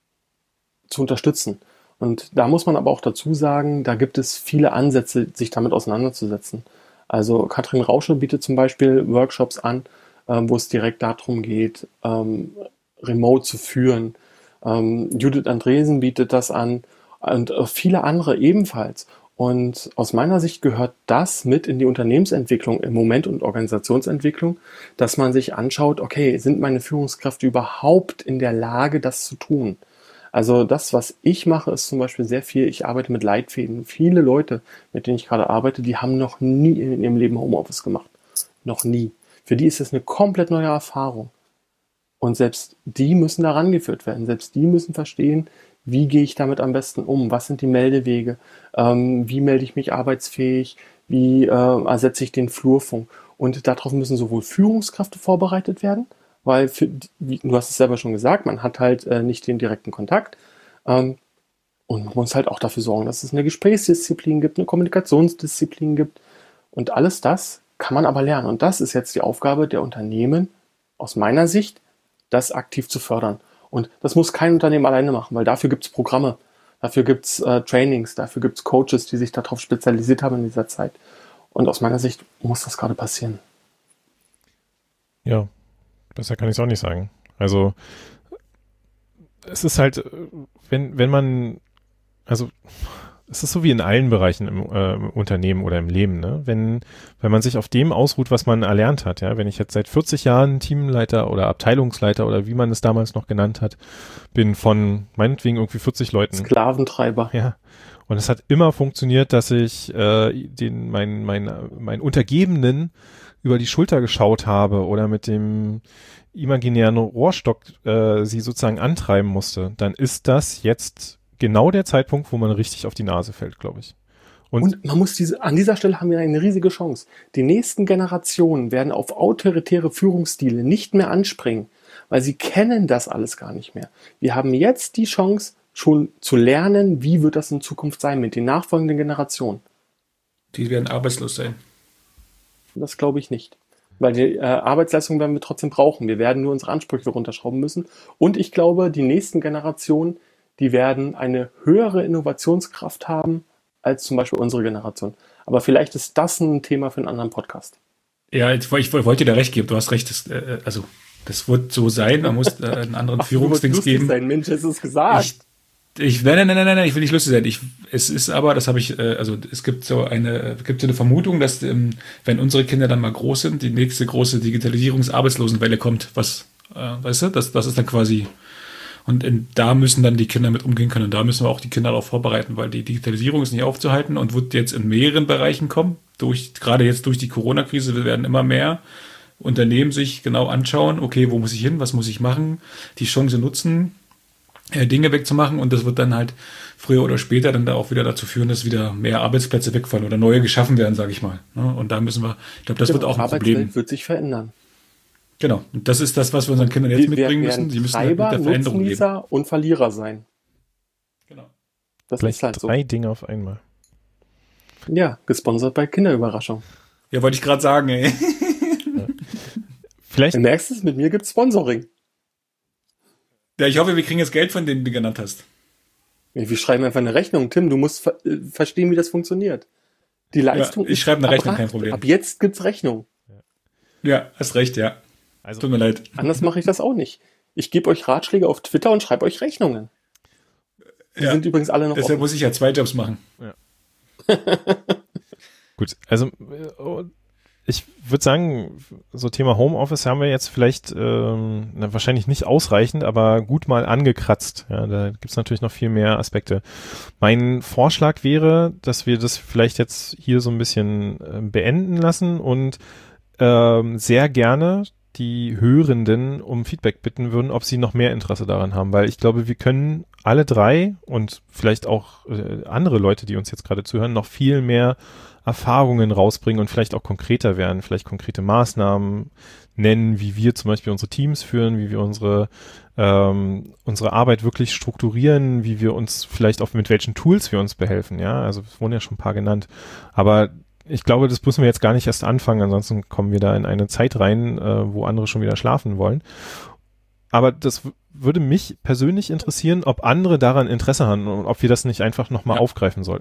Speaker 3: zu unterstützen. Und da muss man aber auch dazu sagen, da gibt es viele Ansätze, sich damit auseinanderzusetzen. Also Katrin Rausche bietet zum Beispiel Workshops an, ähm, wo es direkt darum geht, ähm, remote zu führen. Ähm, Judith Andresen bietet das an und äh, viele andere ebenfalls. Und aus meiner Sicht gehört das mit in die Unternehmensentwicklung im Moment und Organisationsentwicklung, dass man sich anschaut, okay, sind meine Führungskräfte überhaupt in der Lage, das zu tun? Also das, was ich mache, ist zum Beispiel sehr viel, ich arbeite mit Leitfäden. Viele Leute, mit denen ich gerade arbeite, die haben noch nie in ihrem Leben Homeoffice gemacht. Noch nie. Für die ist es eine komplett neue Erfahrung. Und selbst die müssen da rangeführt werden. Selbst die müssen verstehen, wie gehe ich damit am besten um? Was sind die Meldewege? Ähm, wie melde ich mich arbeitsfähig? Wie äh, ersetze ich den Flurfunk? Und darauf müssen sowohl Führungskräfte vorbereitet werden, weil, für, wie, du hast es selber schon gesagt, man hat halt äh, nicht den direkten Kontakt. Ähm, und man muss halt auch dafür sorgen, dass es eine Gesprächsdisziplin gibt, eine Kommunikationsdisziplin gibt. Und alles das kann man aber lernen. Und das ist jetzt die Aufgabe der Unternehmen, aus meiner Sicht, das aktiv zu fördern. Und das muss kein Unternehmen alleine machen, weil dafür gibt es Programme, dafür gibt es äh, Trainings, dafür gibt es Coaches, die sich darauf spezialisiert haben in dieser Zeit. Und aus meiner Sicht muss das gerade passieren.
Speaker 1: Ja, besser kann ich es auch nicht sagen. Also es ist halt, wenn, wenn man, also es ist so wie in allen Bereichen im, äh, im Unternehmen oder im Leben, ne? Wenn, wenn man sich auf dem ausruht, was man erlernt hat, ja, wenn ich jetzt seit vierzig Jahren Teamleiter oder Abteilungsleiter oder wie man es damals noch genannt hat, bin von meinetwegen irgendwie vierzig Leuten.
Speaker 3: Sklaventreiber.
Speaker 1: Ja. Und es hat immer funktioniert, dass ich äh, den mein, mein, mein Untergebenen über die Schulter geschaut habe oder mit dem imaginären Rohrstock äh, sie sozusagen antreiben musste. Dann ist das jetzt genau der Zeitpunkt, wo man richtig auf die Nase fällt, glaube ich. Und,
Speaker 3: Und man muss diese, an dieser Stelle haben wir eine riesige Chance. Die nächsten Generationen werden auf autoritäre Führungsstile nicht mehr anspringen, weil sie kennen das alles gar nicht mehr. Wir haben jetzt die Chance, schon zu lernen, wie wird das in Zukunft sein mit den nachfolgenden Generationen.
Speaker 2: Die werden arbeitslos sein.
Speaker 3: Das glaube ich nicht. Weil die äh, Arbeitsleistung werden wir trotzdem brauchen. Wir werden nur unsere Ansprüche runterschrauben müssen. Und ich glaube, die nächsten Generationen, die werden eine höhere Innovationskraft haben als zum Beispiel unsere Generation. Aber vielleicht ist das ein Thema für einen anderen Podcast.
Speaker 2: Ja, ich, ich wollte dir da recht geben. Du hast recht. Das, äh, also das wird so sein. Man muss äh, einen anderen Führungsdings geben.
Speaker 3: Sein Mensch, hast du es gesagt.
Speaker 2: Ich, ich, nein, nein, nein, nein, ich will nicht lustig sein. Ich, es ist aber, das habe ich, äh, also es gibt so eine, gibt so eine Vermutung, dass ähm, wenn unsere Kinder dann mal groß sind, die nächste große Digitalisierungsarbeitslosenwelle kommt. Was, äh, weißt du, das, das ist dann quasi. Und in, da müssen dann die Kinder mit umgehen können. Und da müssen wir auch die Kinder darauf vorbereiten, weil die Digitalisierung ist nicht aufzuhalten und wird jetzt in mehreren Bereichen kommen. Durch, gerade jetzt durch die Corona-Krise, wir werden immer mehr Unternehmen sich genau anschauen, okay, wo muss ich hin, was muss ich machen, die Chance nutzen, äh, Dinge wegzumachen. Und das wird dann halt früher oder später dann da auch wieder dazu führen, dass wieder mehr Arbeitsplätze wegfallen oder neue geschaffen werden, sage ich mal. Und da müssen wir, ich glaube, das
Speaker 3: ja,
Speaker 2: wird auch ein
Speaker 3: Arbeitswelt
Speaker 2: Problem.
Speaker 3: Arbeitswelt wird sich verändern.
Speaker 2: Genau, und das ist das, was wir unseren Kindern jetzt
Speaker 3: wir,
Speaker 2: mitbringen
Speaker 3: wir
Speaker 2: müssen. Sie müssen
Speaker 3: Treiber,
Speaker 2: halt mit der Veränderung
Speaker 3: Nutznießer
Speaker 2: leben.
Speaker 3: Und Verlierer sein.
Speaker 2: Genau.
Speaker 3: Das
Speaker 1: Gleich
Speaker 3: ist halt
Speaker 1: drei
Speaker 3: so.
Speaker 1: Dinge auf einmal.
Speaker 3: Ja, gesponsert bei Kinderüberraschung.
Speaker 2: Ja, wollte ich gerade sagen, ey.
Speaker 1: Ja. Vielleicht.
Speaker 3: Du merkst es, mit mir gibt es Sponsoring.
Speaker 2: Ja, ich hoffe, wir kriegen jetzt Geld von denen, die du genannt hast.
Speaker 3: Wir schreiben einfach eine Rechnung. Tim, du musst ver äh, verstehen, wie das funktioniert. Die Leistung
Speaker 2: ja, ich schreibe eine Rechnung, kein Problem.
Speaker 3: Ab jetzt gibt's Rechnung.
Speaker 2: Ja, hast recht, ja. Also, tut mir leid.
Speaker 3: Anders mache ich das auch nicht. Ich gebe euch Ratschläge auf Twitter und schreibe euch Rechnungen. Die ja, sind übrigens alle noch
Speaker 2: deshalb offen. Muss ich ja zwei Jobs machen.
Speaker 1: Ja. Gut, also ich würde sagen, so Thema Homeoffice haben wir jetzt vielleicht ähm, na, wahrscheinlich nicht ausreichend, aber gut mal angekratzt. Ja, da gibt es natürlich noch viel mehr Aspekte. Mein Vorschlag wäre, dass wir das vielleicht jetzt hier so ein bisschen äh, beenden lassen und ähm, sehr gerne die Hörenden um Feedback bitten würden, ob sie noch mehr Interesse daran haben, weil ich glaube, wir können alle drei und vielleicht auch äh, andere Leute, die uns jetzt gerade zuhören, noch viel mehr Erfahrungen rausbringen und vielleicht auch konkreter werden, vielleicht konkrete Maßnahmen nennen, wie wir zum Beispiel unsere Teams führen, wie wir unsere ähm, unsere Arbeit wirklich strukturieren, wie wir uns vielleicht auch mit welchen Tools wir uns behelfen, ja, also es wurden ja schon ein paar genannt, aber ich glaube, das müssen wir jetzt gar nicht erst anfangen, ansonsten kommen wir da in eine Zeit rein, äh, wo andere schon wieder schlafen wollen. Aber das w- würde mich persönlich interessieren, ob andere daran Interesse haben und ob wir das nicht einfach nochmal
Speaker 2: ja.
Speaker 1: aufgreifen sollten.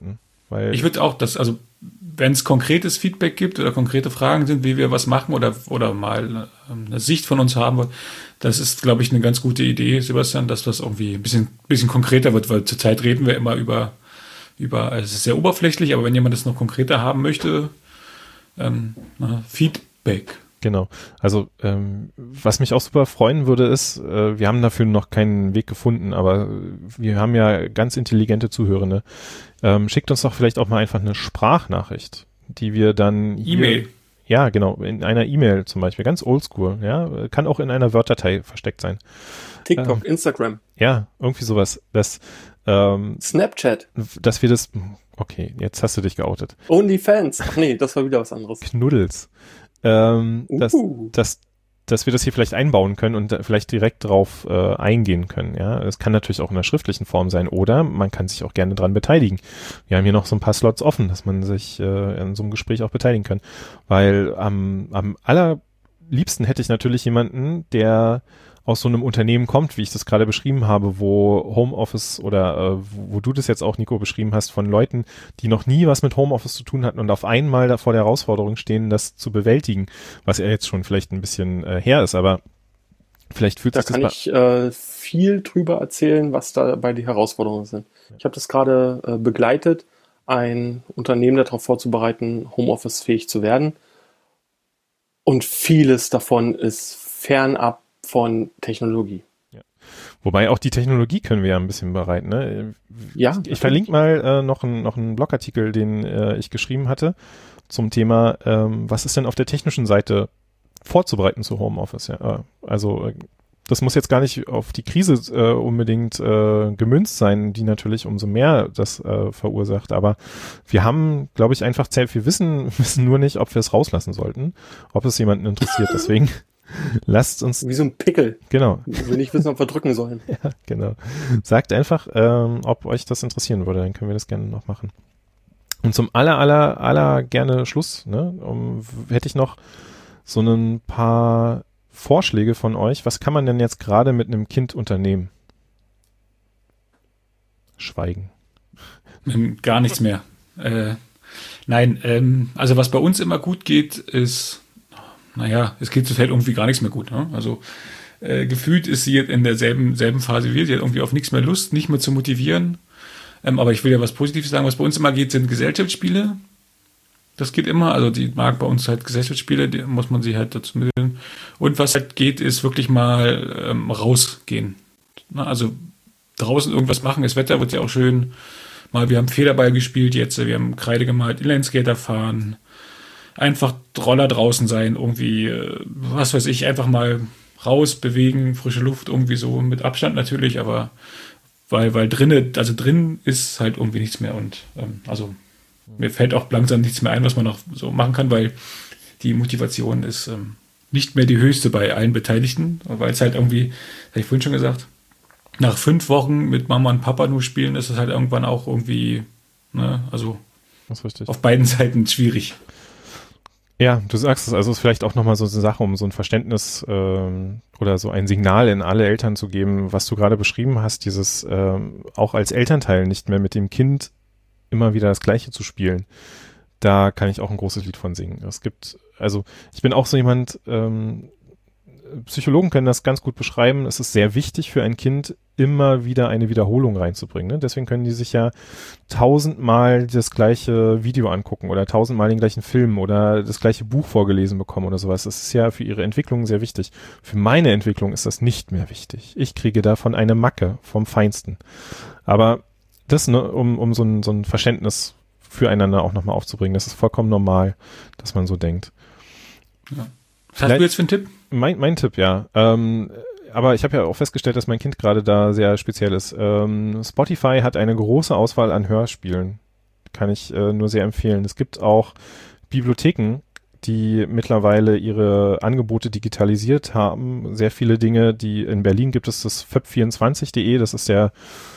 Speaker 1: Weil
Speaker 2: ich würde auch, das, also wenn es konkretes Feedback gibt oder konkrete Fragen sind, wie wir was machen oder, oder mal eine Sicht von uns haben wollen, das ist, glaube ich, eine ganz gute Idee, Sebastian, dass das irgendwie ein bisschen, bisschen konkreter wird, weil zurzeit reden wir immer über, über, also es ist sehr oberflächlich, aber wenn jemand das noch konkreter haben möchte, ähm, na, Feedback.
Speaker 1: Genau. Also ähm, was mich auch super freuen würde, ist, äh, wir haben dafür noch keinen Weg gefunden, aber wir haben ja ganz intelligente Zuhörende. Ähm, schickt uns doch vielleicht auch mal einfach eine Sprachnachricht, die wir dann
Speaker 2: E-Mail.
Speaker 1: Ja, genau, in einer E-Mail zum Beispiel, ganz oldschool, ja, kann auch in einer Word-Datei versteckt sein.
Speaker 3: TikTok,
Speaker 1: ähm,
Speaker 3: Instagram.
Speaker 1: Ja, irgendwie sowas, das ähm,
Speaker 3: Snapchat.
Speaker 1: Dass wir das, okay, jetzt hast du dich geoutet.
Speaker 3: OnlyFans. Ach nee, das war wieder was anderes.
Speaker 1: Knuddels. Ähm,
Speaker 3: uh.
Speaker 1: dass, dass, dass wir das hier vielleicht einbauen können und vielleicht direkt drauf äh, eingehen können. Ja, es kann natürlich auch in der schriftlichen Form sein oder man kann sich auch gerne dran beteiligen. Wir haben hier noch so ein paar Slots offen, dass man sich äh, in so einem Gespräch auch beteiligen kann. Weil am, am allerliebsten hätte ich natürlich jemanden, der aus so einem Unternehmen kommt, wie ich das gerade beschrieben habe, wo Homeoffice oder äh, wo, wo du das jetzt auch, Nico, beschrieben hast, von Leuten, die noch nie was mit Homeoffice zu tun hatten und auf einmal da vor der Herausforderung stehen, das zu bewältigen, was ja jetzt schon vielleicht ein bisschen äh, her ist, aber vielleicht fühlt
Speaker 3: da
Speaker 1: sich das...
Speaker 3: Da kann ich äh, viel drüber erzählen, was da bei die Herausforderungen sind. Ja. Ich habe das gerade äh, begleitet, ein Unternehmen darauf vorzubereiten, Homeoffice-fähig zu werden, und vieles davon ist fernab von Technologie.
Speaker 1: Ja. Wobei auch die Technologie können wir ja ein bisschen bereiten. Ne?
Speaker 3: Ja.
Speaker 1: Ich, ich verlinke mal äh, noch, ein, noch einen Blogartikel, den äh, ich geschrieben hatte zum Thema, ähm, was ist denn auf der technischen Seite vorzubereiten zu Homeoffice. Ja? Also das muss jetzt gar nicht auf die Krise äh, unbedingt äh, gemünzt sein, die natürlich umso mehr das äh, verursacht. Aber wir haben, glaube ich, einfach sehr viel Wissen, wissen nur nicht, ob wir es rauslassen sollten, ob es jemanden interessiert. Deswegen lasst uns...
Speaker 3: Wie so ein Pickel.
Speaker 1: Genau.
Speaker 3: Wir nicht wissen, ob wir drücken sollen.
Speaker 1: Ja, genau. Sagt einfach, ähm, ob euch das interessieren würde, dann können wir das gerne noch machen. Und zum aller, aller, aller gerne Schluss, ne, um, hätte ich noch so ein paar Vorschläge von euch. Was kann man denn jetzt gerade mit einem Kind unternehmen? Schweigen.
Speaker 2: Gar nichts mehr. Äh, nein, ähm, also was bei uns immer gut geht, ist... Naja, es geht zurzeit irgendwie gar nichts mehr gut. Ne? Also äh, gefühlt ist sie jetzt in derselben selben Phase wie wir. Sie hat irgendwie auf nichts mehr Lust, nicht mehr zu motivieren. Ähm, aber ich will ja was Positives sagen. Was bei uns immer geht, sind Gesellschaftsspiele. Das geht immer. Also die mag bei uns halt Gesellschaftsspiele, die muss man sie halt dazu mitteln. Und was halt geht, ist wirklich mal ähm, rausgehen. Na, also draußen irgendwas machen. Das Wetter wird ja auch schön. Mal, wir haben Federball gespielt jetzt. Wir haben Kreide gemalt, Inlineskater fahren. Einfach Roller draußen sein, irgendwie, was weiß ich, einfach mal raus, bewegen, frische Luft, irgendwie so mit Abstand natürlich, aber weil, weil drinnen, also drin ist halt irgendwie nichts mehr und ähm, also mir fällt auch langsam nichts mehr ein, was man noch so machen kann, weil die Motivation ist ähm, nicht mehr die höchste bei allen Beteiligten, weil es halt irgendwie, habe ich vorhin schon gesagt, nach fünf Wochen mit Mama und Papa nur spielen, ist es halt irgendwann auch irgendwie, ne, also
Speaker 1: das ist richtig.
Speaker 2: Auf beiden Seiten schwierig.
Speaker 1: Ja, du sagst es, also ist vielleicht auch nochmal so eine Sache, um so ein Verständnis ähm, oder so ein Signal in alle Eltern zu geben, was du gerade beschrieben hast, dieses ähm, auch als Elternteil nicht mehr mit dem Kind immer wieder das Gleiche zu spielen. Da kann ich auch ein großes Lied von singen. Es gibt, also ich bin auch so jemand, ähm, Psychologen können das ganz gut beschreiben, es ist sehr wichtig für ein Kind, immer wieder eine Wiederholung reinzubringen. Ne? Deswegen können die sich ja tausendmal das gleiche Video angucken oder tausendmal den gleichen Film oder das gleiche Buch vorgelesen bekommen oder sowas. Das ist ja für ihre Entwicklung sehr wichtig. Für meine Entwicklung ist das nicht mehr wichtig. Ich kriege davon eine Macke vom Feinsten. Aber das, ne, um, um so ein, so ein Verständnis füreinander auch nochmal aufzubringen, das ist vollkommen normal, dass man so denkt.
Speaker 2: Ja. Was hast du jetzt für einen Tipp?
Speaker 1: Mein, mein Tipp, ja. Ähm, aber ich habe ja auch festgestellt, dass mein Kind gerade da sehr speziell ist. Ähm, Spotify hat eine große Auswahl an Hörspielen. Kann ich äh, nur sehr empfehlen. Es gibt auch Bibliotheken, die mittlerweile ihre Angebote digitalisiert haben. Sehr viele Dinge, die in Berlin gibt es das F Ö B vierundzwanzig punkt de. Das ist der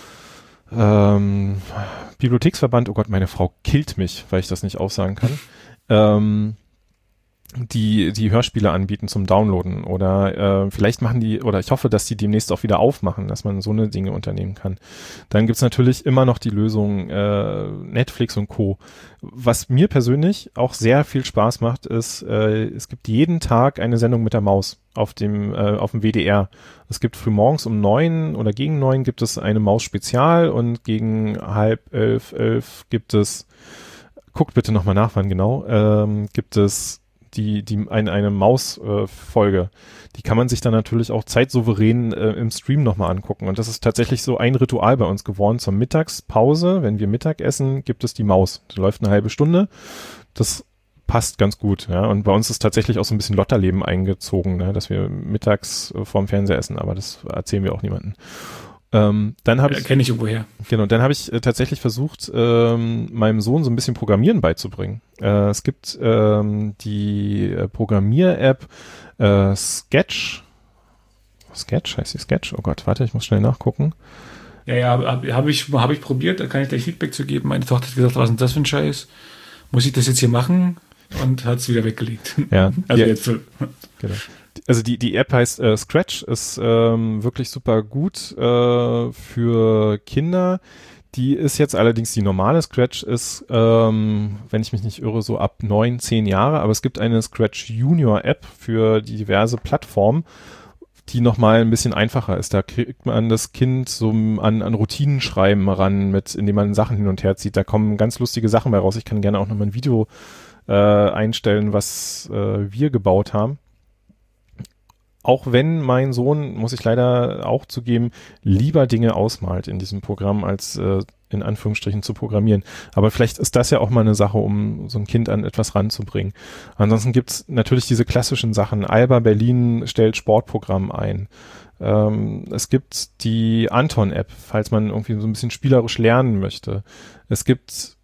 Speaker 1: ähm, Bibliotheksverband. Oh Gott, meine Frau killt mich, weil ich das nicht aufsagen kann. ähm, die die Hörspiele anbieten zum Downloaden oder äh, vielleicht machen die, oder ich hoffe, dass die demnächst auch wieder aufmachen, dass man so eine Dinge unternehmen kann. Dann gibt's natürlich immer noch die Lösung äh, Netflix und Co. Was mir persönlich auch sehr viel Spaß macht, ist, äh, es gibt jeden Tag eine Sendung mit der Maus auf dem äh, auf dem W D R. Es gibt frühmorgens um neun oder gegen neun gibt es eine Maus-Spezial und gegen halb elf, elf gibt es, guckt bitte nochmal nach, wann genau, ähm, gibt es die, die, eine, eine Maus-Folge. Äh, die kann man sich dann natürlich auch zeitsouverän äh, im Stream nochmal angucken. Und das ist tatsächlich so ein Ritual bei uns geworden. Zur Mittagspause, wenn wir Mittag essen, gibt es die Maus. Die läuft eine halbe Stunde. Das passt ganz gut, ja. Und bei uns ist tatsächlich auch so ein bisschen Lotterleben eingezogen, ne? Dass wir mittags äh, vorm Fernseher essen, aber das erzählen wir auch niemandem. Ähm, dann habe
Speaker 2: ja,
Speaker 1: ich
Speaker 2: kenne ich irgendwoher.
Speaker 1: Genau, dann habe ich äh, tatsächlich versucht, ähm, meinem Sohn so ein bisschen Programmieren beizubringen. Äh, es gibt ähm, die äh, Programmier-App äh, Sketch. Sketch heißt die Sketch? Oh Gott, warte, ich muss schnell nachgucken.
Speaker 2: Ja, ja, habe hab ich, hab ich probiert, da kann ich gleich Feedback zu geben. Meine Tochter hat gesagt, was ist denn das für ein Scheiß? Muss ich das jetzt hier machen? Und hat es wieder weggelegt.
Speaker 1: Ja.
Speaker 2: Also
Speaker 1: ja.
Speaker 2: jetzt für,
Speaker 1: genau. Also die, die App heißt äh, Scratch, ist ähm, wirklich super gut äh, für Kinder. Die ist jetzt allerdings, die normale Scratch ist, ähm, wenn ich mich nicht irre, so ab neun, zehn Jahre. Aber es gibt eine Scratch Junior App für die diverse Plattformen, die nochmal ein bisschen einfacher ist. Da kriegt man das Kind so an, an Routinenschreiben ran, mit, indem man Sachen hin und her zieht. Da kommen ganz lustige Sachen bei raus. Ich kann gerne auch nochmal ein Video äh, einstellen, was äh, wir gebaut haben. Auch wenn mein Sohn, muss ich leider auch zugeben, lieber Dinge ausmalt in diesem Programm, als äh, in Anführungsstrichen zu programmieren. Aber vielleicht ist das ja auch mal eine Sache, um so ein Kind an etwas ranzubringen. Ansonsten gibt's natürlich diese klassischen Sachen. Alba Berlin stellt Sportprogramm ein. Ähm, es gibt die Anton-App, falls man irgendwie so ein bisschen spielerisch lernen möchte. Es gibt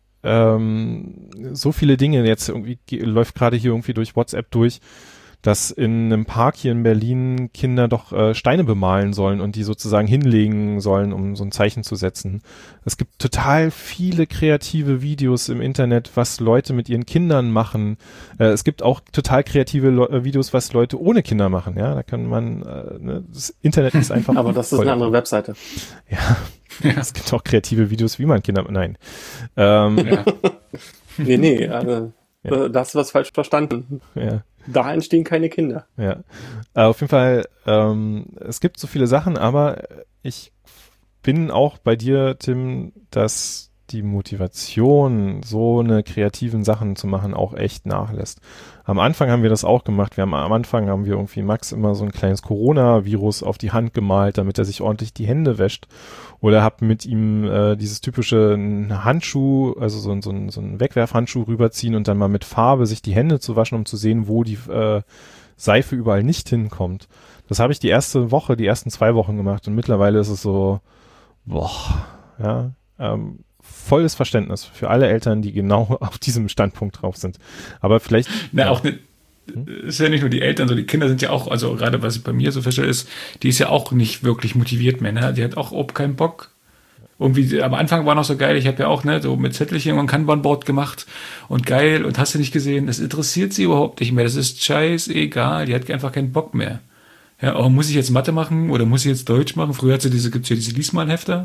Speaker 1: ähm, so viele Dinge. Jetzt irgendwie läuft gerade hier irgendwie durch WhatsApp durch, dass in einem Park hier in Berlin Kinder doch äh, Steine bemalen sollen und die sozusagen hinlegen sollen, um so ein Zeichen zu setzen. Es gibt total viele kreative Videos im Internet, was Leute mit ihren Kindern machen. Äh, es gibt auch total kreative Le- Videos, was Leute ohne Kinder machen. Ja, da kann man, äh, ne, das Internet ist einfach.
Speaker 3: Aber das ist eine andere Webseite.
Speaker 1: Ja, ja, es gibt auch kreative Videos, wie man Kinder, nein. Ähm,
Speaker 2: ja.
Speaker 3: nee, nee, also, ja. Da hast du was falsch verstanden.
Speaker 1: Ja.
Speaker 3: Da entstehen keine Kinder.
Speaker 1: Ja, äh, auf jeden Fall, ähm, es gibt so viele Sachen, aber ich bin auch bei dir, Tim, dass die Motivation, so eine kreativen Sachen zu machen, auch echt nachlässt. Am Anfang haben wir das auch gemacht. Wir haben am Anfang haben wir irgendwie Max immer so ein kleines Coronavirus auf die Hand gemalt, damit er sich ordentlich die Hände wäscht. Oder hab mit ihm äh, dieses typische Handschuh, also so, so, so ein Wegwerfhandschuh rüberziehen und dann mal mit Farbe sich die Hände zu waschen, um zu sehen, wo die äh, Seife überall nicht hinkommt. Das habe ich die erste Woche, die ersten zwei Wochen gemacht und mittlerweile ist es so, boah, ja, ähm, volles Verständnis für alle Eltern, die genau auf diesem Standpunkt drauf sind. Aber vielleicht...
Speaker 2: Na,
Speaker 1: ja.
Speaker 2: auch nicht, ist ja nicht nur die Eltern, so die Kinder sind ja auch, also gerade was ich bei mir so feststelle, ist, die ist ja auch nicht wirklich motiviert mehr, ne? Die hat auch ob keinen Bock. Irgendwie, am Anfang war noch so geil, ich habe ja auch, ne, so mit Zettelchen und Kanban-Board gemacht und geil und hast du nicht gesehen, das interessiert sie überhaupt nicht mehr, das ist scheißegal, die hat einfach keinen Bock mehr. Ja, aber muss ich jetzt Mathe machen oder muss ich jetzt Deutsch machen? Früher hat sie diese, gibt's ja diese Liesmalhefter.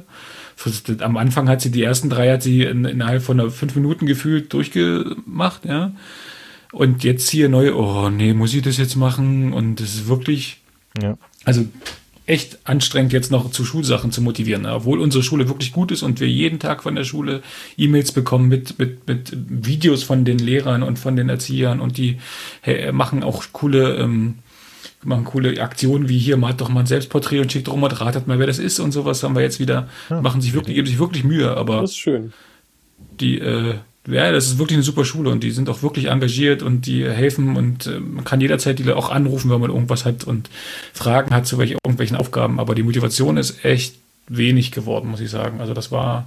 Speaker 2: Am Anfang hat sie die ersten drei, hat sie in, innerhalb von fünf Minuten gefühlt durchgemacht, ja. Und jetzt hier neu, oh nee, muss ich das jetzt machen? Und das ist wirklich,
Speaker 1: ja.
Speaker 2: also echt anstrengend, jetzt noch zu Schulsachen zu motivieren. Obwohl unsere Schule wirklich gut ist und wir jeden Tag von der Schule E-Mails bekommen mit, mit, mit Videos von den Lehrern und von den Erziehern und die hey, machen auch coole, ähm, machen coole Aktionen wie hier, malt doch mal ein Selbstporträt und schickt rum und ratet mal, wer das ist und sowas haben wir jetzt wieder, ja, machen sich wirklich, geben sich wirklich Mühe, aber
Speaker 3: das ist schön.
Speaker 2: Die, äh, ja, das ist wirklich eine super Schule und die sind auch wirklich engagiert und die helfen und äh, man kann jederzeit die auch anrufen, wenn man irgendwas hat und Fragen hat zu welchen, irgendwelchen Aufgaben, aber die Motivation ist echt wenig geworden, muss ich sagen. Also das war,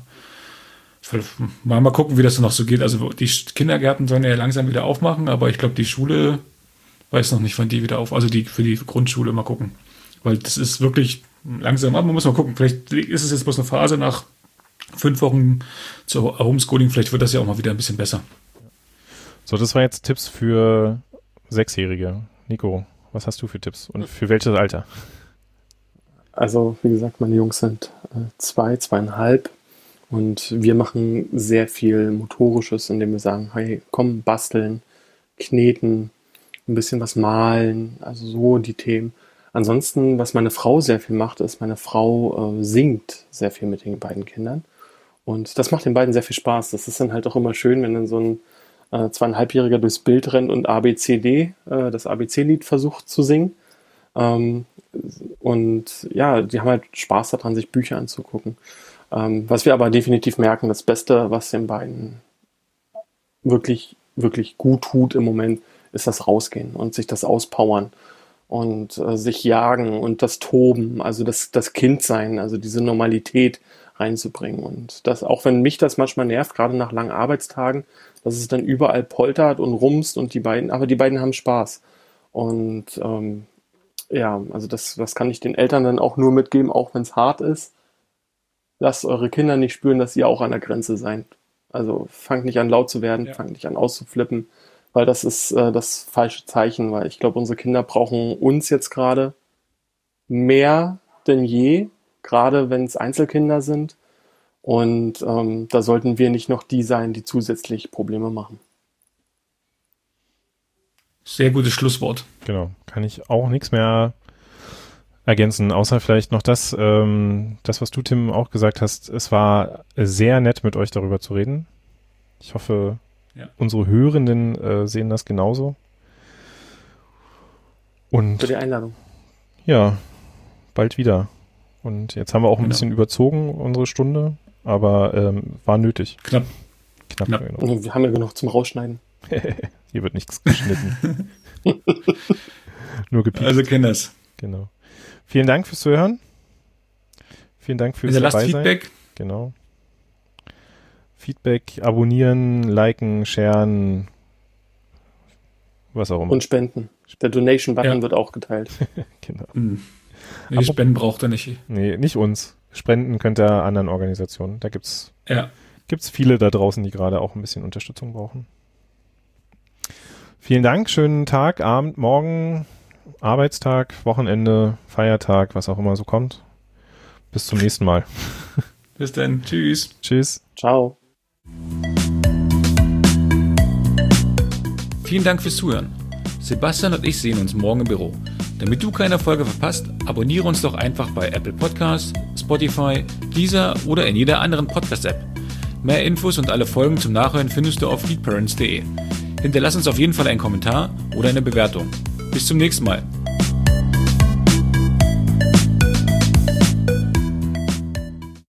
Speaker 2: mal, mal gucken, wie das noch so geht. Also die Kindergärten sollen ja langsam wieder aufmachen, aber ich glaube, die Schule weiß noch nicht, wann die wieder auf, also die für die Grundschule mal gucken. Weil das ist wirklich langsam, aber man muss mal gucken, vielleicht ist es jetzt bloß eine Phase nach fünf Wochen zur Homeschooling, vielleicht wird das ja auch mal wieder ein bisschen besser.
Speaker 1: So, das war jetzt Tipps für Sechsjährige. Nico, was hast du für Tipps und für welches Alter?
Speaker 3: Also, wie gesagt, meine Jungs sind äh, zwei, zweieinhalb und wir machen sehr viel Motorisches, indem wir sagen, hey, komm, basteln, kneten, ein bisschen was malen, also so die Themen. Ansonsten, was meine Frau sehr viel macht, ist, meine Frau äh, singt sehr viel mit den beiden Kindern und das macht den beiden sehr viel Spaß. Das ist dann halt auch immer schön, wenn dann so ein äh, zweieinhalbjähriger durchs Bild rennt und A B C D, äh, das A B C-Lied versucht zu singen. Ähm, und ja, die haben halt Spaß daran, sich Bücher anzugucken. Ähm, was wir aber definitiv merken, das Beste, was den beiden wirklich, wirklich gut tut im Moment, ist das Rausgehen und sich das Auspowern und äh, sich jagen und das Toben, also das, das Kindsein, also diese Normalität reinzubringen. Und das, auch wenn mich das manchmal nervt, gerade nach langen Arbeitstagen, dass es dann überall poltert und rumst und die beiden, aber die beiden haben Spaß. Und ähm, ja, also das, das kann ich den Eltern dann auch nur mitgeben, auch wenn es hart ist. Lasst eure Kinder nicht spüren, dass ihr auch an der Grenze seid. Also fangt nicht an laut zu werden, ja. fangt nicht an auszuflippen, weil das ist äh, das falsche Zeichen, weil ich glaube, unsere Kinder brauchen uns jetzt gerade mehr denn je, gerade wenn es Einzelkinder sind. Und ähm, da sollten wir nicht noch die sein, die zusätzlich Probleme machen.
Speaker 2: Sehr gutes Schlusswort.
Speaker 1: Genau, kann ich auch nichts mehr ergänzen, außer vielleicht noch das, ähm, das, was du, Tim, auch gesagt hast. Es war sehr nett, mit euch darüber zu reden. Ich hoffe, ja. unsere Hörenden äh, sehen das genauso. Und
Speaker 3: für die Einladung.
Speaker 1: Ja, bald wieder. Und jetzt haben wir auch ein genau. bisschen überzogen, unsere Stunde, aber ähm, war nötig.
Speaker 2: Knapp.
Speaker 1: Knapp,
Speaker 3: Knapp. Genau. Wir haben ja genug zum Rausschneiden.
Speaker 1: Hier wird nichts geschnitten. Nur gepiept.
Speaker 2: Also kenn das.
Speaker 1: Genau. Vielen Dank fürs Zuhören. Vielen Dank fürs
Speaker 2: Dabeisein. Feedback.
Speaker 1: Genau. Feedback, abonnieren, liken, sharen, was auch immer.
Speaker 3: Und spenden. Der Donation-Button ja. wird auch geteilt.
Speaker 1: Genau.
Speaker 2: Mhm. Nee, Spenden braucht er nicht.
Speaker 1: Nee, nicht uns. Spenden könnt ihr anderen Organisationen. Da gibt's,
Speaker 2: ja.
Speaker 1: gibt's viele da draußen, die gerade auch ein bisschen Unterstützung brauchen. Vielen Dank, schönen Tag, Abend, Morgen, Arbeitstag, Wochenende, Feiertag, was auch immer so kommt. Bis zum nächsten Mal.
Speaker 2: Bis dann. Tschüss.
Speaker 1: Tschüss.
Speaker 3: Ciao.
Speaker 2: Vielen Dank fürs Zuhören. Sebastian und ich sehen uns morgen im Büro. Damit du keine Folge verpasst, abonniere uns doch einfach bei Apple Podcasts, Spotify, Deezer oder in jeder anderen Podcast-App. Mehr Infos und alle Folgen zum Nachhören findest du auf leadparents punkt de. Hinterlass uns auf jeden Fall einen Kommentar oder eine Bewertung. Bis zum nächsten Mal.